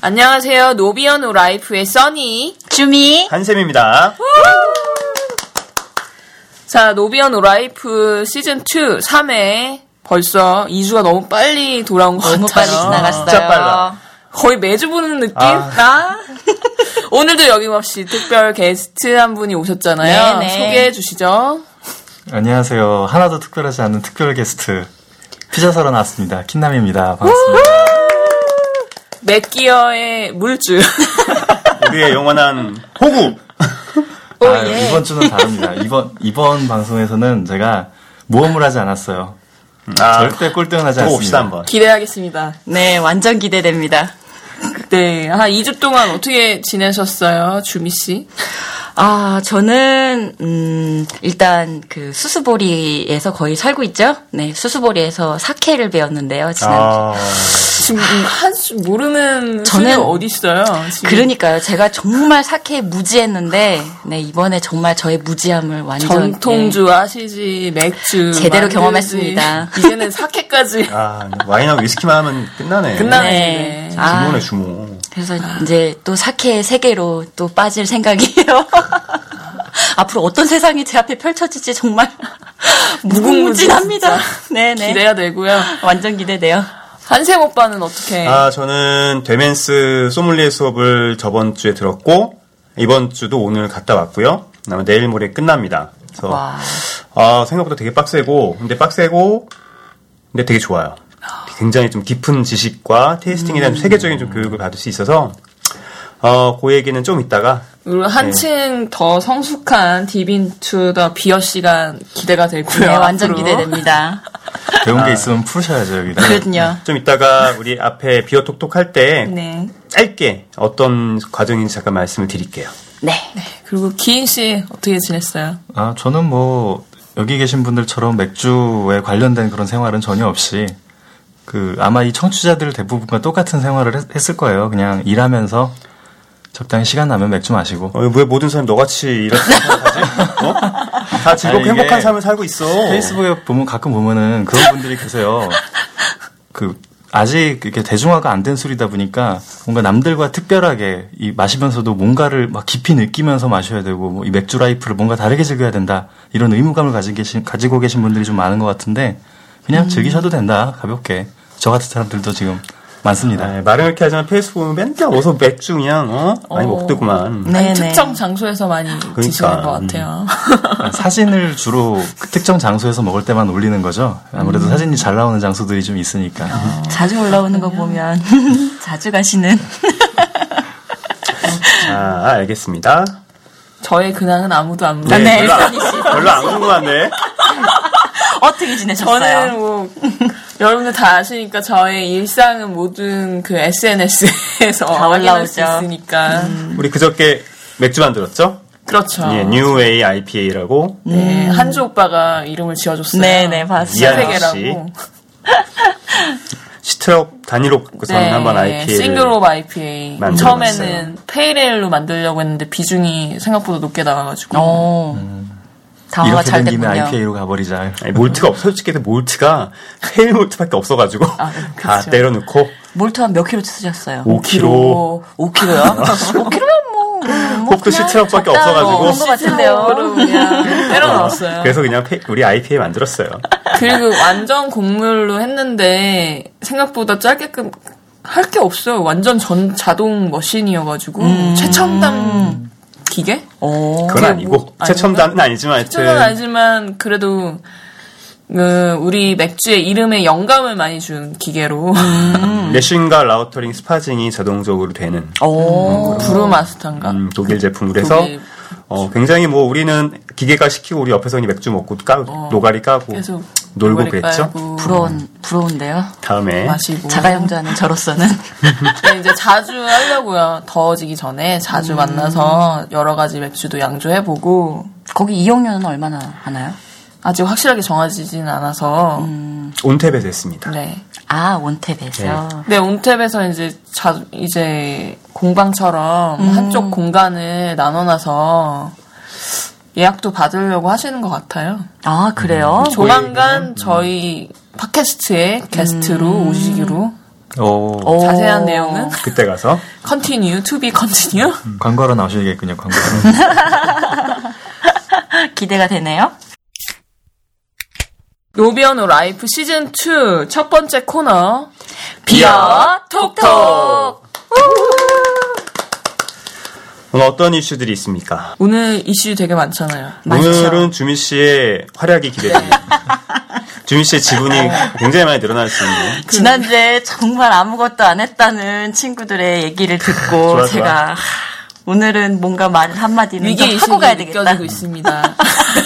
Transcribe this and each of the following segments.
안녕하세요. 노비언 오라이프의 써니, 주미, 한샘입니다. 자, 노비언 오라이프 시즌2 3회 벌써 2주가 너무 빨리 돌아온 것 너무 같아요. 빨리 지나갔어요. 진짜 빨라. 거의 매주 보는 느낌? 오늘도 여김없이 특별 게스트 한 분이 오셨잖아요. 네네. 소개해 주시죠. 안녕하세요. 하나도 특별하지 않은 특별 게스트 피자 사러 나왔습니다. 킨남입니다. 반갑습니다. 맥기어의 물주. 우리의 영원한 호구. 예. 이번 주는 다릅니다. 이번 방송에서는 제가 모험을 하지 않았어요. 절대 꼴등은 하지 보고 않습니다. 봅시다 한번. 기대하겠습니다. 네, 완전 기대됩니다. 네. 한 2주 동안 어떻게 지내셨어요, 주미씨? 저는, 일단, 수수보리에서 거의 살고 있죠? 네, 수수보리에서 사케를 배웠는데요, 지난주. 지금 한수 모르는 저는 술이 어디 있어요? 지금. 그러니까요. 제가 정말 사케에 무지했는데, 네, 이번에 정말 저의 무지함을 완전. 전통주, 아시지, 맥주. 제대로 만들지. 경험했습니다. 이제는 사케까지. 와인하고 위스키만 하면 끝나네. 끝나네. 네. 이제. 주모네, 주모. 그래서 이제 또 사케의 세계로 또 빠질 생각이에요. 앞으로 어떤 세상이 제 앞에 펼쳐질지 정말 무궁무진합니다. 네네. 기대가 되고요. 완전 기대돼요. 한샘 오빠는 어떻게? 저는 되멘스 소믈리에 수업을 저번 주에 들었고, 이번 주도 오늘 갔다 왔고요. 그다음에 내일 모레 끝납니다. 그래서, 와. 생각보다 되게 빡세고, 근데 되게 좋아요. 굉장히 좀 깊은 지식과 테이스팅에 대한 세계적인 좀 교육을 받을 수 있어서, 그 얘기는 좀 이따가. 그리고 한층 더 성숙한 딥인투 더 비어 시간 기대가 되고요. 네, 완전 앞으로. 기대됩니다. 배운 게 있으면 풀으셔야죠, 여기다. 그렇군요. 좀 이따가 우리 앞에 비어톡톡 할 때, 네. 짧게 어떤 과정인지 잠깐 말씀을 드릴게요. 네. 그리고 기인 씨 어떻게 지냈어요? 저는 여기 계신 분들처럼 맥주에 관련된 그런 생활은 전혀 없이, 아마 이 청취자들 대부분과 똑같은 생활을 했을 거예요. 그냥 일하면서 적당히 시간 나면 맥주 마시고. 왜 모든 사람이 너같이 이렇게 생각하지? 다 즐겁고 행복한 삶을 살고 있어. 페이스북에 가끔 보면은 그런 분들이 계세요. 아직 이렇게 대중화가 안 된 술이다 보니까 뭔가 남들과 특별하게 마시면서도 뭔가를 막 깊이 느끼면서 마셔야 되고, 이 맥주 라이프를 뭔가 다르게 즐겨야 된다. 이런 의무감을 가지고 계신 분들이 좀 많은 것 같은데, 그냥 즐기셔도 된다. 가볍게. 저 같은 사람들도 지금 많습니다. 말은 이렇게 하지만 페이스북 보면 맨날 어서 맥주 그냥 많이 먹더구만. 네네. 특정 장소에서 많이 드시는 것 같아요. 사진을 주로 특정 장소에서 먹을 때만 올리는 거죠. 아무래도 사진이 잘 나오는 장소들이 좀 있으니까. 자주 올라오는 거 보면 자주 가시는. 자, 알겠습니다. 저의 근황은 아무도 안 물어요. 네. 별로 안 궁금한데. 어떻게 지내셨어요? 저는 여러분들 다 아시니까 저의 일상은 모든 SNS에서 확인할 수 올라오죠. 있으니까. 우리 그저께 맥주 만들었죠? 그렇죠. 예, New Way IPA라고. 네, 한주 오빠가 이름을 지어줬어요. 네네, 봤어요. 세계라고. 시트럭 단위로 바꿔서 한번 IPA를. 싱글옵 IPA. 만들어봤어요. 처음에는 페이레일로 만들려고 했는데 비중이 생각보다 높게 나와가지고. 당화가 이렇게 잘 된 김에 됐군요. IPA로 가버리자. 몰트가 솔직히 몰트가 페일 몰트밖에 없어가지고 다 그렇죠. 때려놓고 몰트 한 몇 킬로 쓰셨어요? 5kg. 5킬로요? 5킬로면 콕도 시트럭밖에 없어가지고. 그런 것 같은데요. 그냥 때려 넣었어요. 그래서 그냥 우리 IPA 만들었어요. 그리고 완전 곡물로 했는데 생각보다 짧게 할 게 없어요. 완전 자동 머신이어가지고 최첨단 기계? 그건 아니고 최첨단은 아니지만 하여튼 최첨단은 아니지만 그래도 우리 맥주의 이름에 영감을 많이 준 기계로 메신과 라우터링 스파징이 자동적으로 되는 브루마스터인가? 독일 제품으로 해서 굉장히 우리는 기계가 시키고 우리 옆에서 맥주 먹고 노가리 까고 계속 놀고 그랬죠. 부러운데요. 다음에 마시고 자가용자는 저로서는. 네, 이제 자주 하려고요. 더워지기 전에 자주 만나서 여러 가지 맥주도 양조해보고. 거기 이용료는 얼마나 하나요? 아직 확실하게 정해지지는 않아서. 온탭에서 했습니다. 네. 온탭에서. 네, 온탭에서 이제 공방처럼 한쪽 공간을 나눠놔서 예약도 받으려고 하시는 것 같아요. 그래요? 조만간 저희 팟캐스트에 게스트로 오시기로 오. 자세한 내용은 그때 가서 continue, to be continue. 광고로 나오셔야겠군요. 광고로. 기대가 되네요. 노비언노 라이프 시즌2 첫 번째 코너 비어 톡톡. 오늘 어떤 이슈들이 있습니까? 오늘 이슈 되게 많잖아요. 오늘은 주미 씨의 활약이 기대됩니다. 주미 씨의 지분이 굉장히 많이 늘어날 수 있는. 지난주에 정말 아무것도 안 했다는 친구들의 얘기를 듣고 좋아, 제가 오늘은 뭔가 말 한마디는 위기 좀 의식이 하고 가야 되겠다. 느껴지고 있습니다.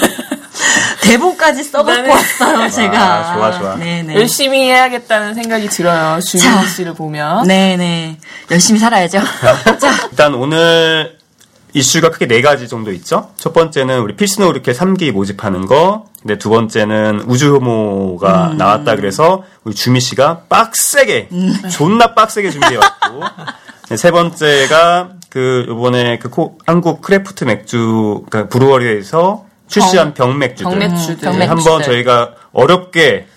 대본까지 써갖고 네. 왔어요, 제가. 좋아. 네네. 열심히 해야겠다는 생각이 들어요. 주미 자. 씨를 보면. 네네. 열심히 살아야죠. 자, 일단 오늘 이슈가 크게 4가지 정도 있죠. 첫 번째는 우리 필스노 우르켈 3기 모집하는 거. 근데 두 번째는 우주 혐오가 나왔다 그래서 우리 주미 씨가 빡세게, 존나 빡세게 준비해왔고. 세 번째가 요번에 한국 크래프트 맥주, 그러니까 브루어리에서 출시한 병맥주들. 병맥주들. 한번 저희가 어렵게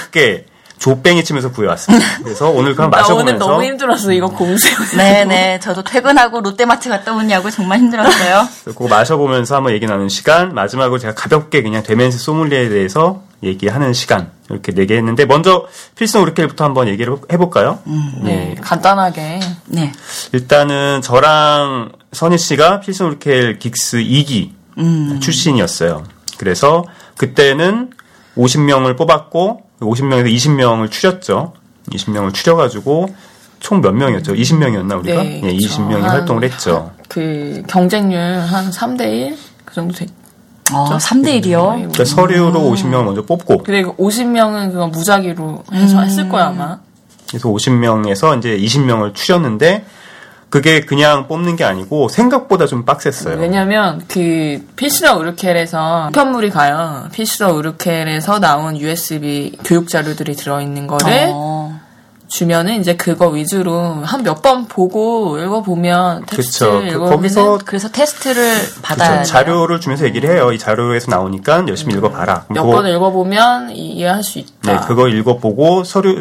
조뱅이 치면서 구해왔습니다. 그래서 오늘 그걸 나 마셔보면서 오늘 너무 힘들었어. 이거 공세우. 네네. 저도 퇴근하고 롯데마트 갔다 오냐고 정말 힘들었어요. 그거 마셔보면서 한번 얘기 나누는 시간, 마지막으로 제가 가볍게 그냥 되면서 소믈리에에 대해서 얘기하는 시간, 이렇게 4개 했는데, 먼저 필스노 우르켈부터 한번 얘기를 해볼까요? 네, 간단하게. 네. 일단은 저랑 선희 씨가 필스노 우르켈 긱스 2기 출신이었어요. 그래서 그때는 50명을 뽑았고 50명에서 20명을 추렸죠. 20명을 추려가지고 총 몇 명이었죠? 20명이었나 우리가? 네, 네, 20명이 활동을 했죠. 경쟁률 한 3대1? 그 정도 됐죠. 3대1이요? 그러니까 서류로 50명을 먼저 뽑고, 그리고 50명은 그거 무작위로 해서 했을 거야, 아마. 그래서 50명에서 이제 20명을 추렸는데, 그게 그냥 뽑는 게 아니고 생각보다 좀 빡셌어요. 왜냐면 필스너 우르켈에서 편물이 가요. 필스너 우르켈에서 나온 USB 교육 자료들이 들어있는 거를 주면은 이제 그거 위주로 한 몇 번 보고 읽어보면 텍스트 거기서 그래서 테스트를 받아야 돼요. 자료를 주면서 얘기를 해요. 이 자료에서 나오니까 열심히 읽어봐라. 몇 번 읽어보면 이해할 수 있다. 네, 그거 읽어보고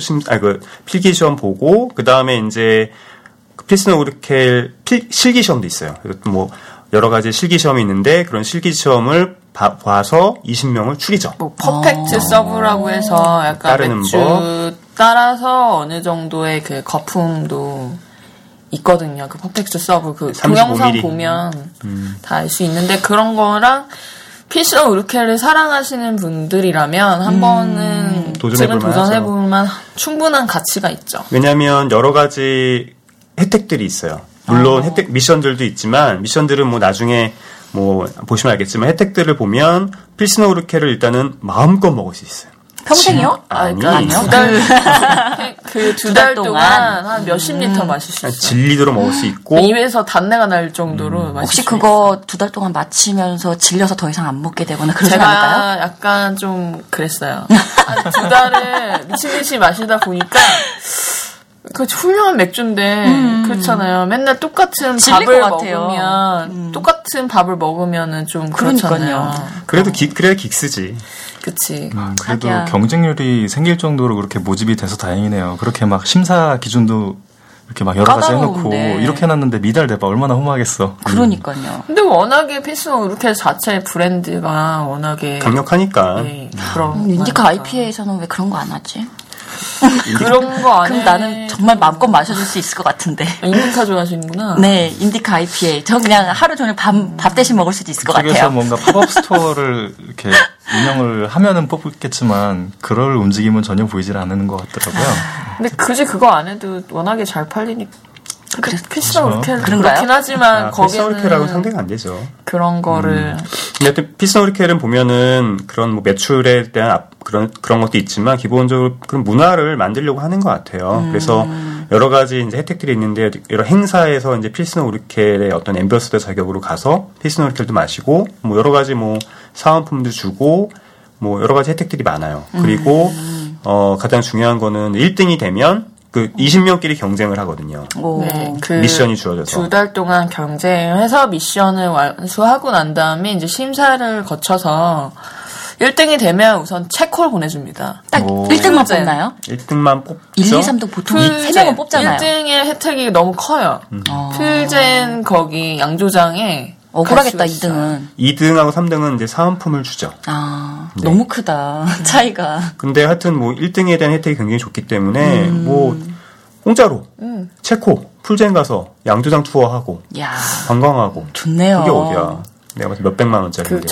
필기 시험 보고 그 다음에 이제 필스노 우르켈 실기 시험도 있어요. 뭐 여러 가지 실기 시험이 있는데 그런 실기 시험을 봐서 20명을 추리죠. 뭐 퍼펙트 서브라고 해서 약간 따르는 맥주 따라서 어느 정도의 그 거품도 있거든요. 그 퍼펙트 서브 그 35mm. 동영상 보면 다 알 수 있는데 그런 거랑 필스노 우르켈을 사랑하시는 분들이라면 한 번은 도전해볼 만한 충분한 가치가 있죠. 왜냐하면 여러 가지 혜택들이 있어요. 물론 미션들도 있지만 미션들은 뭐 나중에 뭐 보시면 알겠지만 혜택들을 보면 필스노 우르켈을 일단은 마음껏 먹을 수 있어요. 평생이요? 아니요. 두 달 동안 한 몇십 리터 마실 수 있어요. 질리도록 먹을 수 있고 입에서 단내가 날 정도로 마실 혹시 수 그거 2달 동안 마치면서 질려서 더 이상 안 먹게 되거나 그러지 않을까요? 제가 약간 좀 그랬어요. 한 2달을 미친듯이 마시다 보니까 그 훌륭한 맥주인데 그렇잖아요. 맨날 똑같은 밥을 먹으면 똑같은 밥을 먹으면은 좀 그렇잖아요. 그래도 그래야 긱스지. 그치. 그래도 하기야. 경쟁률이 생길 정도로 그렇게 모집이 돼서 다행이네요. 그렇게 막 심사 기준도 이렇게 막 여러 가지 해놓고 까다로운데. 이렇게 해놨는데 미달돼봐 얼마나 허무하겠어. 그러니까요. 근데 워낙에 필스노 우르켈 자체 브랜드가 워낙에 강력하니까. 네, 그런 인디카 IPA에서는 왜 그런 거 안 하지? 그런 거 안 해. 그럼 나는 정말 마음껏 마셔줄 수 있을 것 같은데. 인디카 좋아하시는구나. 네, 인디카 IPA. 저 그냥 하루 종일 밥 대신 먹을 수도 있을 것 그쪽에서 같아요. 뭔가 팝업 스토어를 이렇게 운영을 하면은 뽑겠지만 그럴 움직임은 전혀 보이질 않는 것 같더라고요. 근데 굳이 그거 안 해도 워낙에 잘 팔리니까. 필스노 우르켈 그런가요? 그렇긴 하지만 필스노 우르켈하고 거기는 상대가 안 되죠. 그런 거를 근데 필스노 우르켈은 보면은 그런 뭐 매출에 대한 그런 것도 있지만 기본적으로 그런 문화를 만들려고 하는 것 같아요. 그래서 여러 가지 이제 혜택들이 있는데 여러 행사에서 이제 필스노 우르켈의 어떤 앰버서더 자격으로 가서 필스노 우르켈도 마시고 뭐 여러 가지 뭐 사은품도 주고 뭐 여러 가지 혜택들이 많아요. 그리고 가장 중요한 거는 1등이 되면 그 20명끼리 경쟁을 하거든요. 네, 그 미션이 주어져서 2달 동안 경쟁해서 미션을 완수하고 난 다음에 이제 심사를 거쳐서 1등이 되면 우선 체코를 보내줍니다. 딱 1등만 뽑나요? 1등만 뽑죠. 1, 2, 3등 보통 3명은 뽑잖아요. 1등의 혜택이 너무 커요. 풀젠 거기 양조장에 억울하겠다, 2등은. 2등하고 3등은 이제 사은품을 주죠. 네. 너무 크다, 차이가. 근데 하여튼 뭐 1등에 대한 혜택이 굉장히 좋기 때문에 뭐 공짜로 체코 풀젠 가서 양조장 투어하고 관광하고 좋네요. 그게 어디야? 내가 봤을 때 몇백만 원짜리인데.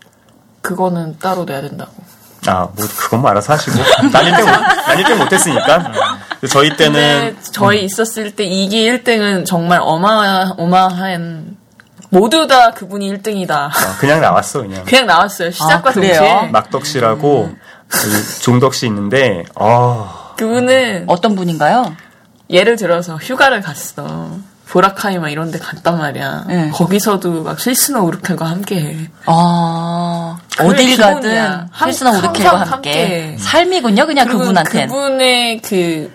그거는 따로 내야 된다고. 뭐 그건 뭐 알아서 하시고. 난 1등 못했으니까. 저희 때는 저희 있었을 때 이기 1등은 정말 어마어마한 모두 다 그분이 1등이다. 그냥 나왔어, 그냥. 그냥 나왔어요. 시작과 동시에. 막덕씨라고 종덕씨 있는데, 그분은 어떤 분인가요? 예를 들어서 휴가를 갔어. 보라카이마 이런 데 갔단 말이야. 네. 거기서도 막 실스너 우르켈과 함께해. 어딜 가든 실스너 우르켈과 함께. 삶이군요, 그냥 그분한테는. 그분의 그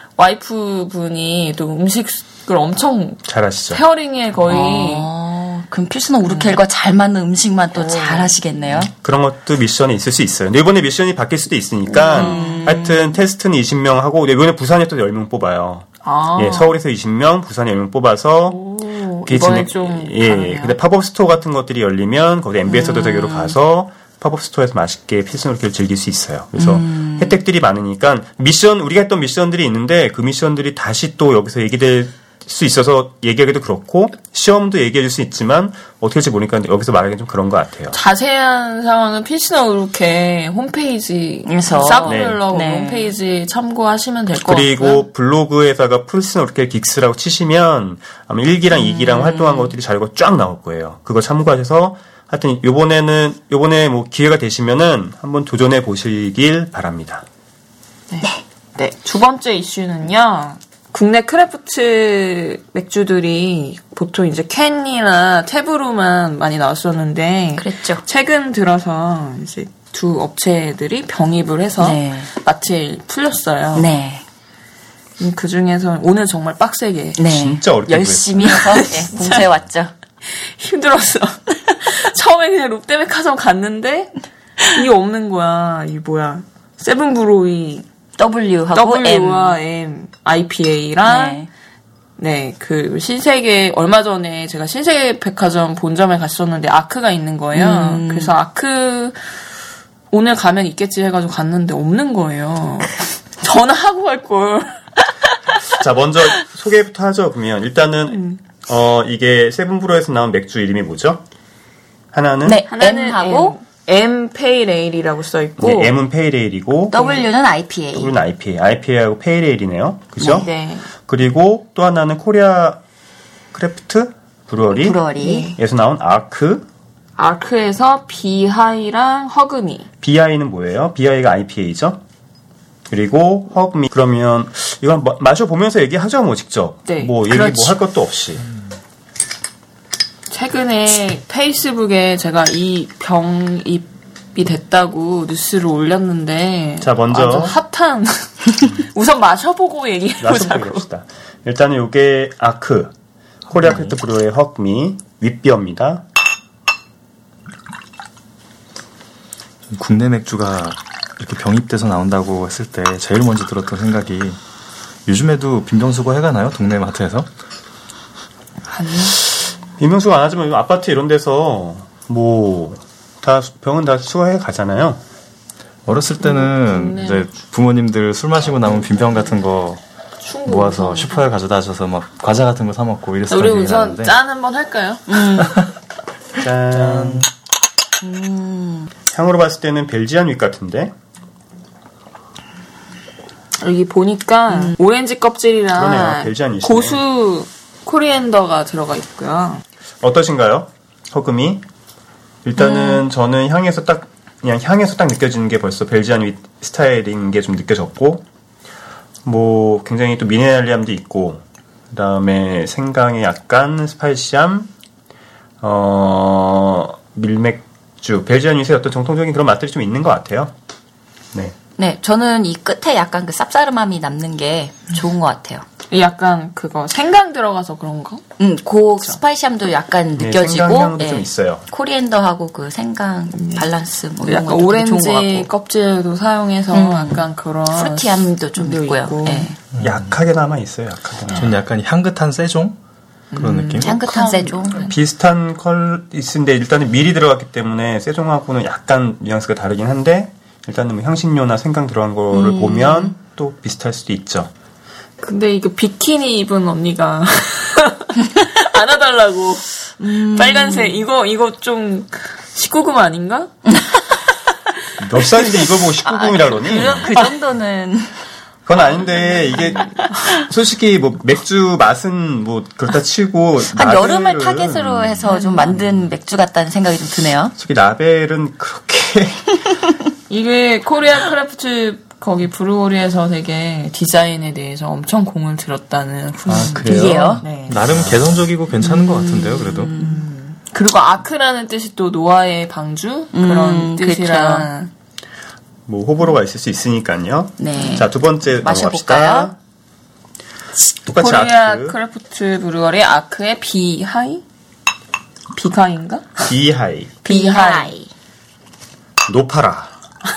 와이프분이 또 음식을 엄청 잘하시죠. 페어링에 거의. 그럼 필스너 우르켈과 잘 맞는 음식만 또 잘 하시겠네요. 그런 것도 미션이 있을 수 있어요. 근데 이번에 미션이 바뀔 수도 있으니까 하여튼 테스트는 20명 하고 이번에 부산에 또 10명 뽑아요. 예, 서울에서 20명, 부산에 10명 뽑아서 이번에 좀 근데 팝업 스토어 같은 것들이 열리면 거기 MBS도 대교로 가서 팝업 스토어에서 맛있게 필스너 우르켈을 즐길 수 있어요. 그래서 혜택들이 많으니까 우리가 했던 미션들이 있는데 그 미션들이 다시 또 여기서 얘기될 수 있어서 얘기하기도 그렇고 시험도 얘기해줄 수 있지만 어떻게 할지 모르니까 여기서 말하기 좀 그런 것 같아요. 자세한 상황은 필스너 우르켈 홈페이지에서 사브블로그 홈페이지 참고하시면 될 것 같고요. 그리고 블로그에다가 필스너 우르켈 긱스라고 치시면 아마 1기랑 2기랑 활동한 것들이 자료가 쫙 나올 거예요. 그거 참고하셔서 하여튼 요번에 뭐 기회가 되시면은 한번 도전해 보시길 바랍니다. 네. 두 번째 이슈는요. 국내 크래프트 맥주들이 보통 이제 캔이나 탭으로만 많이 나왔었는데, 그랬죠. 최근 들어서 이제 두 업체들이 병입을 해서 마트에 풀렸어요. 네. 그 중에서 오늘 정말 빡세게 진짜 어렵게 열심히 해서 봉사해 왔죠. 힘들었어. 처음에 그냥 롯데백화점 갔는데 이게 없는 거야. 이게 뭐야? 세븐브로이 W와 M IPA랑 그 신세계 얼마 전에 제가 신세계 백화점 본점에 갔었는데 아크가 있는 거예요. 그래서 아크 오늘 가면 있겠지 해가지고 갔는데 없는 거예요. 전화하고 갈 걸. 자, 먼저 소개부터 하죠. 그러면 일단은 이게 세븐브로에서 나온 맥주 이름이 뭐죠? 하나는 M하고 M 페이레일이라고 써 있고 M은 페이레일이고 W는 IPA. W는 IPA하고 페이레일이네요. 그죠? 네. 그리고 또 하나는 코리아 크래프트 브루어리에서 나온 아크에서 비하이랑 허그미. 비하이는 뭐예요? 비하이가 IPA죠? 그리고 허그미. 그러면 이건 마셔보면서 얘기하죠, 뭐 직접. 네. 뭐 얘기 뭐 할 것도 없이. 최근에 페이스북에 제가 이 병입이 됐다고 뉴스를 올렸는데 자, 먼저 아주 핫한 우선 마셔보고 얘기해보자고. 일단은 이게 아크 코리아 크래프트 브루어의 헉미 윗비어입니다. 국내 맥주가 이렇게 병입돼서 나온다고 했을 때 제일 먼저 들었던 생각이 요즘에도 빈병수거 해가나요? 동네 마트에서? 아니요. 빈병수거 안 하지만 아파트 이런 데서 뭐 다 병은 다 수거해 가잖아요. 어렸을 때는 이제 부모님들 술 마시고 남은 빈병 같은 거 모아서 슈퍼에 가져다 줘서 막 과자 같은 거 사 먹고 이랬었던 우리 기억이 우선 나는데. 짠 한번 할까요? 짠. 향으로 봤을 때는 벨지안 윗 같은데. 여기 보니까 오렌지 껍질이랑 그러네요. 벨지안 윗이네요. 고수 코리앤더가 들어가 있고요. 어떠신가요? 허금이? 일단은 저는 향에서 딱 느껴지는 게 벌써 벨지안 윗 스타일인 게 좀 느껴졌고, 뭐 굉장히 또 미네랄리함도 있고, 그 다음에 생강의 약간 스파이시함, 밀맥주, 벨지안 윗의 어떤 정통적인 그런 맛들이 좀 있는 것 같아요. 네. 네, 저는 이 끝에 약간 그 쌉싸름함이 남는 게 좋은 것 같아요. 약간 그거 생강 들어가서 그런가? 그 스파이시함도 약간 느껴지고, 생강향도 좀 있어요. 코리앤더하고 그 생강 밸런스 뭐 이런 약간 것도 오렌지 좋은 것 같고. 껍질도 사용해서 약간 그런 프루티함도 좀 있고요. 네. 약하게 남아 있어요. 약하게. 전 약간 향긋한 세종 그런 느낌. 향긋한 세종. 비슷한 컬있는데 일단은 밀이 들어갔기 때문에 세종하고는 약간 뉘앙스가 다르긴 한데 일단은 뭐 향신료나 생강 들어간 거를 보면 또 비슷할 수도 있죠. 근데 이거 비키니 입은 언니가 안아달라고 빨간색 이거 좀 19금 아닌가? 몇 살인데 이걸 보고 19금이라 그러니? 그 정도는 그건 아닌데 이게 솔직히 뭐 맥주 맛은 뭐 그렇다 치고 한 여름을 타겟으로 해서 좀 만든 맥주 같다는 생각이 좀 드네요. 솔직히 라벨은 그렇게 이게 코리아 크래프트 거기 브루어리에서 되게 디자인에 대해서 엄청 공을 들였다는 그래요? 이게요? 네. 나름 개성적이고 괜찮은 것 같은데요, 그래도. 그리고 아크라는 뜻이 또 노아의 방주 그런 뜻이라 뭐 호불호가 있을 수 있으니까요. 네. 자, 두 번째 마셔볼까요? 넘어갑시다. 똑같이 코리아 아크. 크래프트 브루어리 아크의 비하이? 비가인가? 비하이. 비하이. 높아라.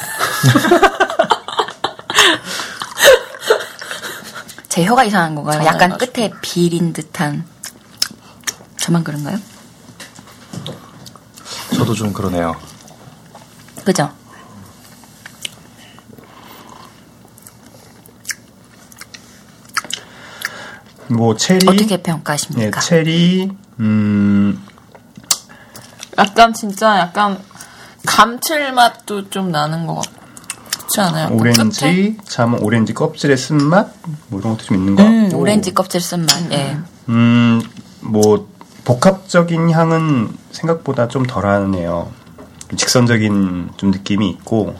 제 혀가 이상한 건가요? 약간 맞아요. 끝에 비린 듯한. 저만 그런가요? 저도 좀 그러네요. 그죠? 뭐 체리. 어떻게 네, 평가하십니까? 체리. 약간 진짜 약간 감칠맛도 좀 나는 것 같고 그렇지 않아요? 약간 끝에? 오렌지, 오렌지 껍질의 쓴맛 뭐 이런 것도 좀 있는 것 같고. 오렌지 껍질 쓴맛. 예. 뭐 복합적인 향은 생각보다 좀 덜하네요. 직선적인 좀 느낌이 있고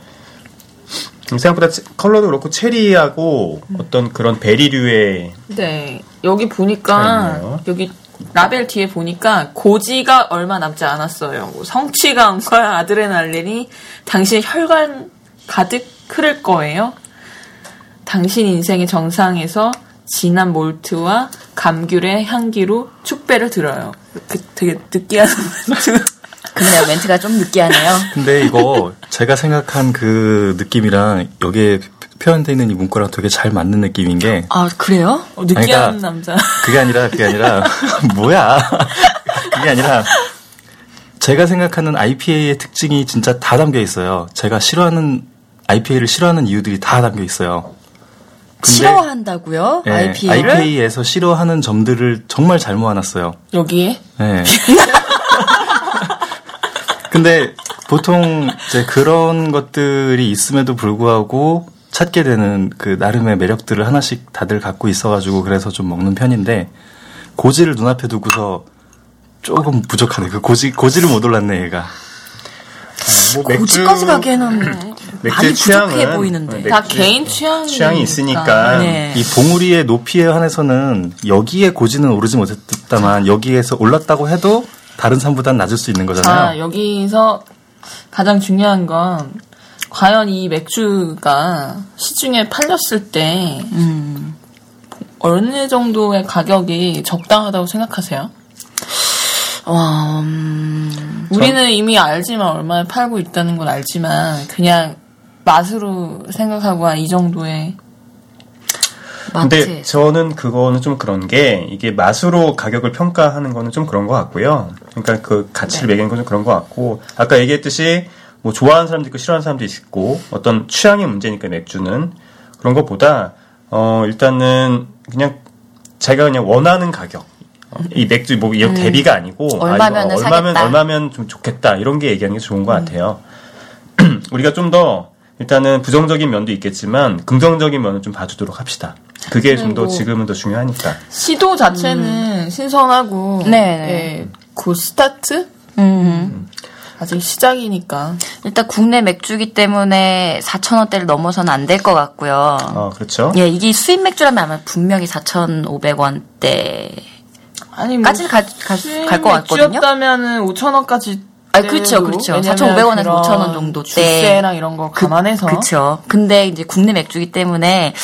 생각보다 컬러도 그렇고 체리하고 어떤 그런 베리류의 네. 여기 보니까 차이네요. 여기 라벨 뒤에 보니까 고지가 얼마 남지 않았어요. 뭐 성취감과 아드레날린이 당신의 혈관 가득 흐를 거예요. 당신 인생의 정상에서 진한 몰트와 감귤의 향기로 축배를 들어요. 되게 느끼한 멘트. 그래요. 멘트가 좀 느끼하네요. 근데 이거 제가 생각한 그 느낌이랑 여기에 표현되어 있는 이 문구랑 되게 잘 맞는 느낌인 게 아, 그래요? 느끼한 그러니까 남자. 그게 아니라 뭐야? 그게 아니라 제가 생각하는 IPA의 특징이 진짜 다 담겨 있어요. 제가 싫어하는 IPA를 싫어하는 이유들이 다 담겨 있어요. 근데, 싫어한다고요? 네, IPA를? IPA에서 싫어하는 점들을 정말 잘 모아놨어요. 여기에? 네. 근데 보통 이제 그런 것들이 있음에도 불구하고 찾게 되는 그 나름의 매력들을 하나씩 다들 갖고 있어가지고 그래서 좀 먹는 편인데 고지를 눈앞에 두고서 조금 부족하네. 그 고지를 못 올랐네 얘가. 뭐 고지까지 가기에는 많이 부족해 보이는데. 다 개인 취향이 있으니까. 네. 이 봉우리의 높이에 한해서는 여기에 고지는 오르지 못했다만 여기에서 올랐다고 해도 다른 산보단 낮을 수 있는 거잖아요. 자, 여기서 가장 중요한 건 과연 이 맥주가 시중에 팔렸을 때 어느 정도의 가격이 적당하다고 생각하세요? 우리는 이미 알지만 얼마에 팔고 있다는 건 알지만 그냥 맛으로 생각하고 한 이 정도의 근데 저는 그거는 좀 그런 게 이게 맛으로 가격을 평가하는 거는 좀 그런 것 같고요. 그러니까 그 가치를 매기는 건 좀 그런 것 같고 아까 얘기했듯이 뭐 좋아하는 사람도 있고 싫어하는 사람도 있고 어떤 취향의 문제니까 맥주는 그런 것보다 일단은 그냥 자기가 그냥 원하는 가격 이 맥주 뭐 이런 대비가 아니고 얼마면 좀 좋겠다 이런 게 얘기하는 게 좋은 것 같아요. 우리가 좀 더 일단은 부정적인 면도 있겠지만 긍정적인 면을 좀 봐주도록 합시다. 그게 좀 더 지금은 더 중요하니까. 시도 자체는 신선하고 네. 그 스타트? 아직 시작이니까. 일단 국내 맥주기 때문에 4,000원대를 넘어서는 안 될 것 같고요. 그렇죠. 예, 이게 수입 맥주라면 아마 분명히 4,500원대. 아니, 뭐, 까지 갈 것 같거든요. 맥주였다면은 5,000원까지. 그렇죠. 4,500원에서 5,000원 정도 때. 주세랑 이런 거 감안해서. 그렇죠. 근데 이제 국내 맥주기 때문에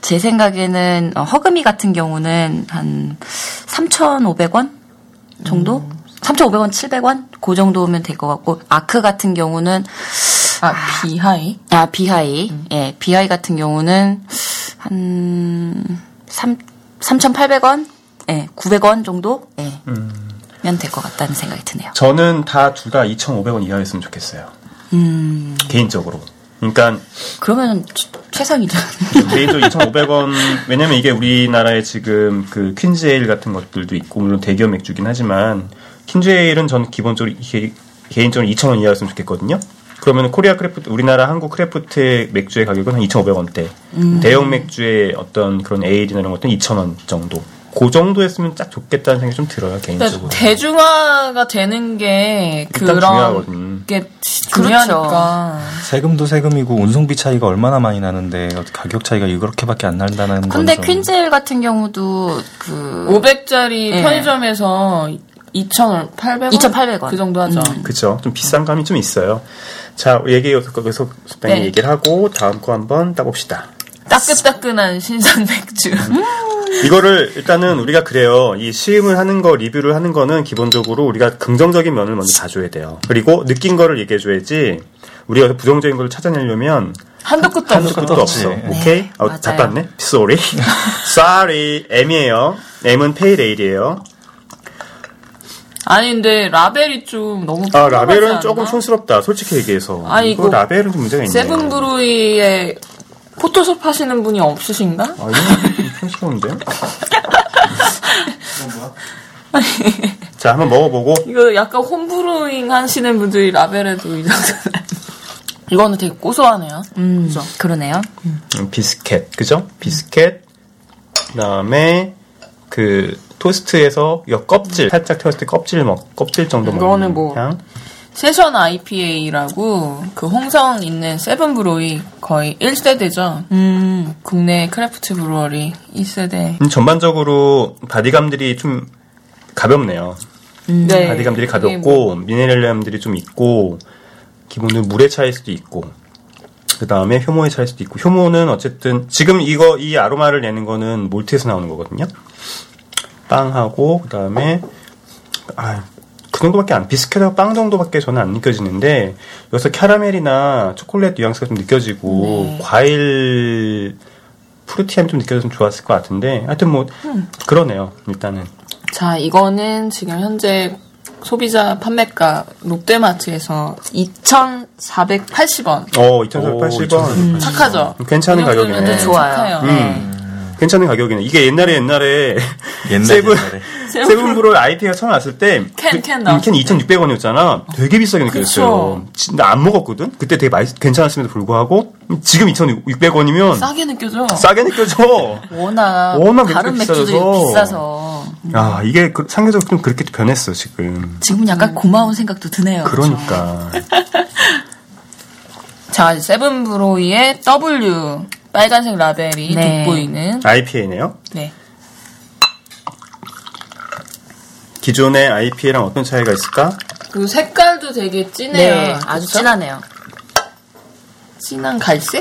제 생각에는 허금이 같은 경우는 한 3,500원 정도? 3,500원, 700원? 그 정도면 될 것 같고, 아크 같은 경우는 비하이? 비하이. 예, 비하이 같은 경우는 한 3,800원? 예, 900원 정도? 예. 면 될 것 같다는 생각이 드네요. 저는 둘 다 2,500원 이하였으면 좋겠어요. 개인적으로. 그러니까 그러면 최상이죠. 개인적으로 2,500원. 왜냐면 이게 우리나라에 지금 그 퀸즈에일 같은 것들도 있고 물론 대기업 맥주긴 하지만 퀸즈에일은 저는 기본적으로 개인적으로 2,000원 이하였으면 좋겠거든요. 그러면 코리아 크래프트, 우리나라 한국 크래프트 맥주의 가격은 한 2,500원대. 대형 맥주의 어떤 그런 에일이나 이런 것들은 2,000원 정도. 그 정도였으면 딱 좋겠다는 생각이 좀 들어요, 개인적으로. 대중화가 되는 게 그런 중요하거든. 게 중요하니까. 세금도 세금이고 운송비 차이가 얼마나 많이 나는데 가격 차이가 이렇게밖에 안 난다는 건. 근데 퀸즈에일 같은 경우도 그 500짜리 편의점에서 2,800원? 2,800원. 그 정도 하죠. 그쵸. 좀 비싼 감이 좀 있어요. 자, 여기서 적당히 얘기를 하고 다음 거 한번 따봅시다. 따끈따끈한 신선 맥주. 이거를 일단은 우리가 그래요. 이 시음을 하는 거, 리뷰를 하는 거는 기본적으로 우리가 긍정적인 면을 먼저 봐줘야 돼요. 그리고 느낀 거를 얘기해줘야지 우리가 부정적인 걸 찾아내려면 한도 끝도 없어. 네, 오케이? 답답네? Sorry. Sorry. M이에요. M은 페이레일이에요. 아니 근데 라벨이 좀 너무 라벨은 조금 촌스럽다. 솔직히 얘기해서. 이거 라벨은 좀 문제가 있네. 세븐브루이에 포토샵 하시는 분이 없으신가? 이건 좀 촌스러운데? 자, 한번 먹어보고. 이거 약간 홈브루잉 하시는 분들이 라벨에도 이 정도는. 이거는 되게 고소하네요. 그죠? 그러네요. 비스켓, 그죠? 비스켓. 그다음에 그 토스트에서 이 껍질 살짝 태웠을 때 껍질 정도 먹는 이거는 뭐 향. 세션 IPA라고 그 홍성 있는 세븐브루이 거의 1세대죠. 국내 크래프트 브루어리 1세대. 전반적으로 바디감들이 좀 가볍네요. 네. 바디감들이 가볍고 미네랄감들이 좀 있고 기본적으로 물에 차일 수도 있고 그 다음에 효모에 차일 수도 있고 효모는 어쨌든 지금 이 아로마를 내는 거는 몰트에서 나오는 거거든요. 빵하고 그 다음에 그 정도밖에 비스켓하고 빵 정도밖에 저는 안 느껴지는데 여기서 캐러멜이나 초콜릿 뉘앙스가 좀 느껴지고 과일 프루티함이 좀 느껴져서 좀 좋았을 것 같은데 하여튼 뭐 그러네요. 일단은 자, 이거는 지금 현재 소비자 판매가 롯데마트에서 2,480원. 2,480원. 착하죠? 괜찮은 가격이네. 좋아요. 괜찮은 가격이네. 이게 옛날에 세븐브루 IPA가 처음 왔을 때 캔 2,600원이었잖아. 되게 비싸게 느껴졌어요. 나 안 먹었거든. 그때 되게 괜찮았음에도 불구하고 지금 2,600원이면 싸게 느껴져. 워낙 다른 맥주들이 비싸서. 이게 상대적으로 좀 그렇게 변했어 지금. 지금은 약간 고마운 생각도 드네요. 그러니까. 자, 세븐브루이의 W 빨간색 라벨이 돋보이는 IPA네요. 네. 기존의 IPA랑 어떤 차이가 있을까? 그 색깔도 되게 진해요. 네, 아주 그쵸? 진하네요. 진한 갈색?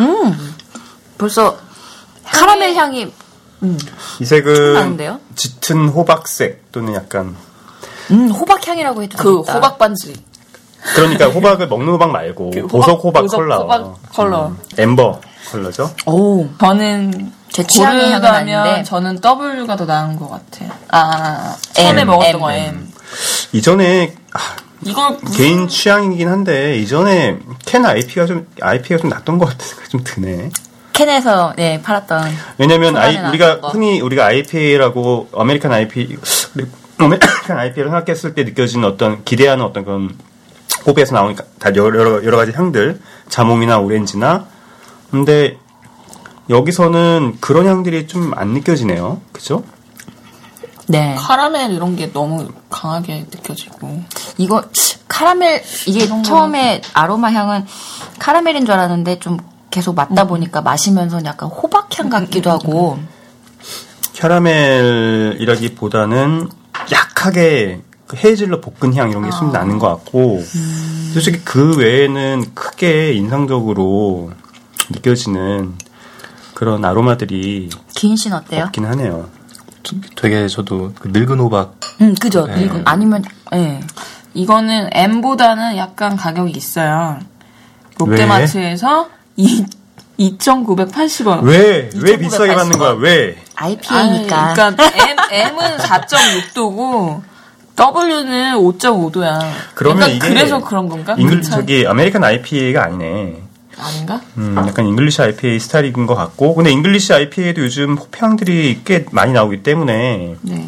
벌써 카라멜 향이 이 색은 나는데요? 짙은 호박색 또는 약간 호박 향이라고 해도 그 되겠다. 호박 반지. 그러니까 호박을 먹는 호박 말고 보석 호박 컬러. 엠버 컬러죠. 오, 저는 제 취향의 향은 아닌데 저는 W가 더 나은 것 같아요. 처음에 먹었던 거 M. 이전에 이거 개인 취향이긴 한데 이전에 캔 IPA가 좀 낫던 것 같은 생각이 좀 드네. 캔에서 팔았던. 왜냐면 우리가 IPA라고 아메리칸 IPA를 생각했을 때 느껴지는 어떤 기대하는 어떤 그런 호비에서 나오니까 다 여러 가지 향들, 자몽이나 오렌지나. 근데 여기서는 그런 향들이 좀 안 느껴지네요. 그죠? 네. 카라멜 이런 게 너무 강하게 느껴지고. 이거 카라멜 이게 처음에 아로마 향은 카라멜인 줄 알았는데 좀 계속 맡다 보니까 마시면서 약간 호박향 같기도 하고. 캐러멜이라기보다는 약하게 그 헤이즐넛 볶은 향 이런 게 좀 나는 것 같고 솔직히 그 외에는 크게 인상적으로 느껴지는 그런 아로마들이 기인 씨는 어때요? 없긴 하네요. 되게 저도 그 늙은 호박. 그죠. 네. 늙은 아니면 이거는 M보다는 약간 가격이 있어요. 롯데마트에서 2,980원. 왜 비싸게 받는 거야? 왜? IPA니까. 그러니까 M은 4.6도고 W는 5.5도야. 그러면 이게 그래서 그런 건가? 저기 아메리칸 IPA가 아니네. 아닌가? 약간 잉글리시 IPA 스타일인 것 같고, 근데 잉글리시 IPA도 요즘 호평들이 꽤 많이 나오기 때문에. 네.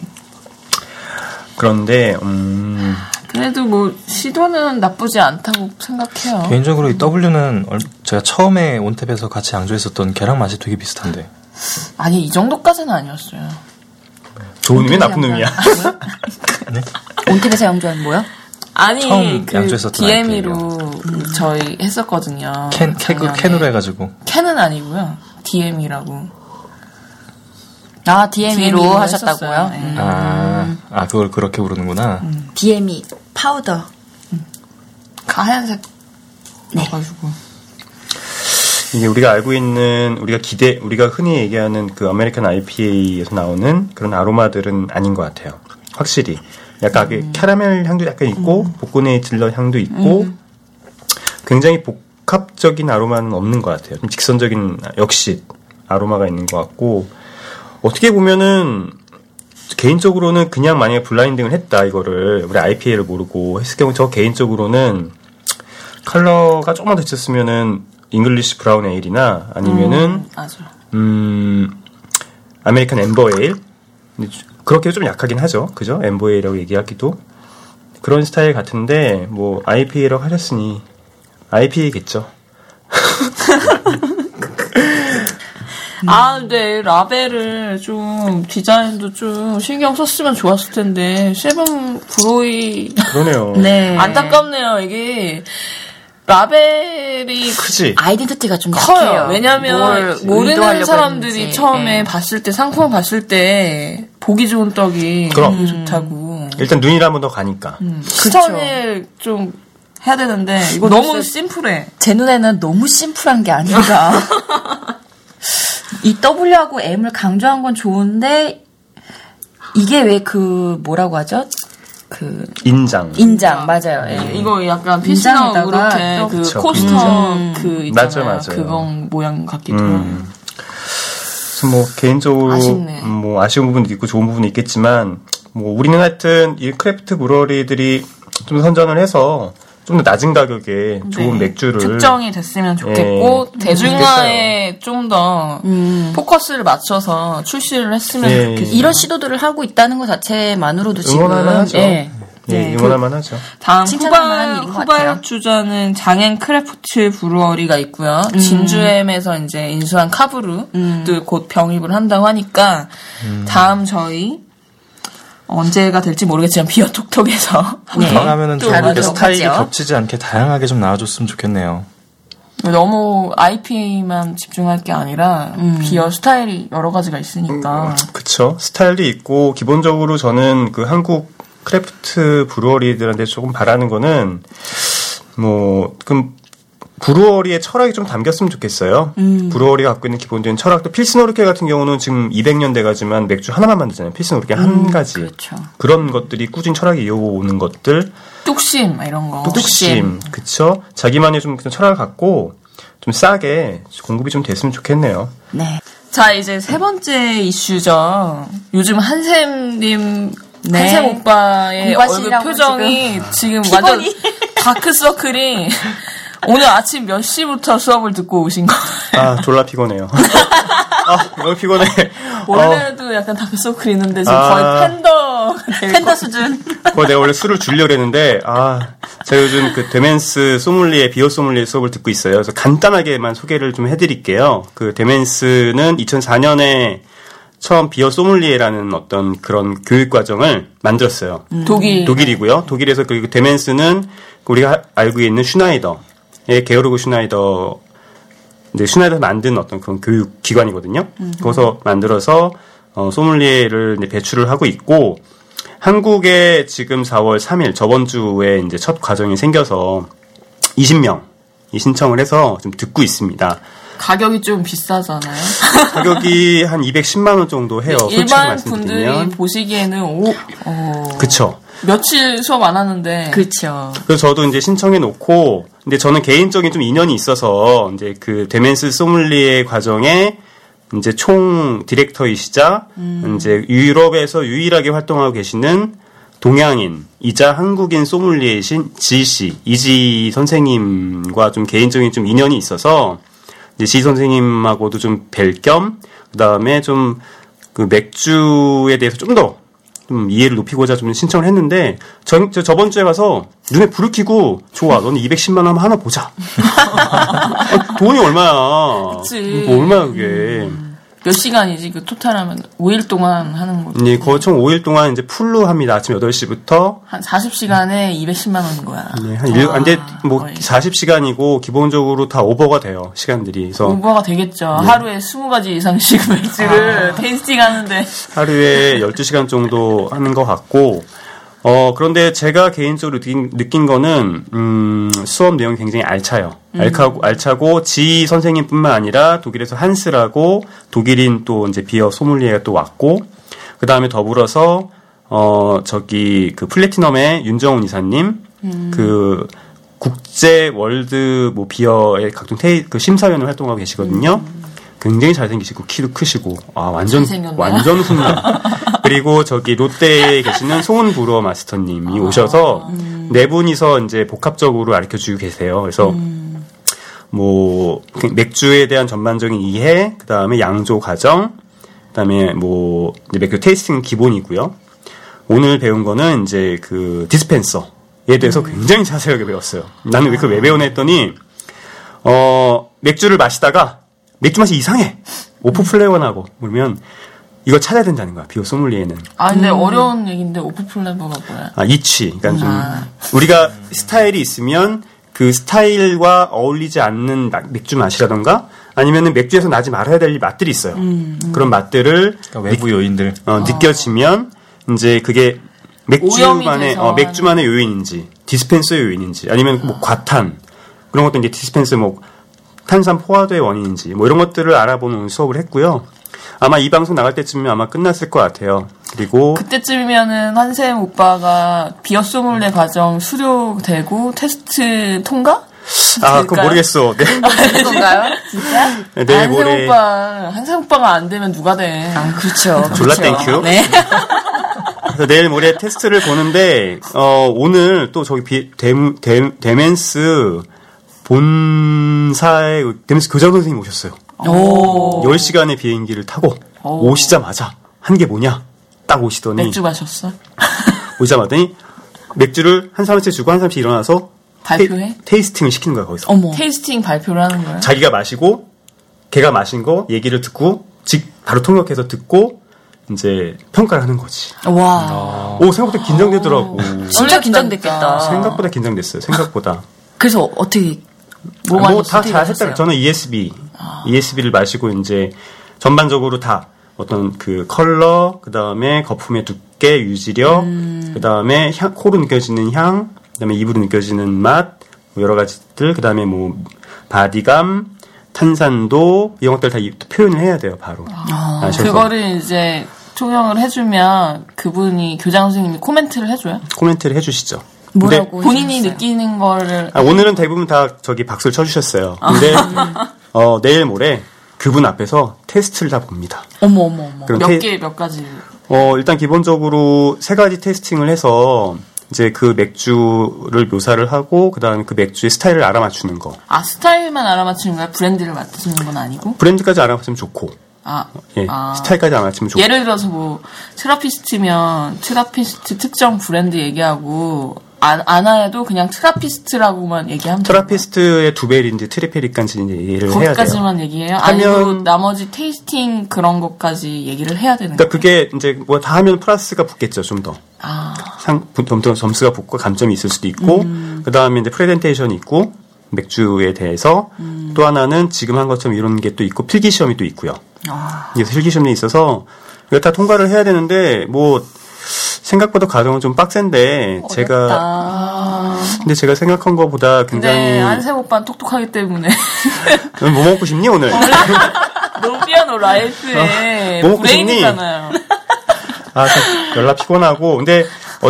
그런데 그래도 뭐 시도는 나쁘지 않다고 생각해요. 개인적으로 이 W는 제가 처음에 온탭에서 같이 양조했었던 걔랑 맛이 되게 비슷한데. 아니 이 정도까지는 아니었어요. 좋은 놈이 나쁜 놈이야. 네? 온탭에서 양조한 뭐요? 아니 처음 그 양조했었던 DME로 저희 했었거든요. 캔으로 해가지고. 캔은 아니고요. DME라고. 아, DME로 하셨다고요? 네. 그걸 그렇게 부르는구나. DME 파우더. 하얀색 네. 가지고. 이게 우리가 알고 있는 우리가 흔히 얘기하는 그 아메리칸 IPA에서 나오는 그런 아로마들은 아닌 것 같아요. 확실히 약간 캐러멜 향도 약간 있고 복고네이틸러 향도 있고 굉장히 복합적인 아로마는 없는 것 같아요. 좀 직선적인 역시 아로마가 있는 것 같고, 어떻게 보면은 개인적으로는 그냥 만약에 블라인딩을 했다, 이거를 우리 IPA를 모르고 했을 경우 저 개인적으로는 컬러가 조금만 더 있었으면은 잉글리시 브라운 에일이나 아니면은 아메리칸 엠버 에일, 그렇게 좀 약하긴 하죠, 그죠? 엠버 에일이라고 얘기하기도 그런 스타일 같은데, 뭐 IPA라고 하셨으니 IPA겠죠. 근데 라벨을 좀 디자인도 좀 신경 썼으면 좋았을 텐데 세븐 브로이 그러네요. 네. 안타깝네요. 이게 라벨이 크지. 아이덴티티가 좀 커요. 약해요. 왜냐면 모르는 사람들이 했는지. 처음에 봤을 때, 상품을 봤을 때 보기 좋은 떡이 그럼. 좋다고. 일단 눈이 한 번 더 가니까. 시선을 좀 해야 되는데 이거 너무 심플해. 제 눈에는 너무 심플한 게 아닌가. 이 W하고 M을 강조한 건 좋은데 이게 왜 뭐라고 하죠? 인장 맞아요. 예. 이거 약간 피시나고 이렇게 그 그쵸, 코스터 그 있잖아요. 맞아요. 그건 모양 같기도 해요. 그래서 뭐 개인적으로 아쉽네. 뭐 아쉬운 부분도 있고 좋은 부분도 있겠지만, 뭐 우리는 하여튼 이 크래프트 브루어리들이 좀 선전을 해서 좀 더 낮은 가격에 좋은 맥주를 측정이 됐으면 좋겠고 대중화에 좀 더 포커스를 맞춰서 출시를 했으면 좋겠어요. 이런 시도들을 하고 있다는 것 자체만으로도 지금 응원할 만하죠. 네. 응원할 만하죠. 다음 칭찬할 만한 일인 것 같아요. 후발 주자는 장앤 크래프트 브루어리가 있고요. 진주엠에서 이제 인수한 카브루도 곧 병입을 한다고 하니까 다음 저희 언제가 될지 모르겠지만 비어톡톡에서 그러면은 좀 이렇게 다루도록 스타일이 하죠. 겹치지 않게 다양하게 좀 나와줬으면 좋겠네요. 너무 IPA만 집중할 게 아니라 비어 스타일이 여러 가지가 있으니까. 그쵸. 스타일이 있고, 기본적으로 저는 그 한국 크래프트 브루어리들한테 조금 바라는 거는, 브루어리의 철학이 좀 담겼으면 좋겠어요. 브루어리가 갖고 있는 기본적인 철학도, 필스노르케 같은 경우는 지금 200년 돼가지만 맥주 하나만 만들잖아요. 필스노르케 한 가지. 그렇죠. 그런 것들이 꾸준히 철학이 이어오는 것들. 뚝심 이런 거. 뚝심. 그쵸. 자기만의 좀 철학을 갖고 좀 싸게 공급이 좀 됐으면 좋겠네요. 네. 자, 이제 세 번째 이슈죠. 요즘 한샘님, 네. 한샘 오빠의 얼굴 공부하시라고 표정이 지금 완전 다크서클이 오늘 아침 몇 시부터 수업을 듣고 오신 거예요? 졸라 피곤해요. 너무 피곤해. 원래도 약간 다크서클이 있는데 지금 거의 팬더 수준. 내가 원래 술을 줄려고 했는데, 제가 요즘 그 데멘스 소믈리에, 비어 소믈리에 수업을 듣고 있어요. 그래서 간단하게만 소개를 좀 해드릴게요. 그 데멘스는 2004년에 처음 비어 소믈리에라는 어떤 그런 교육 과정을 만들었어요. 독일이고요. 독일에서 그리고 데멘스는 우리가 알고 있는 슈나이더의 게오르그 슈나이더, 이제 슈나이더에서 만든 어떤 그런 교육 기관이거든요. 거기서 만들어서 소믈리에를 이제 배출을 하고 있고, 한국에 지금 4월 3일 저번 주에 이제 첫 과정이 생겨서 20명이 신청을 해서 좀 듣고 있습니다. 가격이 좀 비싸잖아요. 가격이 한 210만 원 정도 해요. 일반 분들이 보시기에는 그쵸. 며칠 수업 안 하는데. 그렇죠. 그래서 저도 이제 신청해 놓고, 근데 저는 개인적인 좀 인연이 있어서 이제 그 데멘스 소믈리에 과정에 이제 총 디렉터이시자 이제 유럽에서 유일하게 활동하고 계시는 동양인이자 한국인 소믈리에이신 이지 선생님과 좀 개인적인 좀 인연이 있어서 이제 지 선생님하고도 좀 뵐 겸 그다음에 좀 그 맥주에 대해서 좀 더 좀 이해를 높이고자 좀 신청을 했는데 저번 주에 가서 눈에 불을 켜고 좋아 너는 210만 원 하면 하나 보자. 돈이 얼마야? 그치. 뭐 얼마야 그게? 몇 시간이지? 그 토탈하면 5일 동안 하는 거지. 네, 거의 총 5일 동안 이제 풀로 합니다. 아침 8시부터 한 40시간에 210만 원인 거야. 네, 근데 뭐 40시간이고 기본적으로 다 오버가 돼요. 시간들이. 그래서 오버가 되겠죠. 네. 하루에 20가지 이상씩 맥주를 테이스팅 하는데 하루에 12시간 정도 하는 것 같고 그런데 제가 개인적으로 느낀 거는 수업 내용이 굉장히 알차요. 알차고 지 선생님뿐만 아니라 독일에서 한스라고 독일인 또 이제 비어 소믈리에가 또 왔고 그다음에 더불어서 그 플래티넘의 윤정훈 이사님 그 국제 월드 뭐 비어의 각종 그 심사위원을 활동하고 계시거든요. 굉장히 잘생기시고 키도 크시고 완전 훈남. 그리고 저기 롯데에 계시는 송은 브루어 마스터님이 오셔서 네 분이서 이제 복합적으로 가르쳐 주고 계세요. 그래서 뭐 맥주에 대한 전반적인 이해, 그다음에 양조 과정, 그다음에 뭐 이제 맥주 테이스팅 기본이고요. 오늘 배운 거는 이제 그 디스펜서에 대해서 굉장히 자세하게 배웠어요. 나는 왜 그걸 왜 배우나 했더니 맥주를 마시다가 맥주 맛이 이상해. 오프 플레이어나고 그러면 이거 찾아야 된다는 거야. 비어 소믈리에는. 근데 어려운 얘기인데 오프 플레이어가 뭐야? 이취. 그러니까 좀 우리가 스타일이 있으면 그 스타일과 어울리지 않는 맥주 맛이라던가 아니면은 맥주에서 나지 말아야 될 맛들이 있어요. 그런 맛들을 그러니까 외부 요인들 느껴지면 이제 그게 맥주만의 요인인지 디스펜서의 요인인지 아니면 뭐 과탄 그런 것도 이제 디스펜서 뭐 탄산 포화도의 원인인지 뭐 이런 것들을 알아보는 수업을 했고요. 아마 이 방송 나갈 때쯤이면 아마 끝났을 것 같아요. 그리고 그때쯤이면은 한샘 오빠가 비어 소믈리에 과정 수료되고 테스트 통과? 그거 모르겠어. 네. 되는 건가요? 진짜? 네, 한샘 오빠가 안 되면 누가 돼? 그렇죠. 졸라 땡큐. 네. 그래서 내일 모레 테스트를 보는데 오늘 또 저기 데멘스 본사의 데멘스 교장 선생님 오셨어요. 10시간의 비행기를 타고 오시자마자 한 게 뭐냐 딱 오시더니 맥주 마셨어? 오시자마자 맥주를 한 사람씩 주고 한 사람씩 일어나서 발표해? 테이스팅을 시키는 거야 거기서. 테이스팅 발표를 하는 거야? 자기가 마시고 걔가 마신 거 얘기를 듣고 바로 통역해서 듣고 이제 평가를 하는 거지. 와. 생각보다 긴장되더라고. 진짜 긴장됐겠다. 생각보다 긴장됐어요. 생각보다. 그래서 어떻게 다 잘 했다. 저는 ESB를 마시고 이제 전반적으로 다 어떤 그 컬러, 그 다음에 거품의 두께, 유지력, 그 다음에 코로 느껴지는 향, 그 다음에 입으로 느껴지는 맛, 뭐 여러 가지들, 그 다음에 뭐 바디감, 탄산도 이런 것들 다 표현을 해야 돼요. 바로. 그거를 이제 통역을 해주면 그분이 교장 선생님이 코멘트를 해줘요? 코멘트를 해주시죠. 뭐라고 본인이 느끼는 거를 오늘은 대부분 다 저기 박수를 쳐주셨어요. 근데 내일 모레 그분 앞에서 테스트를 다 봅니다. 어머. 몇 가지? 일단 기본적으로 3가지 테스팅을 해서 이제 그 맥주를 묘사를 하고 그다음에 그 맥주의 스타일을 알아맞추는 거. 스타일만 알아맞추는 거야? 브랜드를 맞추는 건 아니고? 브랜드까지 알아맞추면 좋고. 스타일까지 알아맞추면 좋고. 예를 들어서 뭐 트라피스트면 트라피스트 특정 브랜드 얘기하고 안 해도 그냥 트라피스트라고만 얘기하면 트라피스트의 두벨인지 트리페리까지 얘기를 해야 돼요. 거기까지만 얘기해요? 아니면 나머지 테이스팅 그런 것까지 얘기를 해야 되는 거예요? 그러니까 그게 이제 뭐 다 하면 플러스가 붙겠죠, 좀 더. 좀 더 점수가 붙고 감점이 있을 수도 있고 그 다음에 이제 프레젠테이션이 있고 맥주에 대해서 또 하나는 지금 한 것처럼 이런 게 또 있고 필기시험이 또 있고요. 그래서 필기시험이 있어서 이거 다 통과를 해야 되는데 뭐 생각보다 과정은 좀 빡센데 근데 제가 생각한 것보다 굉장히 한샘 오빠는 똑똑하기 때문에 뭐 먹고 싶니 오늘? 노피아노 라이프에 뭐 먹고 싶니? 브레인이잖아요. 연락 피곤하고 근데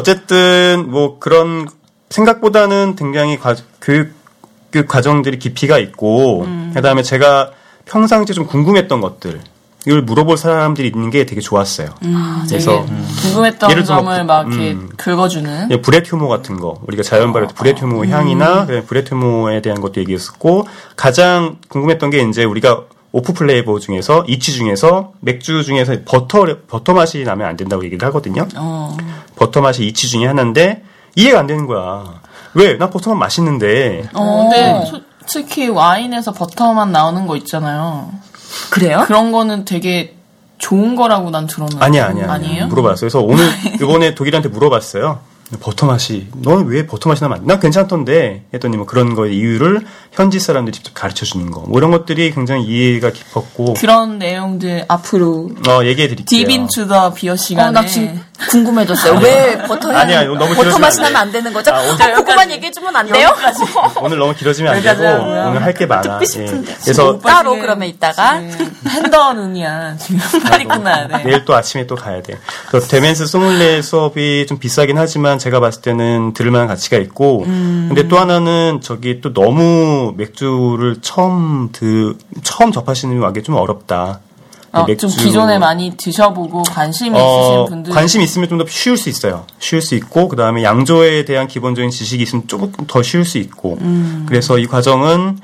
어쨌든 뭐 그런 생각보다는 굉장히 교육 과정들이 깊이가 있고 그다음에 제가 평상시에 좀 궁금했던 것들 이걸 물어볼 사람들이 있는 게 되게 좋았어요. 그래서 궁금했던 점을 막 이렇게 긁어주는 브렛 휴모 같은 거 우리가 자연 발효 브렛 휴모 향이나 브렛 휴모에 대한 것도 얘기했었고 가장 궁금했던 게 이제 우리가 오프 플레이버 중에서 이치 중에서 맥주 중에서 버터 맛이 나면 안 된다고 얘기를 하거든요. 버터 맛이 이치 중에 하나인데 이해가 안 되는 거야. 왜? 나 버터만 맛있는데. 근데 특히 와인에서 버터만 나오는 거 있잖아요. 그래요? 그런 거는 되게 좋은 거라고 난 들었는데. 아니에요? 물어봤어요. 그래서 이번에 독일한테 물어봤어요. 버터 맛이, 너는 왜 버터 맛이 나면 안 돼? 난 괜찮던데. 했더니 뭐 그런 거의 이유를 현지 사람들이 직접 가르쳐 주는 거. 뭐 이런 것들이 굉장히 이해가 깊었고. 그런 내용들 앞으로. 얘기해 드릴게요. Deep into the beer 시간에. 나 지금 궁금해졌어요. 왜 버터 너무 버터 맛이 나면 안 되는 거죠? 그거만 얘기해주면 안 돼요? 오늘 너무 길어지면 안 되고, 오늘 할 게 많아. 듣고 싶은데. 그래서 따로 그러면 이따가. 팬더는이야. 지금 빨리 끝나야 돼. 내일 또 아침에 또 가야 돼. 그래서 데멘스 소믈리에 수업이 좀 비싸긴 하지만 제가 봤을 때는 들을 만한 가치가 있고, 근데 또 하나는 또 너무 맥주를 처음 접하시는 게 좀 어렵다. 좀 기존에 많이 드셔보고 관심이 있으신 분들. 관심 있으면 좀 더 쉬울 수 있어요. 쉬울 수 있고, 그 다음에 양조에 대한 기본적인 지식이 있으면 조금 더 쉬울 수 있고, 그래서 이 과정은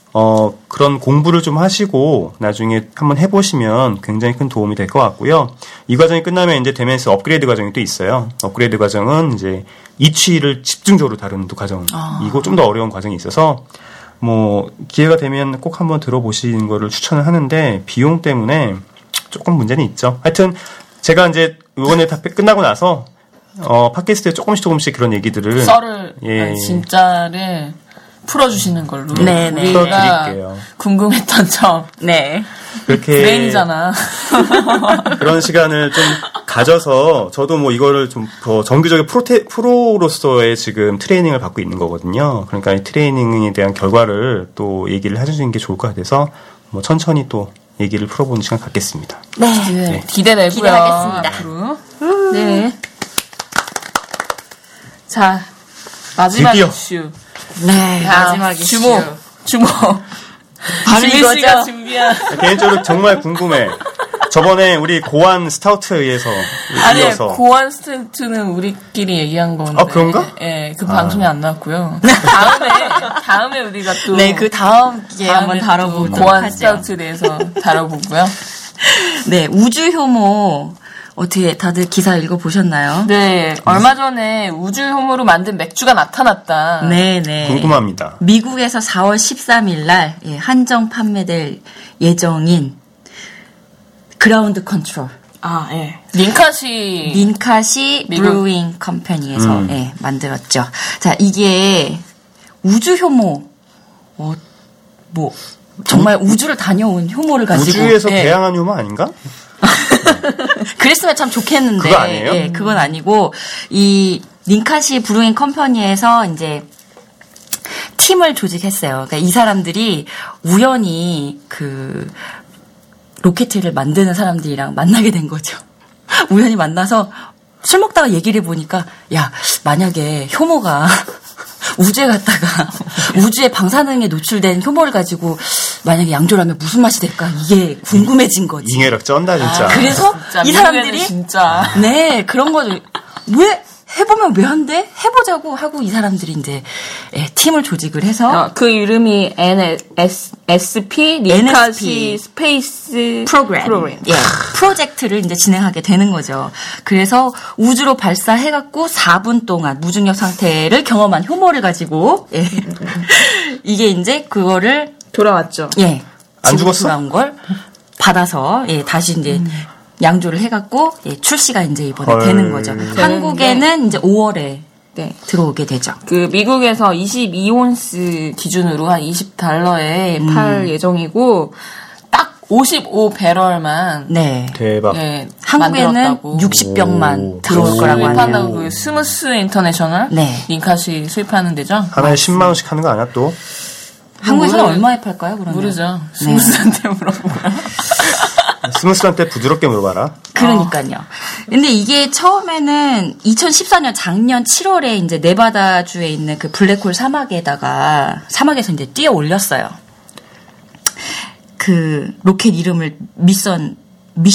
그런 공부를 좀 하시고 나중에 한번 해보시면 굉장히 큰 도움이 될 것 같고요. 이 과정이 끝나면 이제 데멘스 업그레이드 과정이 또 있어요. 업그레이드 과정은 이제 이취를 집중적으로 다루는 또 과정. 이거 좀 더 어려운 과정이 있어서 뭐 기회가 되면 꼭 한번 들어보시는 거를 추천을 하는데 비용 때문에 조금 문제는 있죠. 하여튼 제가 이제 이번에 다 끝나고 나서 팟캐스트에 조금씩 그런 얘기들을 썰을 진짜를 풀어주시는 걸로. 네네. 풀어드릴게요. 궁금했던 점. 네. 그렇게. 브레인이잖아. 그런 시간을 좀 가져서 저도 뭐 이거를 좀 더 정규적인 프로로서의 지금 트레이닝을 받고 있는 거거든요. 그러니까 이 트레이닝에 대한 결과를 또 얘기를 해주시는 게 좋을 것 같아서 뭐 천천히 또 얘기를 풀어보는 시간 갖겠습니다. 네. 기대되고요. 기대하겠습니다. 앞으로. 네. 자, 마지막 드디어. 이슈. 네, 마지막 이슈. 주모. 바로 이거죠. 준비한. 개인적으로 정말 궁금해. 저번에 우리 고안 스타우트에 의해서 이어서. 고안 스타우트는 우리끼리 얘기한 건데. 그런가? 예, 그 방송이 안 나왔고요. 다음에 우리가 또. 네, 그 다음 기회에 한번 다뤄보도록 고안 하죠. 스타우트에 대해서 다뤄보고요. 네, 우주 효모. 어떻게 다들 기사 읽어보셨나요? 네, 얼마 전에 우주 효모로 만든 맥주가 나타났다. 네네. 궁금합니다. 미국에서 4월 13일 날 한정 판매될 예정인 그라운드 컨트롤. 예. 닌카시 브루잉 컴퍼니에서 만들었죠. 자, 이게 우주 효모, 정말 우주를 다녀온 효모를 가지고. 우주에서 개양한 효모 아닌가? 그랬으면 참 좋겠는데. 그거 아니에요? 예, 그건 아니고, 이 닌카시 브루잉 컴퍼니에서 이제 팀을 조직했어요. 그러니까 이 사람들이 우연히 로켓을 만드는 사람들이랑 만나게 된 거죠. 우연히 만나서 술 먹다가 얘기를 해보니까, 야, 만약에 효모가 우주에 갔다가 우주의 방사능에 노출된 효모를 가지고 만약에 양조를 하면 무슨 맛이 될까? 이게 궁금해진 거지. 잉여력 쩐다, 진짜. 그래서 진짜, 이 사람들이 진짜. 네, 그런 거죠. 왜 해보면 왜 안 돼? 해보자고 하고 이 사람들이 이제 팀을 조직을 해서 그 이름이 NSP 닌카시 스페이스 프로그램. 예, 프로젝트를 이제 진행하게 되는 거죠. 그래서 우주로 발사해갖고 4분 동안 무중력 상태를 경험한 효모를 가지고 이게 이제 그거를 돌아왔죠. 안 죽었어? 돌아온 걸 받아서 다시 이제 양조를 해갖고 출시가 이제 이번에 되는 거죠. 한국에는 이제 5월에 들어오게 되죠. 그 미국에서 22온스 기준으로 한 $20에 팔 예정이고 딱 55배럴만 네. 대박. 예, 한국에는 만들었다고. 60병만 들어올 거라고 수입한다고 하네요. 그 스무스 인터내셔널 네. 링카시 수입하는 데죠. 하나에 10만 원씩 하는 거 아니야 또? 한국에서는 얼마에 팔까요? 그러면? 모르죠. 스무스한테 물어보고요. 스무스한테 부드럽게 물어봐라. 그러니까요. 근데 이게 처음에는 2014년 작년 7월에 이제 네바다주에 있는 그 블랙홀 사막에서 이제 뛰어 올렸어요. 그 로켓 이름을 미션 1?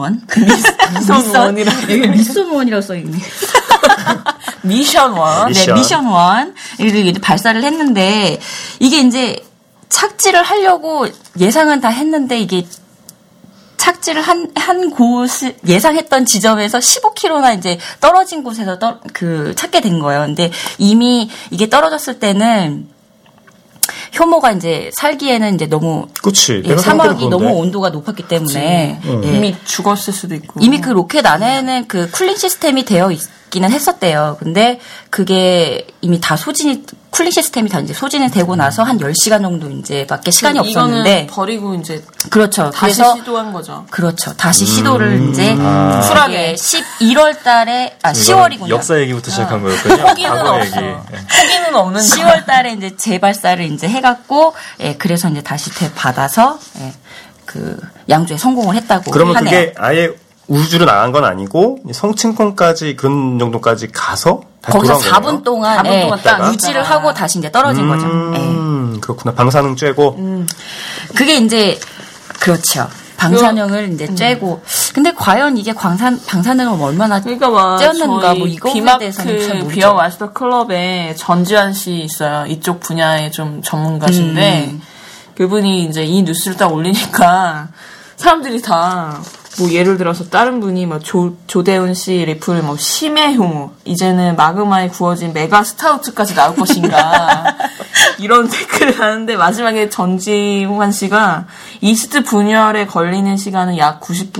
미션 1이라고 써있네. 미션 1. 네, 미션 1을 이제 발사를 했는데 이게 이제 착지를 하려고 예상은 다 했는데 이게 착지를 한 곳을 예상했던 지점에서 15km나 이제 떨어진 곳에서 찾게 된 거예요. 근데 이미 이게 떨어졌을 때는 효모가 이제 살기에는 이제 너무 그치. 사막이 너무 온도가 높았기 때문에 이미 죽었을 수도 있고 이미 그 로켓 안에는 그 쿨링 시스템이 되어 있기는 했었대요. 근데 그게 이미 다 쿨링 시스템이 다 이제 소진이 되고 나서 한 10시간 정도 이제 밖에 시간이 없었는데 이거는 버리고 이제 그렇죠. 다시 그래서 시도한 거죠. 그렇죠. 다시 시도를 이제 쿨하게 11월 달에 10월이군요. 역사 얘기부터 시작한 거였군요. 과거 얘기. 포기는 없는 10월 달에 이제 재발사를 이제 해갖고 그래서 이제 다시 되받아서 그 양조에 성공을 했다고 그러면 하네요. 그게 아예 우주로 나간 건 아니고 성층권까지 그런 정도까지 가서 다시 거기서 돌아온 4분 거예요? 동안 4분 동안 딱 유지를 하고 다시 이제 떨어진 거죠. 그렇구나. 방사능 쬐고. 그게 이제 그렇죠. 방사능을 이제 쬐고. 근데 과연 이게 방사능을 얼마나 그러니까 막 쬐었는가 뭐 이거에 대해서는 잘 모르죠. 비어 마스터 클럽에 전지환 씨 있어요. 이쪽 분야의 좀 전문가신데 그분이 이제 이 뉴스를 딱 올리니까 사람들이 다 뭐 예를 들어서 다른 분이 막 조대훈 씨 리플 뭐 심해 효모 이제는 마그마에 구워진 메가 스타우트까지 나올 것인가 이런 댓글을 하는데 마지막에 전지환 씨가 이스트 분열에 걸리는 시간은 약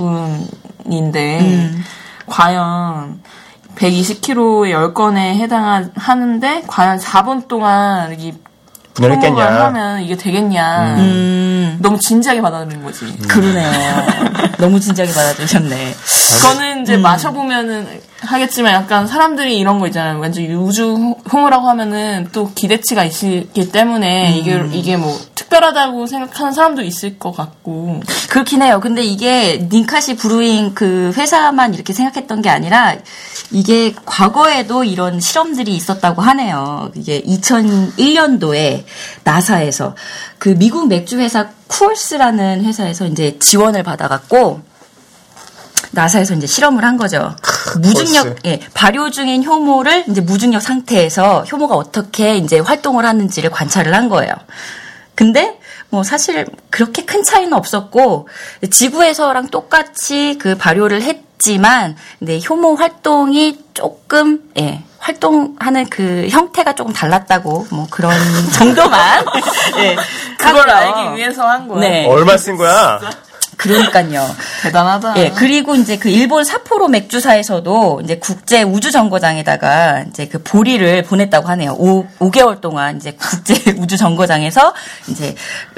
90분인데 과연 120kg의 10건에 해당하는데 과연 4분 동안 이 분열했겠냐 하면 이게 되겠냐 너무 진지하게 받아들인 거지. 그러네요. 너무 진지하게 받아들였네. 그거는 이제 마셔보면은 하겠지만 약간 사람들이 이런 거 있잖아요. 왠지 우주 홍어라고 하면은 또 기대치가 있기 때문에 이게 뭐 특별하다고 생각하는 사람도 있을 것 같고. 그렇긴 해요. 근데 이게 닌카시 브루잉 그 회사만 이렇게 생각했던 게 아니라 이게 과거에도 이런 실험들이 있었다고 하네요. 이게 2001년도에 나사에서 그 미국 맥주 회사 쿠얼스라는 회사에서 이제 지원을 받아갖고 나사에서 이제 실험을 한 거죠. 무중력, 발효 중인 효모를 이제 무중력 상태에서 효모가 어떻게 이제 활동을 하는지를 관찰을 한 거예요. 근데 뭐 사실 그렇게 큰 차이는 없었고 지구에서랑 똑같이 그 발효를 했지만 근데 효모 활동이 조금 활동하는 그 형태가 조금 달랐다고 뭐 그런 정도만 그걸 알기 위해서 한 거예요. 네. 얼마 쓴 거야? 그러니까요. 대단하다. 그리고 이제 그 일본 사포로 맥주사에서도 이제 국제 우주 정거장에다가 이제 그 보리를 보냈다고 하네요. 5개월 동안 이제 국제 우주 정거장에서 이제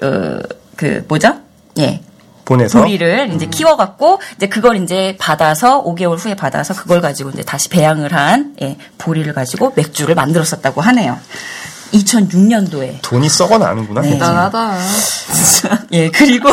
보내서 보리를 이제 키워갖고 이제 그걸 이제 받아서 5개월 후에 받아서 그걸 가지고 이제 다시 배양을 한 보리를 가지고 맥주를 만들었었다고 하네요. 2006년도에 돈이 썩어 나는구나. 네. 대단하다. 그리고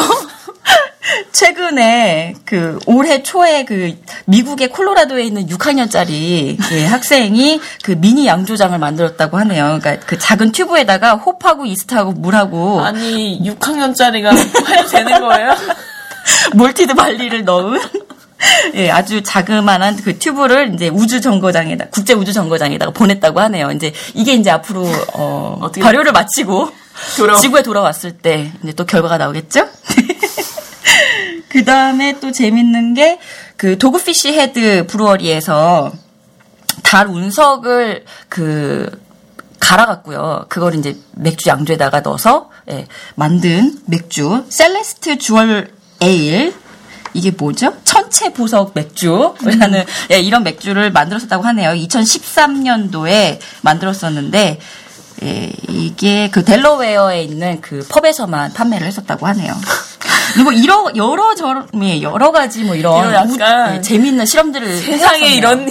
최근에 그 올해 초에 그 미국의 콜로라도에 있는 6학년짜리 학생이 그 미니 양조장을 만들었다고 하네요. 그러니까 그 작은 튜브에다가 홉하고 이스트하고 물하고 아니 6학년짜리가 해도 되는 거예요? 몰티드 발리를 넣은 아주 자그마한 그 튜브를 이제 국제 우주 정거장에다가 보냈다고 하네요. 이제 이게 이제 앞으로 발효를 마치고 지구에 돌아왔을 때 이제 또 결과가 나오겠죠? 그 다음에 또 재밌는 게 그 도그피쉬 헤드 브루어리에서 달 운석을 갈아갔고요. 그걸 이제 맥주 양조에다가 넣어서 만든 맥주 셀레스트 주얼 에일 이게 뭐죠? 천체 보석 맥주라는 이런 맥주를 만들었었다고 하네요. 2013년도에 만들었었는데 이게 그 델러웨어에 있는 그 펍에서만 판매를 했었다고 하네요. 뭐 여러 가지 뭐 이런 약간 재미있는 실험들을 세상에 해왔었네요. 이런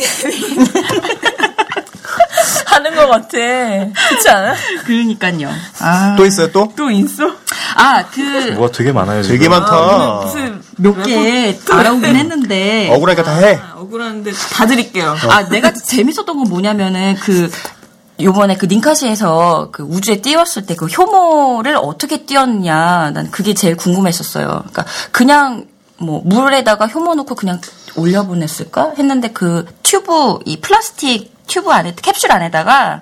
하는 것 같아. 그렇지 않아? 그러니까요. 또 있어요, 또? 또 있어? 뭐가 되게 많아요. 지금. 되게 많다. 무슨 몇 개 알아오긴 했는데. 억울하니까 다 해. 억울한데 다 드릴게요. 내가 재밌었던 건 뭐냐면은 요번에 닌카시에서 우주에 띄웠을 때 효모를 어떻게 띄웠냐. 난 그게 제일 궁금했었어요. 그러니까 그냥 뭐 물에다가 효모 넣고 그냥 올려보냈을까? 했는데 이 플라스틱 튜브 안에, 캡슐 안에다가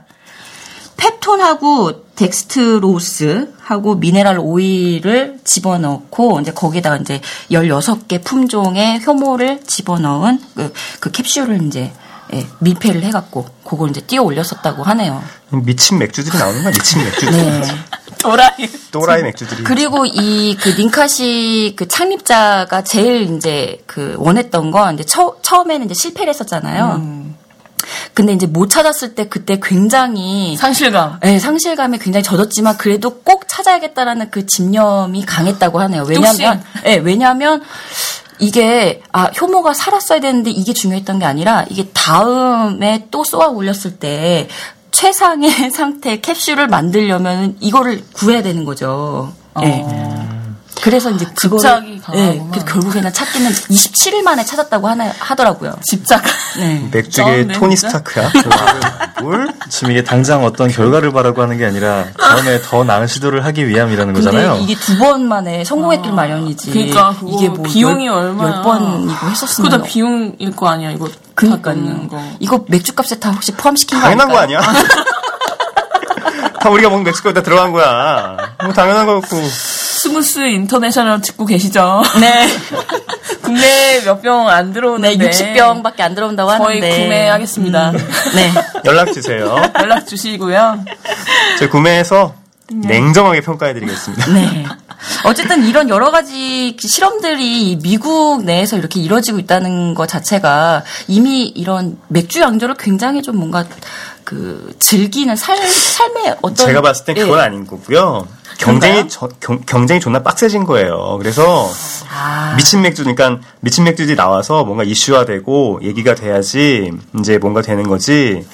펩톤하고 덱스트로스하고 미네랄 오일을 집어넣고 이제 거기다가 이제 16개 품종의 효모를 집어넣은 그 캡슐을 이제 밀폐를 해갖고 그걸 이제 띄워 올렸었다고 하네요. 미친 맥주들이 나오는 거야, 미친 맥주들. 네. 또라이 맥주들이. 그리고 닌카시 창립자가 제일 이제 원했던 건 이제 처음에는 이제 실패를 했었잖아요. 근데 이제 못 찾았을 때 그때 굉장히 상실감. 네, 상실감이 굉장히 젖었지만 그래도 꼭 찾아야겠다라는 그 집념이 강했다고 하네요. 왜냐면 이게 효모가 살았어야 되는데 이게 중요했던 게 아니라 이게 다음에 또 쏘아 올렸을 때 최상의 상태의 캡슐을 만들려면 이거를 구해야 되는 거죠. 그래서 이제 집착이 강하구나. 그래서 결국에는 찾기는 27일 만에 찾았다고 하더라고요. 집착. 네. 맥주계 토니 스타크야. 뭘? 지금 이게 당장 어떤 결과를 바라고 하는 게 아니라 다음에 더 나은 시도를 하기 위함이라는 거잖아요. 근데 이게 2번 만에 성공했길 마련이지. 그러니까 이게 뭐 비용이 얼마야? 10번이고 했었으면. 그거 다 비용일 거 아니야, 이거. 그러니까요. 이거 맥주값에 다 혹시 포함시킨 거 당연한 아닐까요? 거 아니야? 다 우리가 먹는 맥주값에 다 들어간 거야. 뭐 당연한 거고. 스무스 인터내셔널 듣고 계시죠? 네. 국내에 몇 병 안 들어오는데. 네, 60병밖에 안 들어온다고 거의 하는데. 구매하겠습니다. 네. 연락 주세요. 연락 주시고요. 제가 구매해서 냉정하게 평가해드리겠습니다. 네. 어쨌든 이런 여러 가지 실험들이 미국 내에서 이렇게 이루어지고 있다는 것 자체가 이미 이런 맥주 양조를 굉장히 좀 뭔가 즐기는 삶의 어떤. 제가 봤을 땐 그건 아닌 거고요. 경쟁이 존나 빡세진 거예요. 그래서 미친 맥주들이 나와서 뭔가 이슈화되고 얘기가 돼야지 이제 뭔가 되는 거지.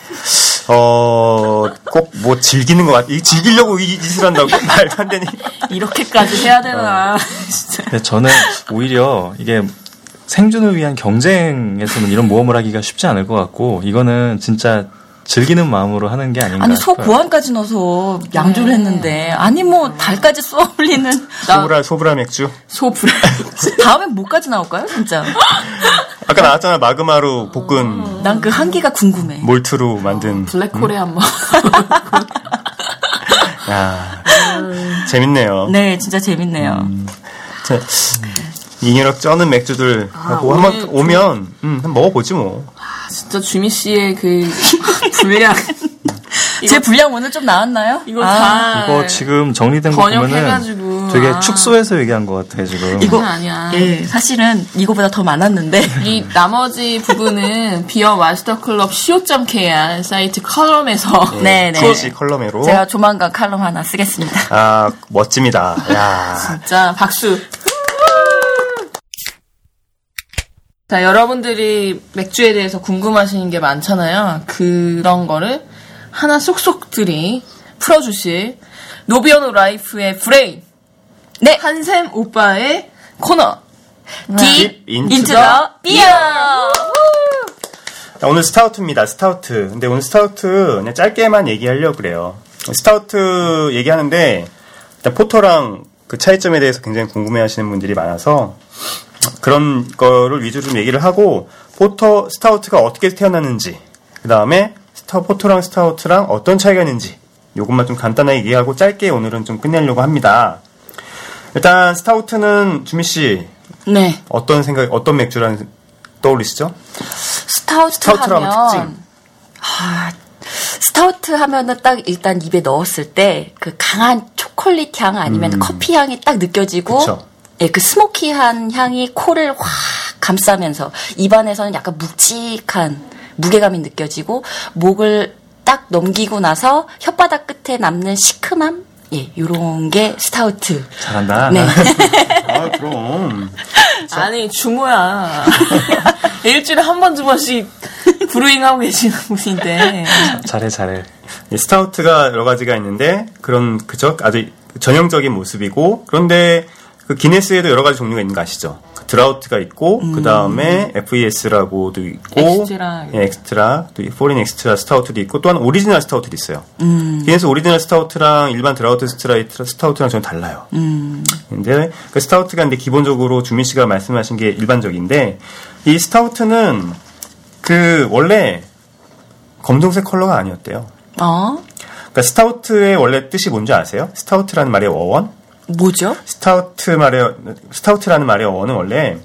꼭 뭐 즐기는 것 같아. 즐기려고 이 짓을 한다고 말도 안 되니. 이렇게까지 해야 되나. 진짜. 저는 오히려 이게 생존을 위한 경쟁에서는 이런 모험을 하기가 쉽지 않을 것 같고 이거는 진짜 즐기는 마음으로 하는 게 아닌가. 아니 소 고안까지 넣어서 양조를 했는데 뭐 달까지 쏘아 올리는 소브라 맥주. 다음엔 뭐까지 나올까요 진짜? 아까 나왔잖아 마그마로 볶은. 난 그 한기가 궁금해. 몰트로 만든. 블랙홀에 한번. 야 재밌네요. 네 진짜 재밌네요. 잉여력 쩌는 맥주들 하고 한번 오면 한번 먹어보지 뭐. 진짜 주미 씨의 분량. 제 분량 오늘 좀 나왔나요? 이거 지금 정리된 거 보면은 되게 축소해서 얘기한 것 같아 지금. 이거 아니야. 예, 사실은 이거보다 더 많았는데 이 나머지 부분은 비어 마스터 클럽 co.kr 사이트 컬럼에서 네네. 주미 컬럼으로 제가 조만간 칼럼 하나 쓰겠습니다. 멋집니다. 야 진짜 박수. 자, 여러분들이 맥주에 대해서 궁금하시는 게 많잖아요. 그런 거를 하나 쏙쏙들이 풀어주실 노비언 라이프의 브레인. 네. 한샘 오빠의 코너. 딥 인투 더 비어. 오늘 스타우트입니다. 스타우트. 근데 오늘 스타우트 그냥 짧게만 얘기하려고 그래요. 스타우트 얘기하는데 일단 포터랑 그 차이점에 대해서 굉장히 궁금해하시는 분들이 많아서 그런 거를 위주로 좀 얘기를 하고 스타우트가 어떻게 태어났는지 그 다음에 포터랑 스타우트랑 어떤 차이가 있는지 요것만 좀 간단하게 얘기하고 짧게 오늘은 좀 끝내려고 합니다. 일단 스타우트는 주미씨 네. 어떤 맥주라는 떠올리시죠? 스타우트 하면 특징. 스타우트 하면은 딱 일단 입에 넣었을 때 그 강한 초콜릿 향 아니면 커피 향이 딱 느껴지고 그쵸. 예, 그 스모키한 향이 코를 확 감싸면서 입안에서는 약간 묵직한 무게감이 느껴지고 목을 딱 넘기고 나서 혓바닥 끝에 남는 시큼함 예, 요런 게 스타우트. 잘한다. 네. 아, 그럼. 아니, 주모야. 일주일에 한 번, 두 번씩 브루잉하고 계시는 분인데. 잘해. 스타우트가 여러 가지가 있는데, 그죠? 아주 전형적인 모습이고, 그런데 그 기네스에도 여러 가지 종류가 있는 거 아시죠? 드라우트가 있고, 그 다음에 FES라고도 있고, 엑스트라, 또 포린 엑스트라 스타우트도 있고, 또한 오리지널 스타우트도 있어요. 기네스 오리지널 스타우트랑 일반 드라우트 스타우트랑 좀 달라요. 근데 그 스타우트가 근데 기본적으로 주민 씨가 말씀하신 게 일반적인데, 이 스타우트는 원래 검정색 컬러가 아니었대요. 그러니까 스타우트의 원래 뜻이 뭔지 아세요? 스타우트라는 말의 어원? 뭐죠? 스타우트라는 말의 어원은 원래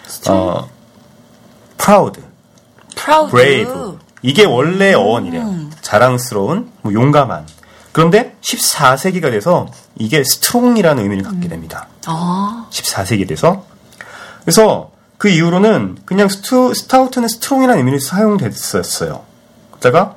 proud, brave 이게 원래 어원이래요. 자랑스러운, 뭐 용감한. 그런데 14세기가 돼서 이게 strong이라는 의미를 갖게 됩니다. 14세기 돼서. 그래서 그 이후로는 그냥 스타우트는 strong이라는 의미로 사용됐었어요. 그러다가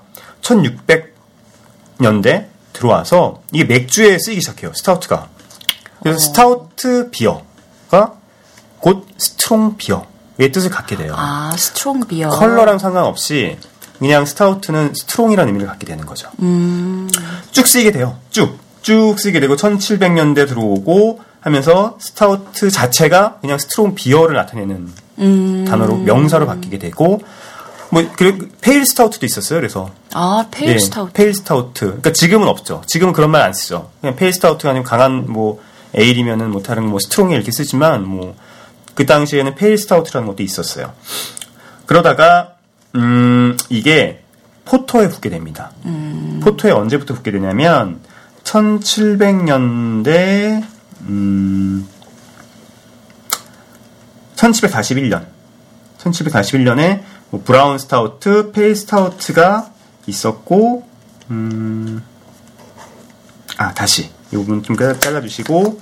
1600년대 들어와서 이게 맥주에 쓰이기 시작해요. 스타우트가. 그래서 스타우트 비어가 곧 스트롱 비어의 뜻을 갖게 돼요. 스트롱 비어. 컬러랑 상관없이 그냥 스타우트는 스트롱이라는 의미를 갖게 되는 거죠. 쭉 쓰이게 돼요. 쭉 쓰이게 되고 1700년대 들어오고 하면서 스타우트 자체가 그냥 스트롱 비어를 나타내는 단어로 명사로 바뀌게 되고 그리고 페일 스타우트도 있었어요. 그래서 페일 스타우트. 페일 스타우트. 그러니까 지금은 없죠. 지금은 그런 말 안 쓰죠. 그냥 페일 스타우트가 아니면 강한 에일이면은 다른 스트롱이 이렇게 쓰지만 그 당시에는 페일 스타우트라는 것도 있었어요. 그러다가 이게 포터에 붙게 됩니다. 포터에 언제부터 붙게 되냐면 1700년대 1741년에 브라운 스타우트, 페일 스타우트가 있었고 다시 이 부분 좀 잘라주시고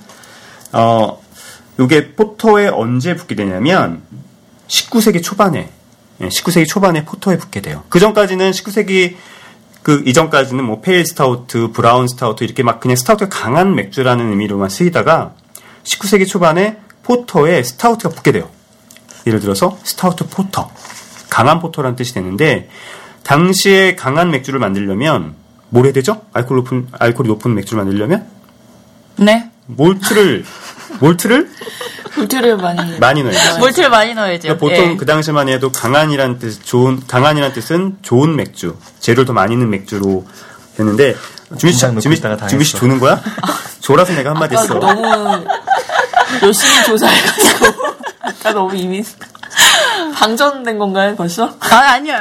요게 포터에 언제 붙게 되냐면 19세기 초반에 포터에 붙게 돼요. 그 전까지는 19세기 이전까지는 페일 스타우트, 브라운 스타우트 이렇게 막 그냥 스타우트가 강한 맥주라는 의미로만 쓰이다가 19세기 초반에 포터에 스타우트가 붙게 돼요. 예를 들어서 스타우트 포터, 강한 포터라는 뜻이 되는데 당시에 강한 맥주를 만들려면 뭘 해야 되죠? 알코올이 높은 맥주를 만들려면? 네. 몰트를 많이 넣어야죠. 몰트를 많이 넣어야죠. 그러니까 보통 그 당시만 해도 강한이란 뜻은 좋은 맥주, 재료를 더 많이 넣은 맥주로 했는데 주미 씨 조는 거야? 조라서 내가 한마디 했어. 너무 열심히 조사해가지고 아까 너무 이미 방전된 건가요 벌써? 아니요.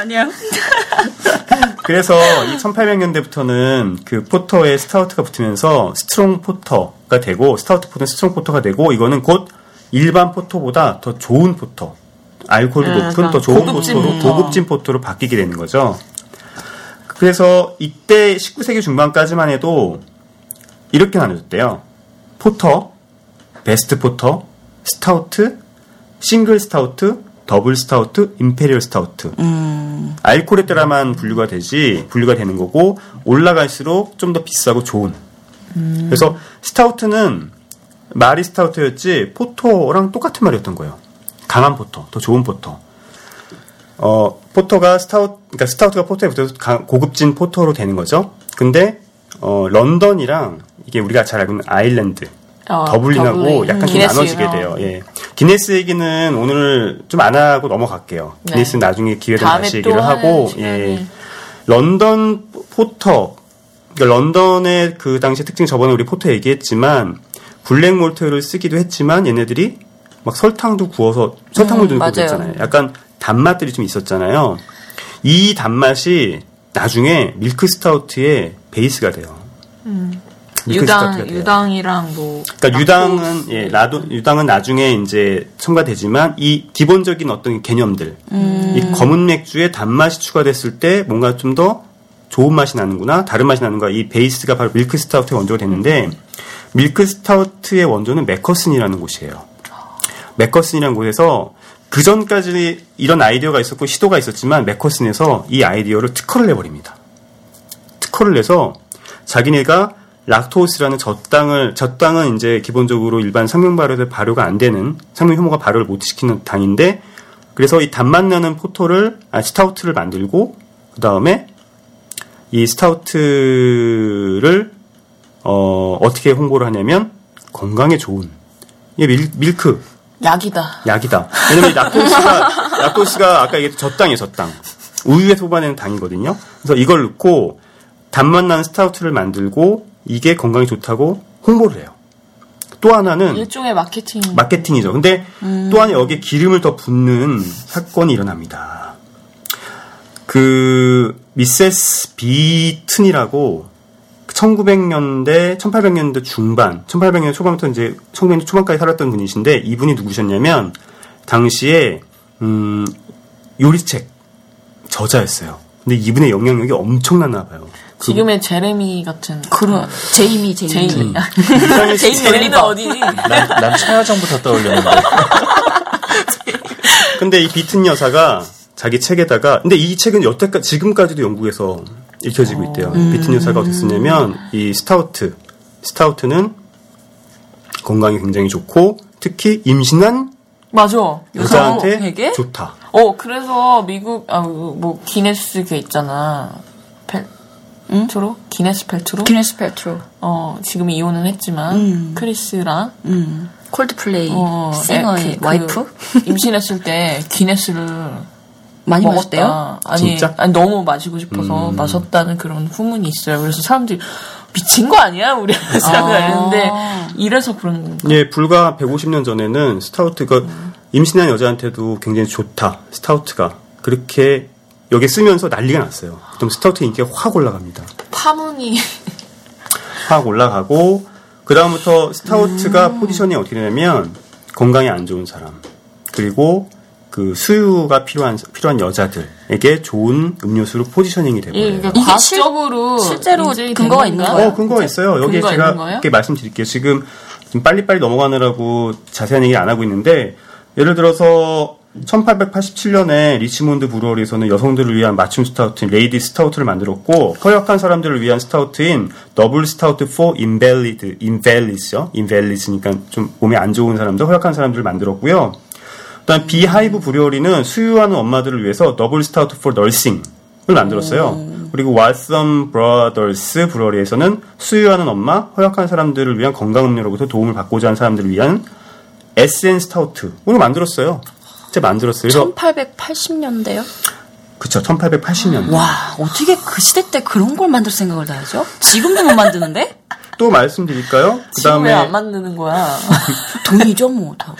그래서 이 1800년대부터는 그 포터에 스타우트가 붙으면서 스트롱 포터가 되고 스타우트 포터는 스트롱 포터가 되고 이거는 곧 일반 포터보다 더 좋은 포터, 알코올이 높은 더 좋은 고급진 포터로 바뀌게 되는 거죠. 그래서 이때 19세기 중반까지만 해도 이렇게 나눠졌대요. 포터, 베스트 포터, 스타우트, 싱글 스타우트, 더블 스타우트, 임페리얼 스타우트. 알코올에 따라만 분류가 되는 거고 올라갈수록 좀 더 비싸고 좋은. 그래서 스타우트는 말이 스타우트였지 포터랑 똑같은 말이었던 거예요. 강한 포터, 더 좋은 포터. 포터가 그러니까 스타우트가 포터에 붙어서 고급진 포터로 되는 거죠. 근데 런던이랑 이게 우리가 잘 알고 있는 아일랜드, 더블린하고 약간 좀 나눠지게 돼요. 예. 기네스 얘기는 오늘 좀 안 하고 넘어갈게요. 네. 기네스 나중에 기회 되면 다시 얘기를 하고, 예. 런던 포터, 그러니까 런던의 그 당시 특징 저번에 우리 포터 얘기했지만 블랙 몰트를 쓰기도 했지만 얘네들이 막 설탕도 구워서 설탕물도 넣고 그랬잖아요. 약간 단맛들이 좀 있었잖아요. 이 단맛이 나중에 밀크 스타우트의 베이스가 돼요. 유당이랑 그러니까 유당은 나중에 이제 첨가되지만 이 기본적인 어떤 개념들, 이 검은 맥주에 단맛이 추가됐을 때 뭔가 좀 더 좋은 맛이 나는구나, 다른 맛이 나는구나. 이 베이스가 바로 밀크 스타우트의 원조가 됐는데 밀크 스타우트의 원조는 매커슨이라는 곳이에요. 매커슨이라는 곳에서 그 전까지 이런 아이디어가 있었고 시도가 있었지만 매커슨에서 이 아이디어를 특허를 내버립니다. 특허를 내서 자기네가 락토스라는 젖당은 이제 기본적으로 일반 상명 발효가 안 되는 상명 효모가 발효를 못 시키는 당인데 그래서 이 단맛 나는 스타우트를 만들고 그 다음에 이 스타우트를 어떻게 홍보를 하냐면 건강에 좋은 이게 밀크 약이다. 왜냐면 이 락토스가 아까 얘기했던 젖당 우유에서 뽑아내는 당이거든요. 그래서 이걸 넣고 단맛 나는 스타우트를 만들고 이게 건강에 좋다고 홍보를 해요. 또 하나는 일종의 마케팅이죠. 근데 또 하나 여기에 기름을 더 붓는 사건이 일어납니다. 그 미세스 비튼이라고 1900년대, 1800년대 중반, 1800년대 초반부터 이제 1900년대 초반까지 살았던 분이신데 이분이 누구셨냐면 당시에 요리책 저자였어요. 근데 이분의 영향력이 엄청났나 봐요. 지금의 제레미 같은. 제이미. 제이미는 어디니? 난 차야정부터 떠올렸는데. 근데 이 비튼 여사가 자기 책에다가, 근데 이 책은 여태까지, 지금까지도 영국에서 읽혀지고 있대요. 비튼 여사가 어떻게 쓰냐면, 이 스타우트는 건강에 굉장히 좋고, 특히 임신한 맞아. 여자한테 좋다. 그래서 미국, 기네스 그 있잖아. 기네스 펠트로. 지금 이혼은 했지만, 크리스랑, 콜드플레이 싱어의 와이프? 임신했을 때 기네스를 많이 마셨대요? 아니, 너무 마시고 싶어서 마셨다는 그런 후문이 있어요. 그래서 사람들이 미친 거 아니야? 우리가 생각을 했는데, 이래서 그런 건가? 예, 불과 150년 전에는 스타우트가 임신한 여자한테도 굉장히 좋다. 스타우트가. 그렇게 여기 쓰면서 난리가 났어요. 그럼 스타우트 인기가 확 올라갑니다. 파문이. 확 올라가고, 그 다음부터 스타우트가 포지션이 어떻게 되냐면, 건강에 안 좋은 사람, 그리고 그 수유가 필요한 여자들에게 좋은 음료수로 포지셔닝이 되고요. 이게 과학적으로 실제로 근거가 있는 거예요? 근거가 있어요. 여기에 제가 이렇게 말씀드릴게요. 지금 좀 빨리빨리 넘어가느라고 자세한 얘기 안 하고 있는데, 예를 들어서 1887년에 리치몬드 브루어리에서는 여성들을 위한 맞춤 스타우트인 레이디 스타우트를 만들었고, 허약한 사람들을 위한 스타우트인 더블 스타우트 for invalids니까 좀 몸에 안 좋은 사람들, 허약한 사람들을 만들었고요. 그다음 비하이브 브루어리는 수유하는 엄마들을 위해서 더블 스타우트 for nursing을 만들었어요. 그리고 왓썸 브라더스 브루어리에서는 수유하는 엄마, 허약한 사람들을 위한 건강 음료로부터 도움을 받고자 하는 사람들을 위한 SN 스타우트를 만들었어요. 진짜 만들었어요. 1880년대요? 그쵸, 1880년대. 와, 어떻게 그 시대 때 그런 걸 만들 생각을 다 하죠? 지금도 못 만드는데? 또 말씀드릴까요? 지금 왜 안 만드는 거야? 돈이죠, 뭐. 다.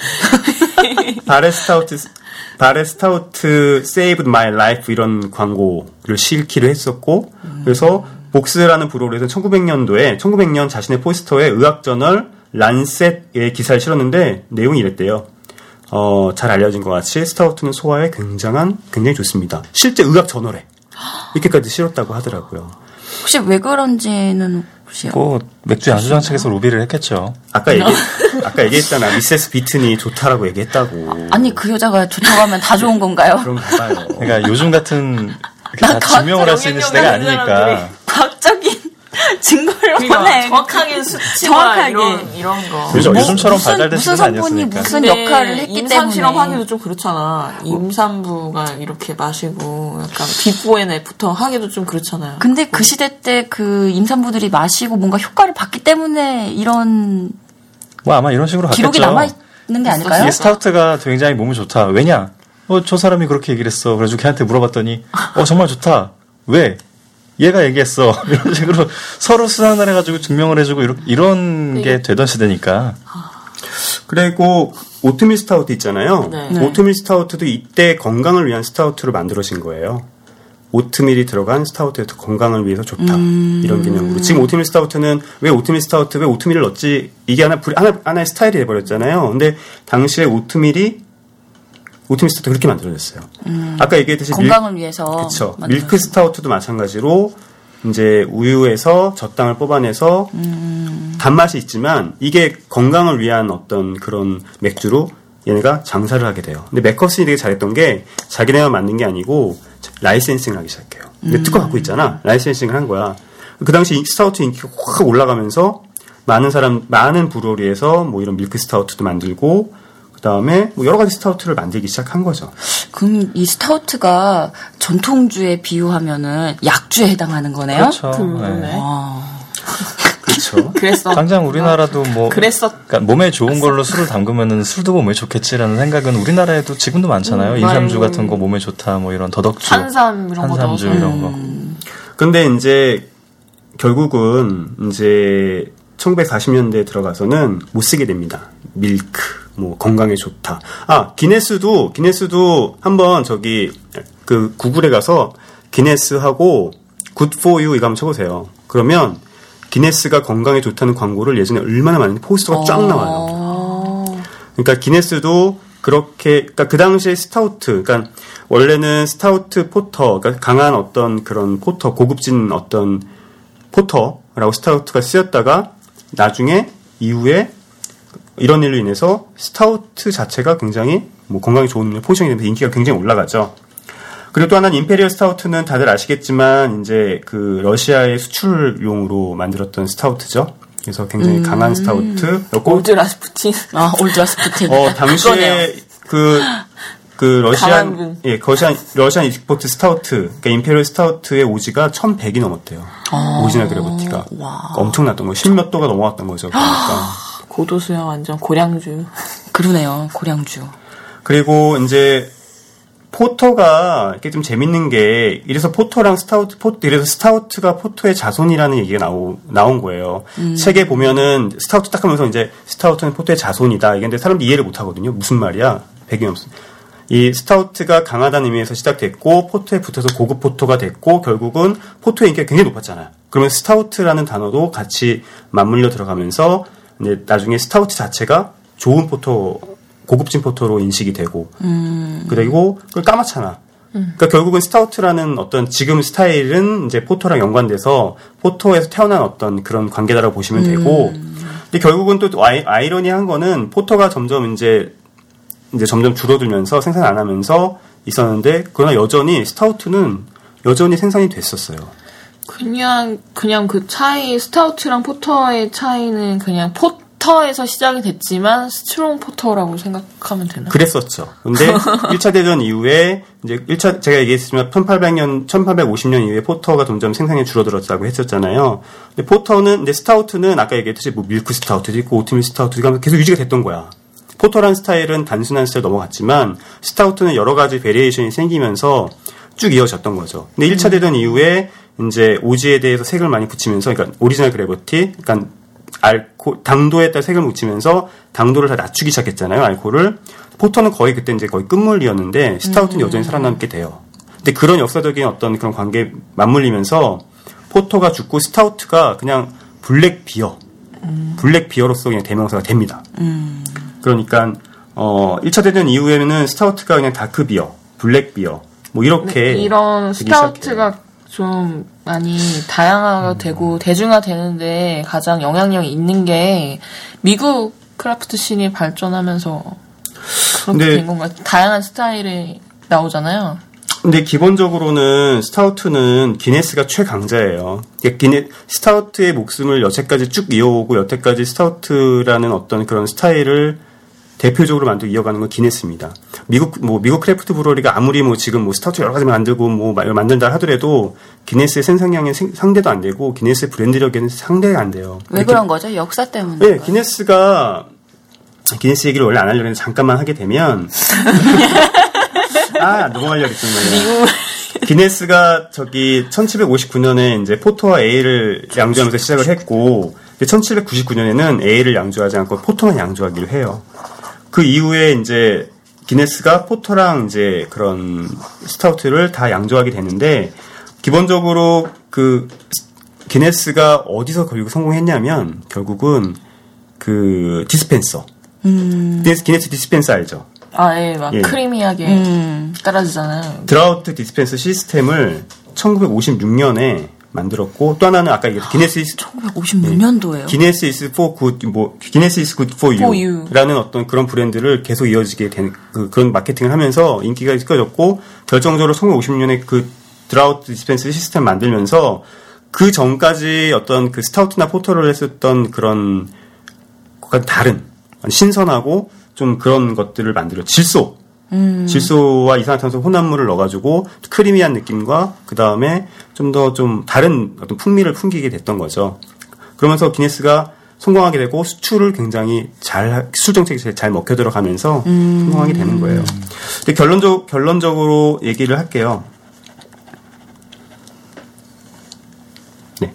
바레 스타우트 saved my life 이런 광고를 실기를 했었고, 그래서 복스라는 브로그에서 1900년 자신의 포스터에 의학저널 란셋의 기사를 실었는데 내용이 이랬대요. 잘 알려진 것 같이 스타우트는 소화에 굉장히 좋습니다. 실제 의학 저널에 이렇게까지 실었다고 하더라고요. 혹시 왜 그런지는 혹시 맥주 양조장책에서 로비를 했겠죠. 아까 얘기했잖아. 미세스 비튼이 좋다라고 얘기했다고. 아니 그 여자가 좋다고 하면 다 좋은 건가요? 그런가 봐요. 그러니까 요즘 같은 다 증명을 할 수 있는 시대가 아니니까. 과학적인 증거를 원해. 정확하게 수치와 이런 거. 요즘처럼 발달된 시대는 아니었으니까. 무슨 역할을 했기 임상 때문에. 실험하기도 좀 그렇잖아. 임산부가 이렇게 마시고 약간 비포에부터 하기도 좀 그렇잖아요. 근데 그 시대 때 그 임산부들이 마시고 뭔가 효과를 봤기 때문에 이런 아마 이런 식으로 기록이 갔겠죠. 남아있는 게 아닐까요? 이 스타우트가 굉장히 몸에 좋다. 왜냐? 저 사람이 그렇게 얘기를 했어. 그래서 걔한테 물어봤더니 정말 좋다. 왜? 얘가 얘기했어. 이런 식으로 서로 수상을 해가지고 증명을 해주고 이런 게 되던 시대니까. 그리고 오트밀 스타우트 있잖아요. 네. 오트밀 스타우트도 이때 건강을 위한 스타우트로 만들어진 거예요. 오트밀이 들어간 스타우트에서 건강을 위해서 좋다. 이런 개념으로. 지금 오트밀 스타우트는 왜 오트밀 오트밀을 넣었지? 이게 하나의 스타일이 돼버렸잖아요. 근데 당시에 오트밀 스타우트 그렇게 만들어졌어요. 아까 얘기했듯이 건강을 위해서. 그렇죠. 밀크 스타우트도 마찬가지로 이제 우유에서 젖당을 뽑아내서 단맛이 있지만 이게 건강을 위한 어떤 그런 맥주로 얘네가 장사를 하게 돼요. 근데 맥커슨이 되게 잘했던 게 자기네만 만든 게 아니고 라이센싱을 하기 시작해요. 근데 특허 갖고 있잖아. 라이센싱을 한 거야. 그 당시 스타우트 인기가 확 올라가면서 많은 브루어리에서 뭐 이런 밀크 스타우트도 만들고 그 다음에 뭐 여러 가지 스타우트를 만들기 시작한 거죠. 그럼 이 스타우트가 전통주에 비유하면은 약주에 해당하는 거네요? 그렇죠. 네. 그렇죠. 그랬어. 당장 우리나라도 뭐 그러니까 몸에 좋은 걸로 술을 담그면은 술도 몸에 좋겠지라는 생각은 우리나라에도 지금도 많잖아요. 인삼주 같은 거 몸에 좋다, 뭐 이런 더덕주, 산삼주 이런 거. 근데 이제 결국은 이제 1940년대에 들어가서는 못 쓰게 됩니다. 밀크, 뭐 건강에 좋다. 기네스도 한번 그 구글에 가서 기네스하고 good for you 이거 한번 쳐보세요. 그러면 기네스가 건강에 좋다는 광고를 예전에 얼마나 많은지 포스터가 쫙 나와요. 그러니까 기네스도 그러니까 그 당시에 스타우트, 그러니까 원래는 스타우트 포터, 그러니까 강한 어떤 그런 포터, 고급진 어떤 포터라고 스타우트가 쓰였다가 나중에 이후에 이런 일로 인해서 스타우트 자체가 굉장히 뭐 건강에 좋은 포지션이 되면서 인기가 굉장히 올라가죠. 그리고 또 하나는 임페리얼 스타우트는 다들 아시겠지만 이제 그 러시아의 수출용으로 만들었던 스타우트죠. 그래서 굉장히 강한 스타우트였고 올드 라스푸틴. 올드 라스푸틴. 당시에 러시안 익스포트 스타우트, 그러니까 임페리얼 스타우트의 오지가 1,100이 넘었대요. 오리지널 그래버티가. 엄청났던 거예요. 10몇 도가 넘어갔던 거죠. 그러니까. 고도수요, 완전 고량주. 그러네요, 고량주. 그리고 이제 포터가 이렇게 좀 재밌는 게 이래서 포터랑 이래서 스타우트가 포터의 자손이라는 얘기가 나온 거예요. 책에 보면은 스타우트 딱 하면서 이제 스타우트는 포터의 자손이다. 이게 근데 사람들이 이해를 못 하거든요. 무슨 말이야? 배경이 없어. 이 스타우트가 강하다는 의미에서 시작됐고 포터에 붙어서 고급 포터가 됐고 결국은 포터의 인기가 굉장히 높았잖아요. 그러면 스타우트라는 단어도 같이 맞물려 들어가면서 이제 나중에 스타우트 자체가 좋은 포터, 고급진 포터로 인식이 되고 그리고 그걸 까맣잖아. 그러니까 결국은 스타우트라는 어떤 지금 스타일은 이제 포터랑 연관돼서 포터에서 태어난 어떤 그런 관계다라고 보시면 되고 근데 결국은 또 아이러니한 거는 포터가 점점 줄어들면서 생산 안 하면서 있었는데 그러나 여전히 스타우트는 여전히 생산이 됐었어요. 그냥 그 차이, 스타우트랑 포터의 차이는 그냥 포터에서 시작이 됐지만 스트롱 포터라고 생각하면 되나? 그랬었죠. 근데 1차 대전 이후에 이제 제가 얘기했지만 1850년 이후에 포터가 점점 생산이 줄어들었다고 했었잖아요. 근데 스타우트는 아까 얘기했듯이 뭐 밀크 스타우트도 있고 오트밀 스타우트도 있고 계속 유지가 됐던 거야. 포터라는 스타일은 단순한 스타일 넘어갔지만 스타우트는 여러 가지 베리에이션이 생기면서 쭉 이어졌던 거죠. 근데 1차 대전 이후에 이제 오지에 대해서 색을 많이 붙이면서 그러니까 오리지널 그래버티, 그러니까 당도에 따라 색을 묻히면서 당도를 다 낮추기 시작했잖아요. 알코올을. 포터는 거의 그때 이제 거의 끝물이었는데 스타우트는 여전히 살아남게 돼요. 근데 그런 역사적인 어떤 그런 관계에 맞물리면서 포터가 죽고 스타우트가 그냥 블랙 비어로서 그냥 대명사가 됩니다. 그러니까 1차 대전 이후에는 스타우트가 그냥 다크 비어, 블랙 비어 뭐 이렇게 이런 스타우트가 좀 많이 다양화가 되고 대중화되는데 가장 영향력이 있는 게 미국 크래프트 씬이 발전하면서 그렇게 된 건가요? 다양한 스타일이 나오잖아요. 근데 기본적으로는 스타우트는 기네스가 최강자예요. 스타우트의 목숨을 여태까지 쭉 이어오고 여태까지 스타우트라는 어떤 그런 스타일을 대표적으로 만들고 이어가는 건 기네스입니다. 미국 크래프트 브루어리가 아무리 지금 스타우트 여러 가지 만들고 만든다 하더라도 기네스의 생산량에 상대도 안 되고 기네스의 브랜드력에는 상대가 안 돼요. 왜 그런 거죠? 역사 때문에? 네, 기네스 얘기를 원래 안 하려고 했는데 잠깐만 하게 되면 넘어가려고 했던 거예요. 기네스가 1759년에 이제 포터와 에일을 양조하면서 시작을 했고 1799년에는 에일을 양조하지 않고 포터만 양조하기로 해요. 그 이후에 이제 기네스가 포터랑 이제 그런 스타우트를 다 양조하게 되는데 기본적으로 그 기네스가 어디서 결국 성공했냐면 결국은 그 디스펜서. 기네스 디스펜서 알죠? 예. 크리미하게 떨어지잖아요. 드라우트 디스펜서 시스템을 1956년에 만들었고 또 하나는 아까 얘기했던 기네스 1956년도예요. 기네스 is good for you라는 어떤 그런 브랜드를 계속 이어지게 된 그런 마케팅을 하면서 인기가 이끌어졌고 결정적으로 1956년에 그 드라우트 디스펜스 시스템 만들면서 그 전까지 어떤 그 스타우트나 포터를 했었던 그런 것과 다른 신선하고 좀 그런 것들을 만들어 질소와 이산화탄소 혼합물을 넣어가지고 크리미한 느낌과 그 다음에 좀 더 좀 다른 어떤 풍미를 풍기게 됐던 거죠. 그러면서 기네스가 성공하게 되고 수출을 굉장히 수출 정책이 잘 먹혀 들어가면서 성공하게 되는 거예요. 근데 결론적으로 얘기를 할게요. 네.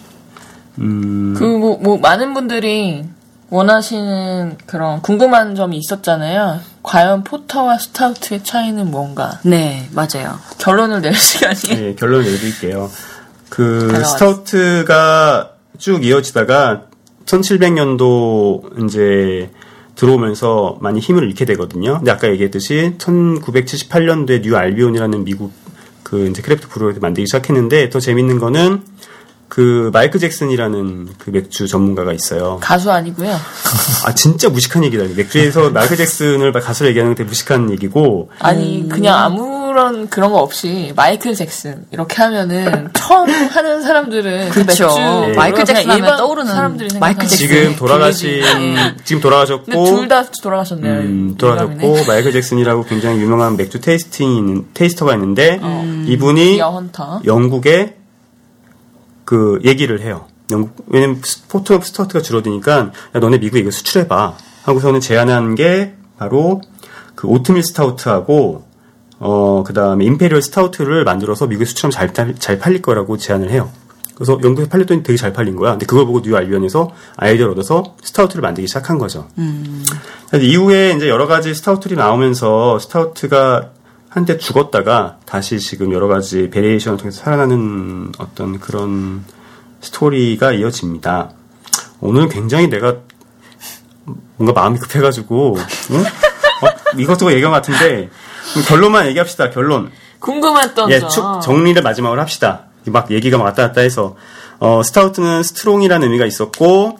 많은 분들이 원하시는 그런 궁금한 점이 있었잖아요. 과연 포터와 스타우트의 차이는 뭔가? 네, 맞아요. 결론을 낼 시간이에요. 네, 결론을 내드릴게요. 스타우트가 쭉 이어지다가 1700년도 이제 들어오면서 많이 힘을 잃게 되거든요. 근데 아까 얘기했듯이 1978년도에 뉴 알비온이라는 미국 이제 크래프트 브루를 만들기 시작했는데 더 재밌는 거는 마이클 잭슨이라는 맥주 전문가가 있어요. 가수 아니고요. 진짜 무식한 얘기다. 맥주에서 마이클 잭슨을 가수로 얘기하는 게 되게 무식한 얘기고. 아니, 그냥 아무런 그런 거 없이 마이클 잭슨 이렇게 하면은 처음 하는 사람들은 그렇죠. 맥주 마이클 잭슨 하면 떠오르는 사람들이 마이클 잭슨. 지금 돌아가셨고. 둘 다 돌아가셨네요. 돌아가셨고 마이클 잭슨이라고 굉장히 유명한 맥주 테이스터가 있는데 이분이 영국에 얘기를 해요. 왜냐면 포터 스타우트가 줄어드니까 야, 너네 미국에 이거 수출해봐 하고서는 제안한 게 바로 오트밀 스타우트하고 그 다음에 임페리얼 스타우트를 만들어서 미국에 수출하면 잘 팔릴 거라고 제안을 해요. 그래서 영국에서 팔렸더니 되게 잘 팔린 거야. 근데 그걸 보고 뉴 알비온에서 아이디어를 얻어서 스타우트를 만들기 시작한 거죠. 이후에 이제 여러 가지 스타우트들이 나오면서 스타우트가 한때 죽었다가 다시 지금 여러 가지 베리에이션을 통해서 살아나는 어떤 그런 스토리가 이어집니다. 오늘 굉장히 내가 뭔가 마음이 급해가지고 이것저것 얘기한 것 같은데 결론만 얘기합시다. 결론. 궁금했던 점. 정리를 마지막으로 합시다. 막 얘기가 왔다 갔다 해서 스타우트는 스트롱이라는 의미가 있었고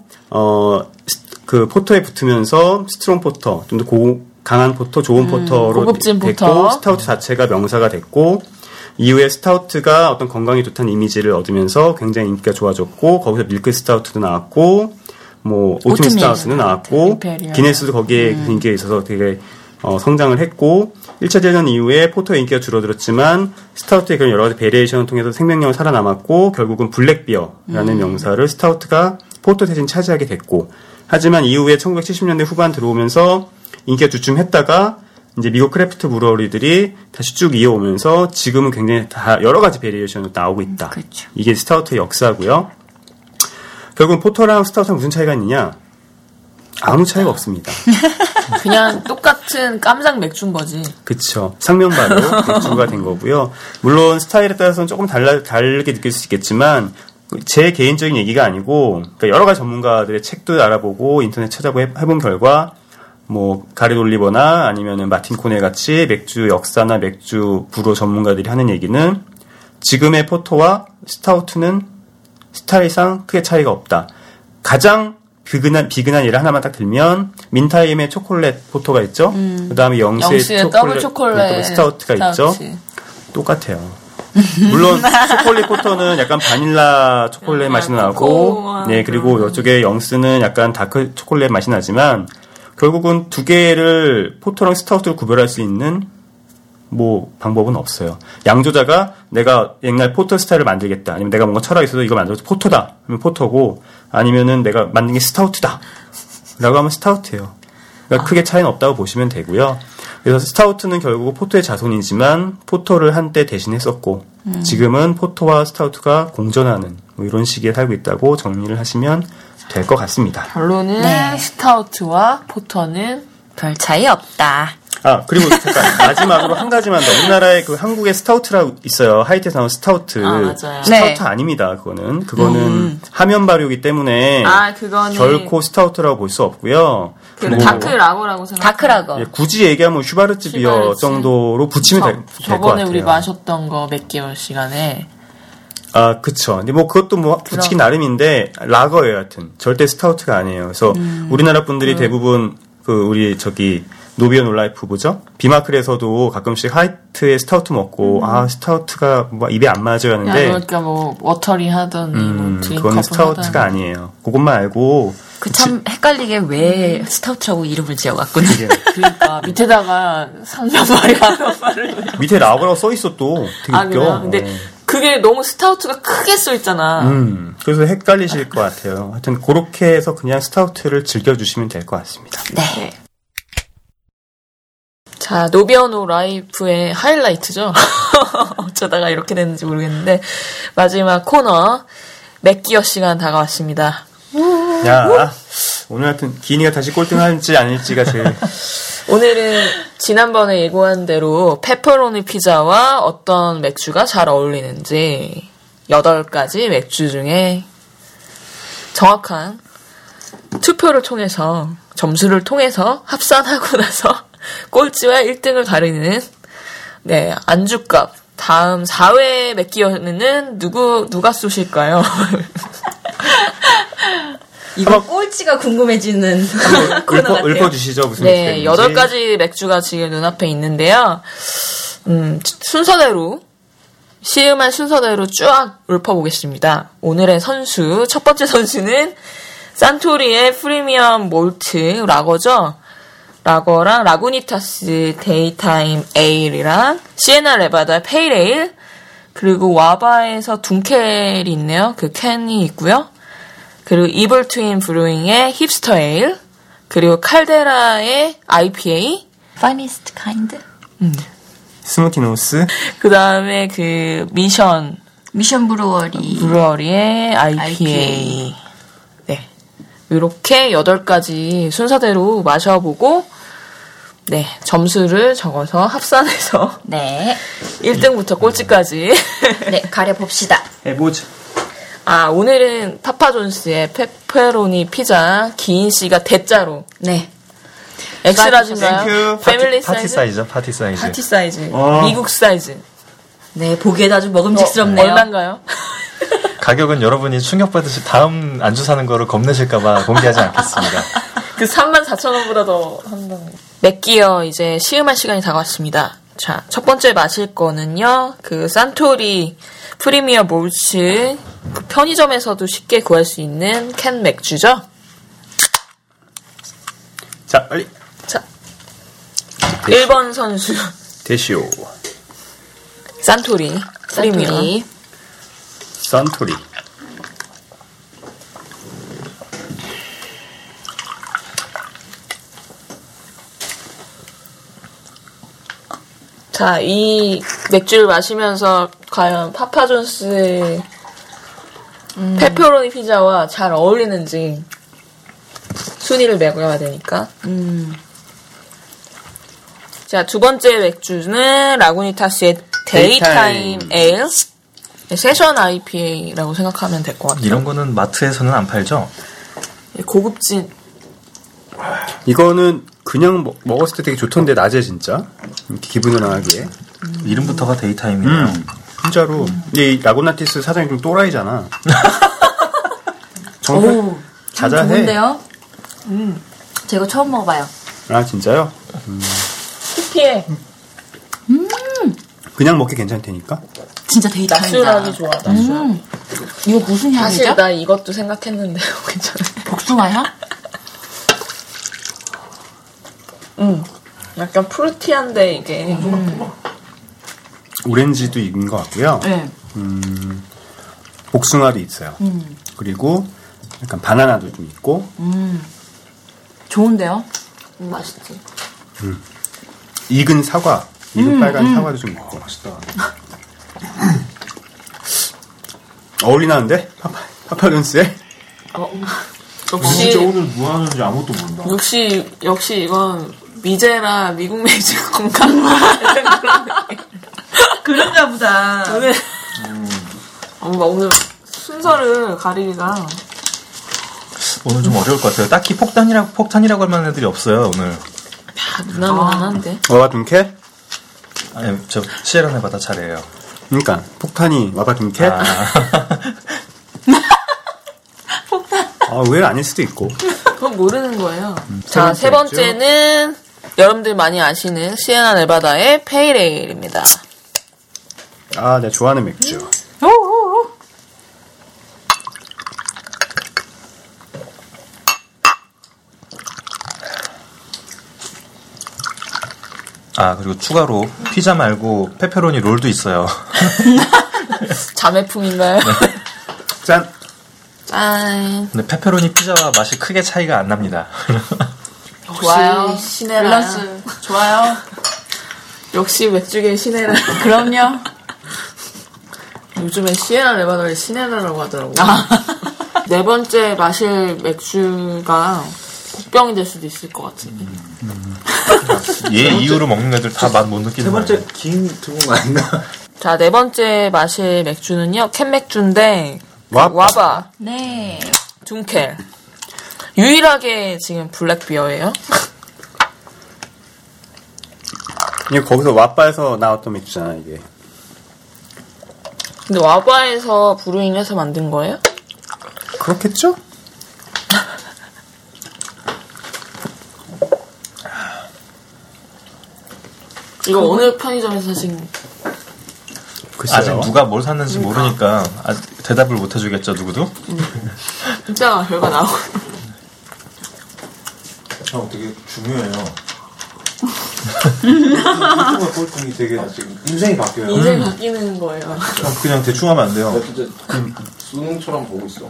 포터에 붙으면서 스트롱 포터 좀 더 강한 포터, 좋은 포터로 고급진 됐고 포터. 스타우트 자체가 명사가 됐고 이후에 스타우트가 어떤 건강에 좋다는 이미지를 얻으면서 굉장히 인기가 좋아졌고 거기서 밀크 스타우트도 나왔고 오트밀 스타우트도 나왔고 기네스도 거기에 인기가 있어서 되게 성장을 했고 1차 대전 이후에 포터의 인기가 줄어들었지만 스타우트의 그런 여러 가지 베리에이션을 통해서 생명력을 살아남았고 결국은 블랙비어라는 명사를 스타우트가 포터 대신 차지하게 됐고 하지만 이후에 1970년대 후반 들어오면서 인기가 주춤했다가 이제 미국 크래프트 브루어리들이 다시 쭉 이어오면서 지금은 굉장히 다 여러 가지 베리에이션으로 나오고 있다. 그렇죠. 이게 스타우트의 역사고요. 결국은 포터랑 스타우트랑 무슨 차이가 있느냐? 아무 차이가 없습니다. 그냥 똑같은 깜장 맥주인 거지. 그쵸. 상면바로 맥주가 된 거고요. 물론 스타일에 따라서는 조금 다르게 느낄 수 있겠지만 제 개인적인 얘기가 아니고 그러니까 여러 가지 전문가들의 책도 알아보고 인터넷 찾아보고 해본 결과 가리 올리버나 아니면은 마틴 코넬 같이 맥주 역사나 맥주 브루 전문가들이 하는 얘기는 지금의 포터와 스타우트는 스타일상 크게 차이가 없다. 가장 비근한 예를 하나만 딱 들면 민타임의 초콜릿 포터가 있죠. 그다음에 영스의 더블 초콜릿 스타우트가 있죠. 똑같아요. 물론 초콜릿 포터는 약간 바닐라 초콜릿 맛이 나고 네, 그리고 이쪽에 영스는 약간 다크 초콜릿 맛이 나지만 결국은 두 개를 포터랑 스타우트를 구별할 수 있는 방법은 없어요. 양조자가 내가 옛날 포터 스타일을 만들겠다. 아니면 내가 뭔가 철학이 있어서 이거 만들어서 포터다. 하면 포터고 아니면은 내가 만든 게 스타우트다. 라고 하면 스타우트예요. 그러니까 크게 차이는 없다고 보시면 되고요. 그래서 스타우트는 결국 포터의 자손이지만 포터를 한때 대신했었고 지금은 포터와 스타우트가 공존하는 이런 시기에 살고 있다고 정리를 하시면 될 것 같습니다. 결론은 스타우트와 포터는 별 차이 없다. 그리고 잠깐 마지막으로 한 가지만 더. 우리나라에 한국에 스타우트라고 있어요. 하이트에서 나온 스타우트. 맞아요. 스타우트 아닙니다. 그거는 하면 발효이기 때문에 그거는 결코 스타우트라고 볼 수 없고요. 다크 라거라고 생각해요. 다크 라거. 굳이 얘기하면 슈바르츠 비어 정도로 붙이면 될 것 같아요. 저번에 우리 마셨던 거 몇 개월 시간에. 그쵸. 근데 그것도 붙이기 나름인데 라거예요. 하여튼 절대 스타우트가 아니에요. 그래서 우리나라 분들이 대부분 우리 노비어 놀라이프 뭐죠? 비마클에서도 가끔씩 화이트에 스타우트 먹고 스타우트가 뭐 입에 안 맞아요 하는데 그러니까 뭐 워터리 하더니 뭐 그건 스타우트가 아니에요. 그것만 알고 참 헷갈리게 왜 스타우트라고 이름을 지어갔구나. 그러니까 밑에다가 3년 말이 안 말을 밑에 라거라고 써 있어 또 되게 웃겨. 그래요? 근데 그게 너무 스타우트가 크게 써 있잖아. 그래서 헷갈리실 것 같아요. 하여튼 그렇게 해서 그냥 스타우트를 즐겨주시면 될 것 같습니다. 네. 자, 노비어노 라이프의 하이라이트죠. 어쩌다가 이렇게 됐는지 모르겠는데 마지막 코너 맥기어 시간 다가왔습니다. 야, 오늘 하여튼 기인이가 다시 꼴등할지 아닐지가 제일 오늘은 지난번에 예고한 대로 페퍼로니 피자와 어떤 맥주가 잘 어울리는지 8가지 맥주 중에 정확한 투표를 통해서 점수를 통해서 합산하고 나서 꼴찌와 1등을 가리는 안주값 다음 4회 맥기어는 누가 쏘실까요? 이거 꼴찌가 궁금해지는 코너 같아요. 읊어주시죠. 무슨 네, 8가지 맥주가 지금 눈앞에 있는데요. 순서대로 시음한 순서대로 쫙 읊어보겠습니다. 오늘의 선수 첫 번째 선수는 산토리의 프리미엄 몰트 라거죠. 라거랑 라구니타스 데이타임 에일이랑 시에나 레바다 페일 에일 그리고 와바에서 둔켈이 있네요. 그 캔이 있고요. 그리고 이블 트윈 브루잉의 힙스터 에일 그리고 칼데라의 IPA Finest Kind 스무티노스 그 다음에 그 미션 브루어리의 IPA 네 이렇게 8가지 순서대로 마셔보고 점수를 적어서 합산해서 1등부터 꼴찌까지 가려봅시다. 해보자. 오늘은 파파존스의 페페로니 피자 기인씨가 대자로 엑스라지인가요? 패밀리 파티 사이즈? 사이즈죠, 파티 사이즈. 파티 사이즈. 미국 사이즈. 네, 보기에도 아주 먹음직스럽네요. 얼마인가요? 가격은 여러분이 충격받으실 다음 안주 사는 거를 겁내실까봐 공개하지 않겠습니다. 그 34,000원보다 더 한다는. 맥기어 이제 시음할 시간이 다가왔습니다. 자, 첫 번째 마실 거는요. 그 산토리 프리미어 몰츠 그 편의점에서도 쉽게 구할 수 있는 캔 맥주죠. 자, 빨리. 자, 1번 선수 대시오. 산토리 프리미어. 산토리. 자, 이 맥주를 마시면서 과연 파파존스의 페퍼로니 피자와 잘 어울리는지 순위를 매겨야 되니까. 자, 두 번째 맥주는 라구니타스의 데이타임 에일 세션 IPA라고 생각하면 될 것 같아요. 이런 거는 마트에서는 안 팔죠? 고급진. 이거는 그냥 먹었을 때 되게 좋던데 낮에 진짜 이렇게 기분을 하기에 이름부터가 데이타임이에요. 진짜로. 근데 이 라구나티스 사장이 좀 또라이잖아. 오, 자자해. 좋은데요? 저 이거 처음 먹어봐요. 아 진짜요? PP에 그냥 먹기 괜찮다니까. 진짜 데이타임이다. 낮술하기 좋아. 낮술. 이거 무슨 향이죠? 사실 나 이것도 생각했는데요. 괜찮아요. 복숭아 향? 약간 프루티한데 이게 오렌지도 있는 것 같고요. 네. 복숭아도 있어요. 그리고 약간 바나나도 좀 있고. 좋은데요? 맛있지. 익은 사과, 익은 빨간 사과도 좀 있고. 맛있다. 어울리나는데? 파파존스에? 역시 진짜 오늘 뭐 하는지 아무것도 모른다. 역시 이건 미제라 미국 메이지 건강 그런가 보다. 오늘 순서를 가리기가 오늘 좀 어려울 것 같아요. 딱히 폭탄이라고 할 만한 애들이 없어요, 오늘. 다 무난무난한데. 와바둔케? 아니, 저 시에라네바다 차례예요. 그러니까 폭탄이 와바둔케? 폭탄. 왜 아닐 수도 있고. 그건 모르는 거예요. 자, 세 번째는 여러분들 많이 아시는 시에나 네바다의 페일에일입니다. 아, 내가 좋아하는 맥주. 아, 그리고 추가로 피자 말고 페페로니 롤도 있어요. 자매품인가요? 네. 짠! 짠. 근데 페페로니 피자와 맛이 크게 차이가 안 납니다. 좋아요. 시네라. 밸런스 좋아요. 역시 맥주계 시네라. 그럼요. 요즘에 시에나 네바다를 시네라라고 하더라고요. 네 번째 마실 맥주가 국병이 될 수도 있을 것 같은데. 얘 이후로 먹는 애들 다 맛 못 느끼는 세 거 번째 아니에요? 긴 두고 아닌가? 자, 네 번째 마실 맥주는요, 캔맥주인데, 와바. 네. 둔켈. 유일하게 지금 블랙비어예요. 이게 거기서 와빠에서 나왔던 맥주잖아, 이게. 근데 와바에서 브루잉해서 만든 거예요? 그렇겠죠? 이거 어느 편의점에서 사신? 글쎄요. 아직 누가 뭘 샀는지 모르니까 대답을 못 해주겠죠, 누구도? 이따가 결과 나오고. 되게 중요해요. 유튜브 꼴등이 되게 지금 인생이 바뀌어요. 인생 바뀌는 거예요. 그냥 대충 하면 안 돼요. 진짜 수능처럼 보고 있어.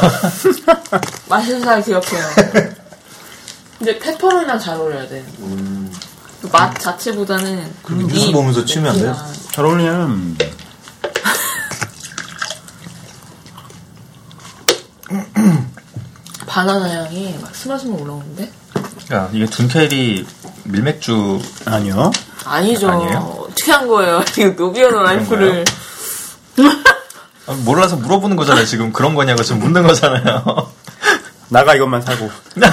맛있는 살 기억해요. 근데 페퍼로니랑 잘 어울려야 돼. 맛 자체보다는 뉴스 보면서 치면 안 돼요? 잘 어울리냐면, 바나나 향이 막 스마스마 올라오는데? 야, 이게 둔켈이 밀맥주 아니요. 아니죠. 아니에요? 어떻게 한 거예요? 지금 노비언 라이프를. 몰라서 물어보는 거잖아요. 지금 그런 거냐고 지금 묻는 거잖아요. 나가 이것만 사고.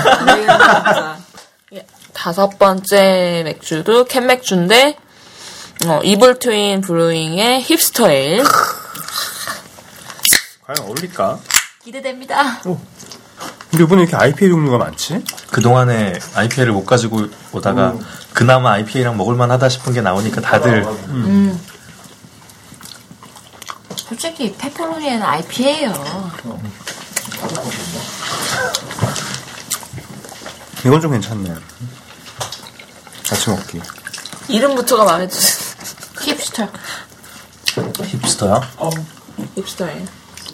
다섯 번째 맥주도 캔맥주인데, 이블 트윈 브루잉의 힙스터 에일. 과연 어울릴까? 기대됩니다. 근데 이번에 이렇게 IPA 종류가 많지? 그동안에 IPA를 못 가지고 오다가 그나마 IPA랑 먹을만 하다 싶은 게 나오니까 다들 솔직히 페퍼로니에는 IPA예요. 이건 좀 괜찮네. 같이 먹기. 이름부터가 마음에 드세요. 힙스터. 힙스터야? 힙스터 에일.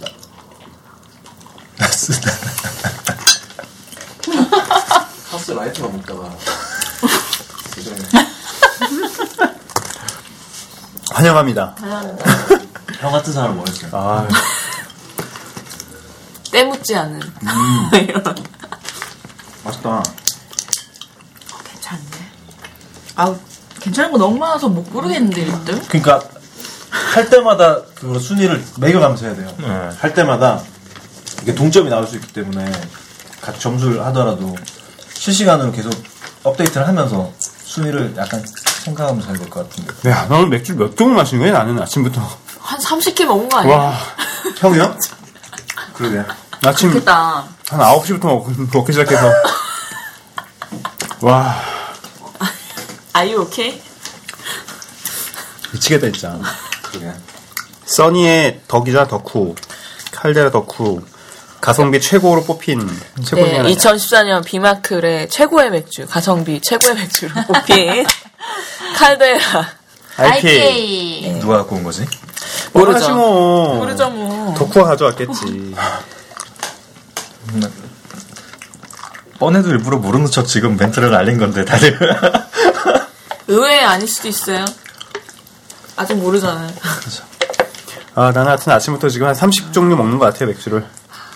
카스 라이트만 먹다가 환영합니다. 형 같은 사람 뭐였어요? 아, 때묻지 않은. 이런. 맛있다. 괜찮네. 아우, 괜찮은 거 너무 많아서 못 고르겠는데, 이것들? 그러니까 할 때마다 그 순위를 매겨가면서 해야 돼요. 네. 할 때마다 이게 동점이 나올 수 있기 때문에 같이 점수를 하더라도 실시간으로 계속 업데이트를 하면서 순위를 약간 생각하면서 해야 될 것 같은데. 야, 너는 맥주 몇 종을 마시는 거야? 나는 아침부터. 한 30개 먹은 거 아니야? 와, 형이요? 그러게. 아침 좋겠다. 한 9시부터 먹기 시작해서. 와, Are you okay? 미치겠다, 진짜. 그러게. 써니의 덕이자 덕후, 칼데라 덕후, 가성비 최고로 뽑힌 최고 중에 네, 하나. 2014년 비마클의 최고의 맥주, 가성비 최고의 맥주로 뽑힌 칼데라. IPA. 누가 갖고 온 거지? 모르지 뭐. 모르죠 뭐. 덕후가 가져왔겠지. 뻔해도 일부러 모르는 척 지금 멘트를 날린 건데 다들 의외 아닐 수도 있어요. 아직 모르잖아요. 아, 나는 하여튼 아침부터 지금 한 30종류 먹는 것 같아, 맥주를.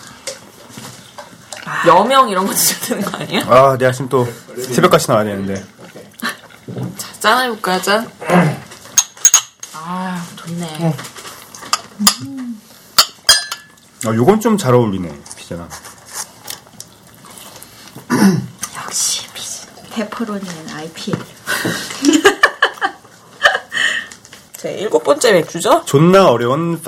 여명 이런 거 드셔야 되는 거 아니야? 아, 내일 아침 또 새벽까지 나와야 되는데. 자, 짠해볼까요, 짠? 아, 좋네. 요건 좀 잘 어울리네, 피자랑. 역시, 페퍼로니는 IPA. 제 7번째 맥주죠? 존나 어려운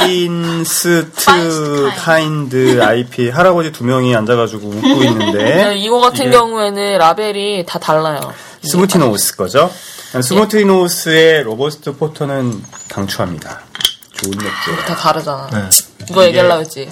파인스트 카인드 IPA 할아버지 2명이 앉아가지고 웃고 있는데 네, 이거 같은 경우에는 라벨이 다 달라요. 스무티노우스 거죠. 스무티노우스의 로버스트 포터는 강추합니다. 좋은 맥주. 다 다르잖아. 네. 이거 얘기하려고 했지.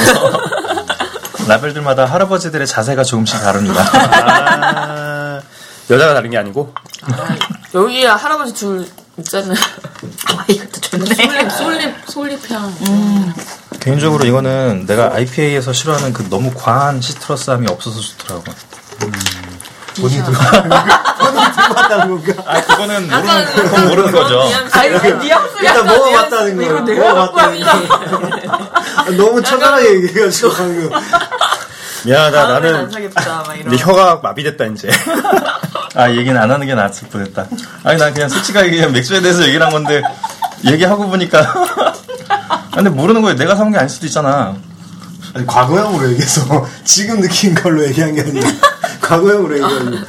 라벨들마다 할아버지들의 자세가 조금씩 다릅니다. 아, 여자가 다른 게 아니고? 여기 할아버지 둘 있잖아요. 이것도 좋네. 솔잎향. 개인적으로 이거는 내가 IPA에서 싫어하는 그 너무 과한 시트러스함이 없어서 좋더라고. 본인이 들고 왔다는 건가? 아, 그건 모르는 거죠. 일단 먹어봤다는 거야. 먹어봤다는 거. 너무 처절하게 얘기해가지고 방금. 미안하다. 안 나는 사겠다, 막 이런. 네 혀가 마비됐다 이제. 아, 얘기는 안 하는 게 나았을 뻔했다. 아니, 난 그냥 솔직하게 그냥 맥주에 대해서 얘기를 한 건데, 얘기하고 보니까. 근데 모르는 거예요. 내가 사온 게 아닐 수도 있잖아. 아니, 과거형으로 얘기해서 지금 느낀 걸로 얘기한 게 아니라 과거형으로 얘기하는.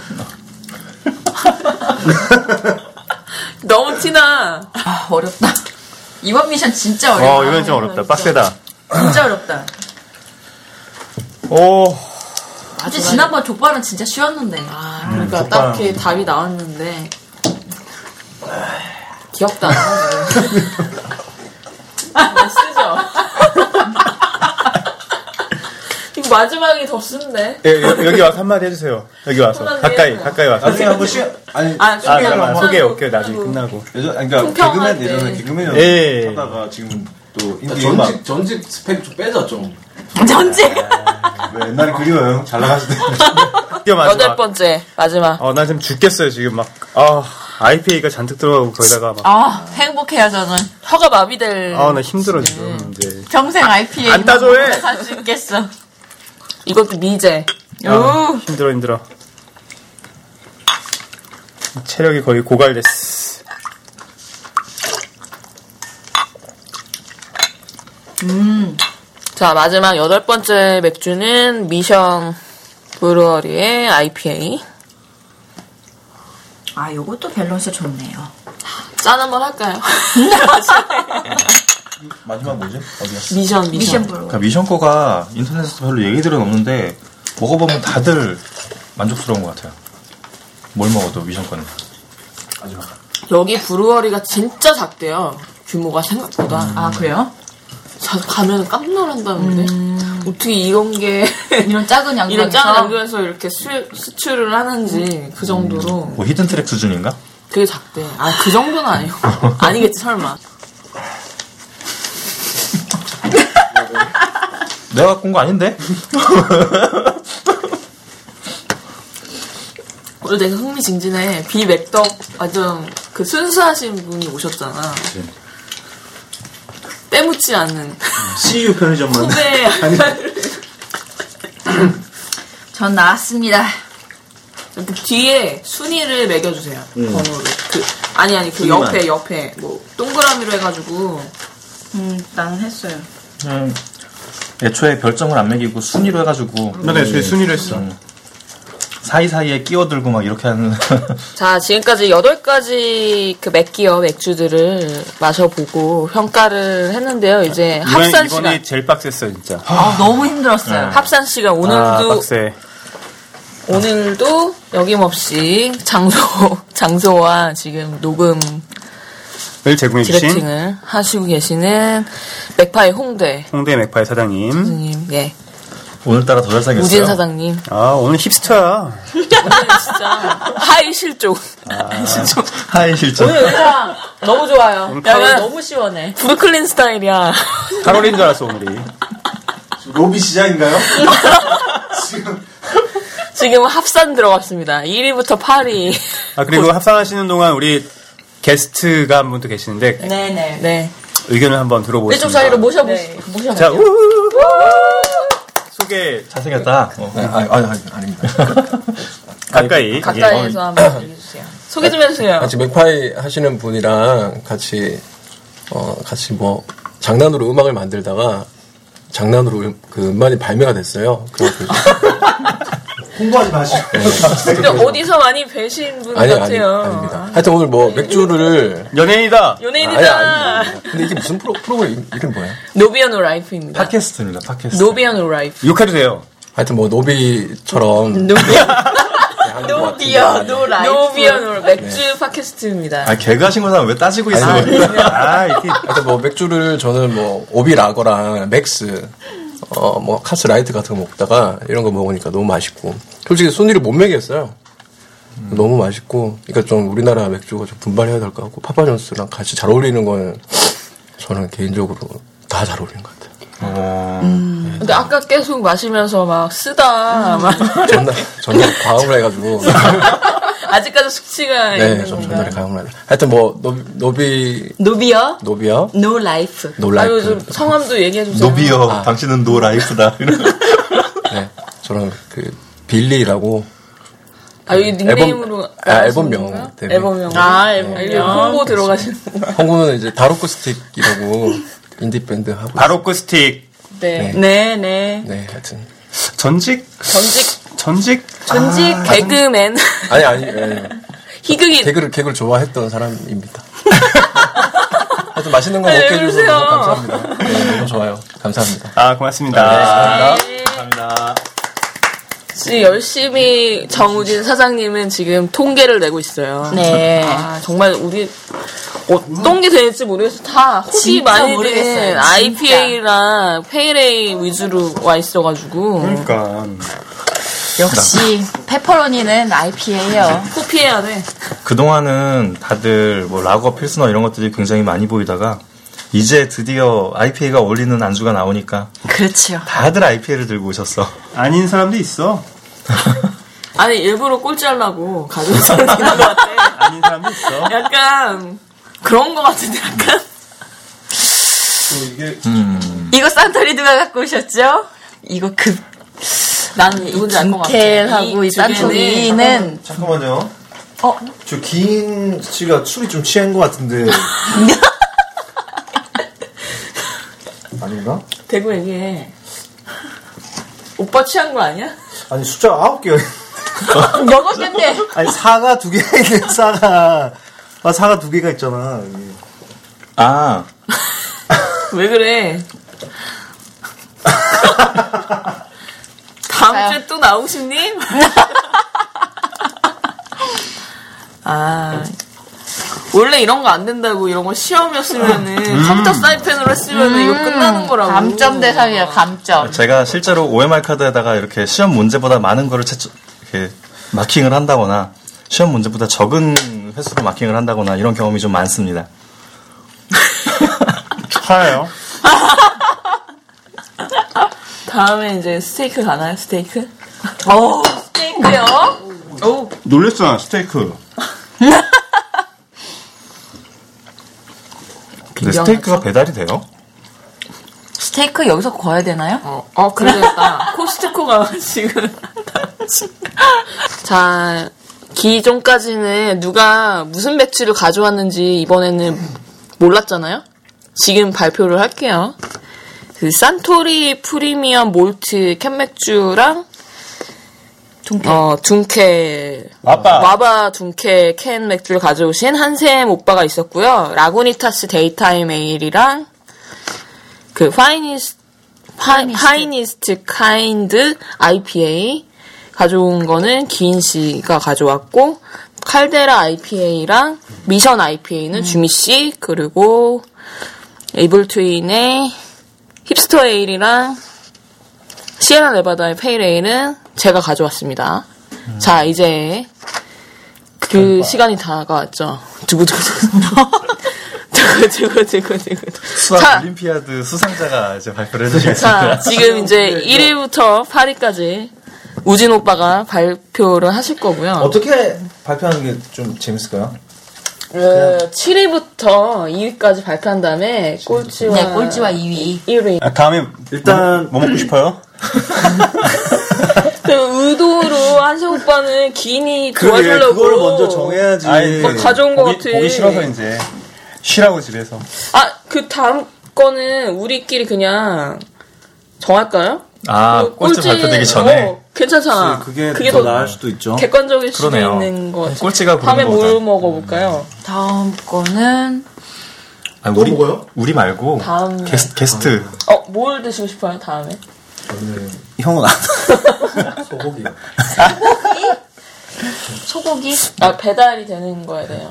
너무 티나. 아, 어렵다. 이번 미션 진짜 어렵다. 이건 좀 어렵다. 빡세다. 진짜 어렵다. 오. 사실 지난번 족발은 진짜 쉬웠는데. 그러니까 딱히 답이 나왔는데 기억도 안 나요. 쓰죠. 이거 마지막이 더 쓴데. 여기 와서 한마디 해주세요. 여기 와서. 가까이 와서. 나중에 한번 잠깐만 소개 올게요. 나중에 끝나고. 그러니까 개그맨 예전에 개그맨이었다가 하다가 지금 또 인디 음악. 전직 스펙 좀 빼자 좀. 전직. 왜 옛날에 그리워요. 잘 나갔을 때. 8번째 마지막. 나 지금 죽겠어요. 지금 막 IPA가 잔뜩 들어가고 거기다가 막. 행복해요 저는. 혀가 마비될. 나 힘들어 지금 이제. 평생 IPA. 안 따져 해. 살수 있겠어. 이것도 미제. 힘들어. 체력이 거의 고갈됐어. 자, 마지막 8번째 맥주는 미션 브루어리의 IPA. 요것도 밸런스 좋네요. 짠 한번 할까요? 마지막 뭐지? 어디야? 미션 브루. 그러니까 미션 거가 인터넷에서 별로 얘기들은 없는데, 먹어보면 다들 만족스러운 것 같아요. 뭘 먹어도 미션 거는. 여기 브루어리가 진짜 작대요. 규모가 생각보다. 그래요? 가면 깜짝 놀란다는데 어떻게 이런 작은 양조에서 이렇게 수출을 하는지 그 정도로 뭐 히든 트랙 수준인가? 되게 작대. 그 정도는 아니고 아니겠지 설마. 내가 갖고 온 거 아닌데? 오늘 되게 흥미진진해. 비맥덕 완전 그 순수하신 분이 오셨잖아. 때묻지 않는 CU 편의점만. 후배. 전 나왔습니다. 뒤에 순위를 매겨주세요. 번호를. 그 옆에 뭐 동그라미로 해가지고. 나는 했어요. 애초에 별점을 안 매기고 순위로 해가지고. 난 애초에 순위로 했어. 사이사이에 끼어들고 막 이렇게 하는. 자, 지금까지 8가지 그 맥기어 맥주들을 마셔보고 평가를 했는데요. 이제 합산 시간. 이번이 제일 빡셌어 진짜. 너무 힘들었어요. 합산 시간 빡세. 오늘도 여김없이 장소와 지금 녹음 제공해주신 디렉팅을 하시고 계시는 맥파이 홍대 맥파이 사장님. 예. 오늘따라 더 잘생겼어요. 우진 사장님. 오늘 힙스터야. 오늘 진짜 하이 실족. 하이 실전. 오늘 의상 너무 좋아요. 약간 너무 시원해. 브루클린 스타일이야. 8월인 줄 알았어 오늘이. 로비 시작인가요? 지금 합산 들어갔습니다. 1위부터 8위. 그리고 합산하시는 동안 우리 게스트가 한 분 또 계시는데 네네. 네. 의견을 한번 들어보겠습니다. 왼쪽 자리로 모셔볼게요. 자, 소개 잘생겼다. 아닙니다. 가까이. 가까이에서 한번 얘기해주세요. 소개 좀 해주세요. 같이 맥파이 하시는 분이랑 같이 뭐 장난으로 음악을 만들다가 장난으로 그 음반이 발매가 됐어요. 그래서 홍보하지 마시고. 근데 어디서 많이 뵈신 분 같아요. 아닙니다. 하여튼 오늘 뭐 맥주를 연예인이다. 연예인이다. 근데 이게 무슨 프로그램 이름이 뭐야? 노비언 라이프입니다. 팟캐스트입니다. 팟캐스트. 노비언 라이프. 욕해도 돼요. 하여튼 뭐 노비처럼 노비언. 하는 노 것 같은데. 비어, 노 라이프. 노 비어 노 맥주 팟캐스트입니다. 아, 개그 하신 거잖아. 왜 따지고 있어? 아니, 이렇게 하여튼 뭐 맥주를 저는 뭐 오비 라거랑 맥스 뭐 카스 라이트 같은 거 먹다가 이런 거 먹으니까 너무 맛있고 솔직히 순위를 못 매겼어요. 너무 맛있고 그러니까 좀 우리나라 맥주가 좀 분발해야 될 것 같고 파파존스랑 같이 잘 어울리는 거는 저는 개인적으로 다 잘 어울리는 것 같아요. 근데 아까 계속 마시면서 막 쓰다 막 전날 과음을 해가지고 아직까지 숙취가 네, 있는 좀 건가? 전날에 과음을 해요. 하여튼 뭐 노비어, 노비어 노 라이프. 노 아유 라이프 좀 성함도 얘기해 주세요. 노비어, 당신은 노 라이프다. 네, 저는 그 빌리라고 아 여기 닉네임으로 앨범명 때문에. 앨범명 앨범명. 홍보 들어가시는 거. 한국은 이제 다로크 스틱이라고 인디 밴드 하고 바로크 스틱 네. 네. 네, 하여튼 전직 개그맨 아니 희극인 개그를 좋아했던 사람입니다. 하여튼 맛있는 거 네, 먹게 해주셔서 해주세요. 너무 감사합니다. 네, 너무 좋아요. 감사합니다. 아 고맙습니다. 감사합니다. 지금 열심히 정우진 사장님은 지금 통계를 내고 있어요. 네. 아, 정말 우리 어떤 게 될지 모르겠어. 다 혹이 진짜 많이 모르겠어요. 된 IPA랑 페일에이 위주로 와 있어가지고 그러니까 역시 페퍼로니는 IPA예요. 코 피해야 돼. 그동안은 다들 뭐 라거, 필스너 이런 것들이 굉장히 많이 보이다가 이제 드디어 IPA가 어울리는 안주가 나오니까 그렇죠. 다들 IPA를 들고 오셨어. 아닌 사람도 있어. 아니 일부러 꼴찌하려고 가져오는 것 같아. 아닌 사람도 있어. 약간 그런 것 같은데 약간 이게 이거 산토리 누가 갖고 오셨죠? 이거 나는 누군지 알 것 같아. 둥켈하고 이 두 개는 산토리는 잠깐만요. 어? 저 기인 씨가 술이 좀 취한 것 같은데 아닌가? 대구 얘기해. 오빠 취한 거 아니야? 아니 숫자 9개. 8개인데 아니 사가 2개가 있네. 사가 2개가 있잖아. 여기. 아, 왜 그래? 다음 주에 또 나오시니? 아, 원래 이런 거 안 된다고. 이런 거 시험이었으면은 컴퓨터 사이펜으로 했으면은 이거 끝나는 거라고. 감점 대상이야, 감점. 제가 실제로 OMR 카드에다가 이렇게 시험 문제보다 많은 거를 이렇게 마킹을 한다거나 시험 문제보다 적은 횟수로 마킹을 한다거나 이런 경험이 좀 많습니다. 축하해요. 다음에 이제 스테이크 가나요? 스테이크? 스테이크요? 오, 놀랬잖아 스테이크. 근데 스테이크가 배달이 돼요? 스테이크 여기서 구워야 되나요? 그러겠다. 코스트코가 지금. 자, 기존까지는 누가 무슨 맥주를 가져왔는지 이번에는 몰랐잖아요? 지금 발표를 할게요. 그 산토리 프리미엄 몰트 캔 맥주랑 둥켈 와바 둥켈 캔 맥주를 가져오신 한샘 오빠가 있었고요. 라구니타스 데이타임 에일이랑 그 파이니스트 카인드 IPA 가져온 거는 기인 씨가 가져왔고, 칼데라 IPA랑 미션 IPA는 주미 씨, 그리고 에이블트윈의 힙스터 에일이랑 시에라 네바다의 페일 에일은 제가 가져왔습니다. 자, 이제 그 시간이 다가왔죠. 두구두구. 수학 올림피아드 수상자가 이제 발표를 해주시겠습니다. 자, 지금 이제 1위부터 8위까지 우진 오빠가 발표를 하실 거고요. 어떻게 발표하는 게 좀 재밌을까요? 7위부터 2위까지 발표한 다음에 꼴찌와, 네, 꼴찌와 2위. 1위. 다음에 일단 뭐 먹고 싶어요? 그 의도로 한세 오빠는 기인이 그래, 도와주려고 그걸 먼저 정해야지. 뭐 가져온 거 같아. 보기 싫어서 이제 쉬라고 집에서. 그 다음 거는 우리끼리 그냥 정할까요? 아, 꼴찌 발표되기 전에? 괜찮잖아. 그게 더 나을 수도 있죠. 객관적일 수도 그러네요. 있는 거 같아. 꼴찌가 다음에 고르는 뭘 거죠. 먹어볼까요? 다음 거는 아니, 또 먹어요? 우리 말고 다음 게스트. 뭘 드시고 싶어요? 다음에? 형은 안 소고기요. 소고기? 배달이 되는 거에 돼요.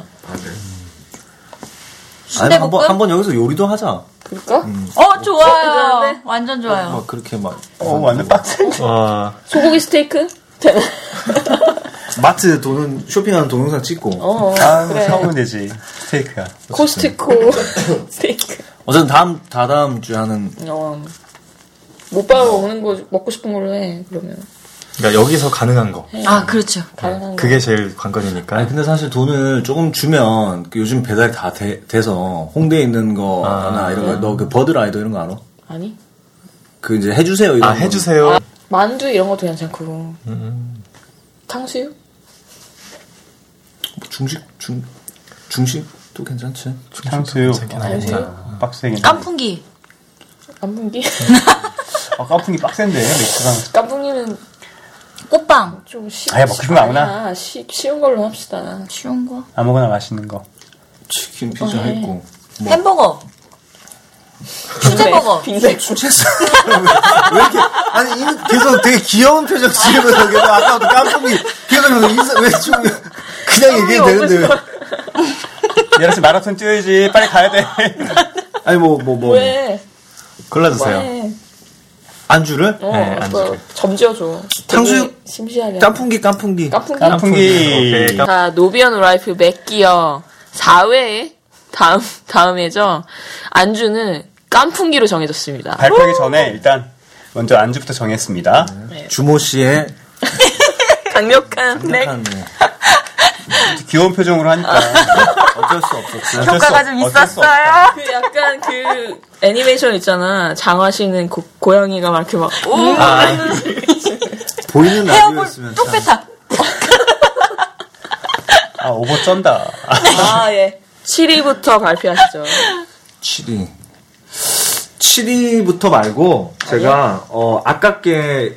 아니, 한번 여기서 요리도 하자. 그럴까? 좋아요. 완전 좋아요. 막 그렇게 막. 완전 빡센. 소고기 스테이크? 되나? 마트 쇼핑하는 동영상 찍고. 그래. 사오면 되지. 스테이크야. 코스트코 스테이크. 어쨌든 다다음 주에 하는. 못바로 먹고 싶은 걸로 해, 그러면. 그러니까 여기서 가능한 거. 그렇죠. 그게 제일 관건이니까. 아니, 근데 사실 돈을 조금 주면 요즘 배달이 다 돼서 홍대에 있는 거나 이런 거, 너 그 버드라이더 이런 거 알아? 아니? 그 이제 해주세요 이런 거. 해주세요. 만두 이런 것도 괜찮고. 탕수육? 중식도 괜찮지. 탕수육. 빡세긴. 깐풍기. 깐풍기? 깐풍기 빡센데, 맥주랑. 깐풍기는 꽃빵. 좀 먹고 싶은 거 아무나? 쉬운 걸로 합시다. 쉬운 거. 아무거나 맛있는 거. 치킨, 피자 했고. 햄버거. 수제버거. 빙백. 왜 이렇게, 아니, 계속 되게 귀여운 표정 지으면서 계속 아까부터 깐풍기 계속 왜 좀, 그냥 얘기해도 되는데. 얘라서 마라톤 뛰어야지. 빨리 가야 돼. 아니, 왜? 골라주세요. 왜? 안주를? 네, 안주를. 점 지어줘. 탕수육? 심시하게. 깐풍기. 깐풍기. 깐풍기. 자, 노비언 라이프 맥기어 4회 다음에죠. 안주는 깐풍기로 정해졌습니다. 발표하기 전에 일단 먼저 안주부터 정했습니다. 주모 씨의 강력한 네. 귀여운 표정으로 하니까 어쩔 수 없었지. 효과가 좀 있었어요. 그 약간 그 애니메이션 있잖아. 장화 신는 고양이가 막 이렇게 막 보이는 헤어볼 라디오였으면 뚝배타. 오버 쩐다. 예. 7위부터 발표하시죠. 7위부터 말고 제가 아깝게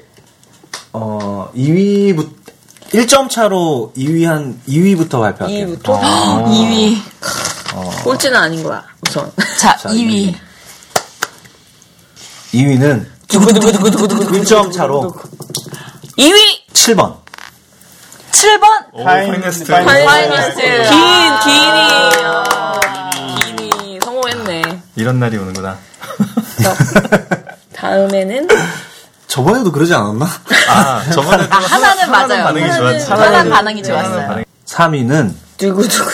2위부터 1점 차로 2위부터 발표할게요. 2위부터? 2위. 꼴찌는 아닌 거야, 우선. 자, 2위. 2위는 1점 차로 2위! 7번. 7번. 파이니스트. 기인이 성공했네. 이런 날이 오는구나. 다음에는 저번에도 그러지 않았나? 저번에 하나는 맞아요. 반응이 좋았지. 하나는 반응이 좋았어요. 3위는 두구두구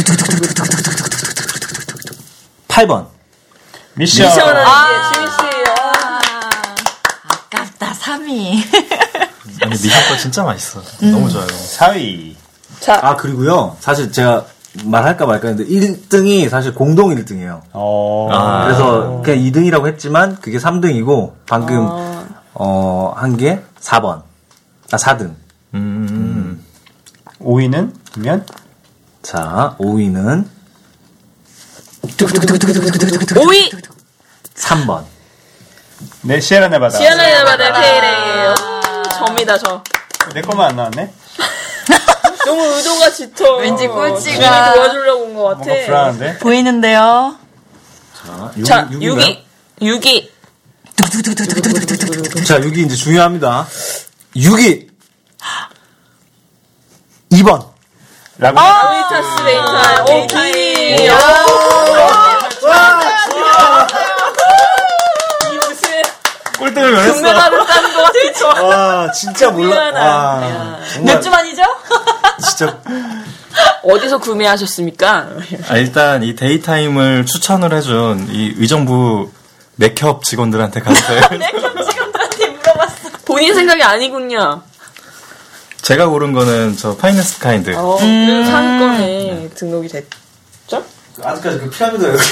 8번. 미션. 아깝다. 3위. 아니 미션 거 진짜 맛있어. 너무 좋아요. 4위. 자, 그리고요. 사실 제가 말할까 말까 했는데 1등이 사실 공동 1등이에요. 그래서 그냥 2등이라고 했지만 그게 3등이고 방금 한 게 4번. 4등. 5위는 그러면 자, 5위는 5위 3번. 네, 시에라네바다. 시아나이나바다 페이레. 접니다, 저. 내 것만 안 나왔네? 너무 의도가 짙어. 왠지 꼴찌가. 기인이 도와주려고 온 것 같아. 뭔가 불안한데? 보이는데요. 자, 6위. 자, 6위 이제 중요합니다. 6위 2번. 아미타스 메이타임. 오, 기인이. 꼴등을 왜 했어? 금메달을 따는 것 같아. 와, 진짜 몰라. 몇 주만이죠? 진짜. 어디서 구매하셨습니까? 일단 이 데이타임을 추천을 해준 이 의정부 맥협 직원들한테 가세요. 맥협 직원들한테 물어봤어. 본인 생각이 아니군요. 제가 고른 거는 저 파이너스트 카인드. 그 상권에 등록이 됐죠? 아직까지 그 피라미드 여기.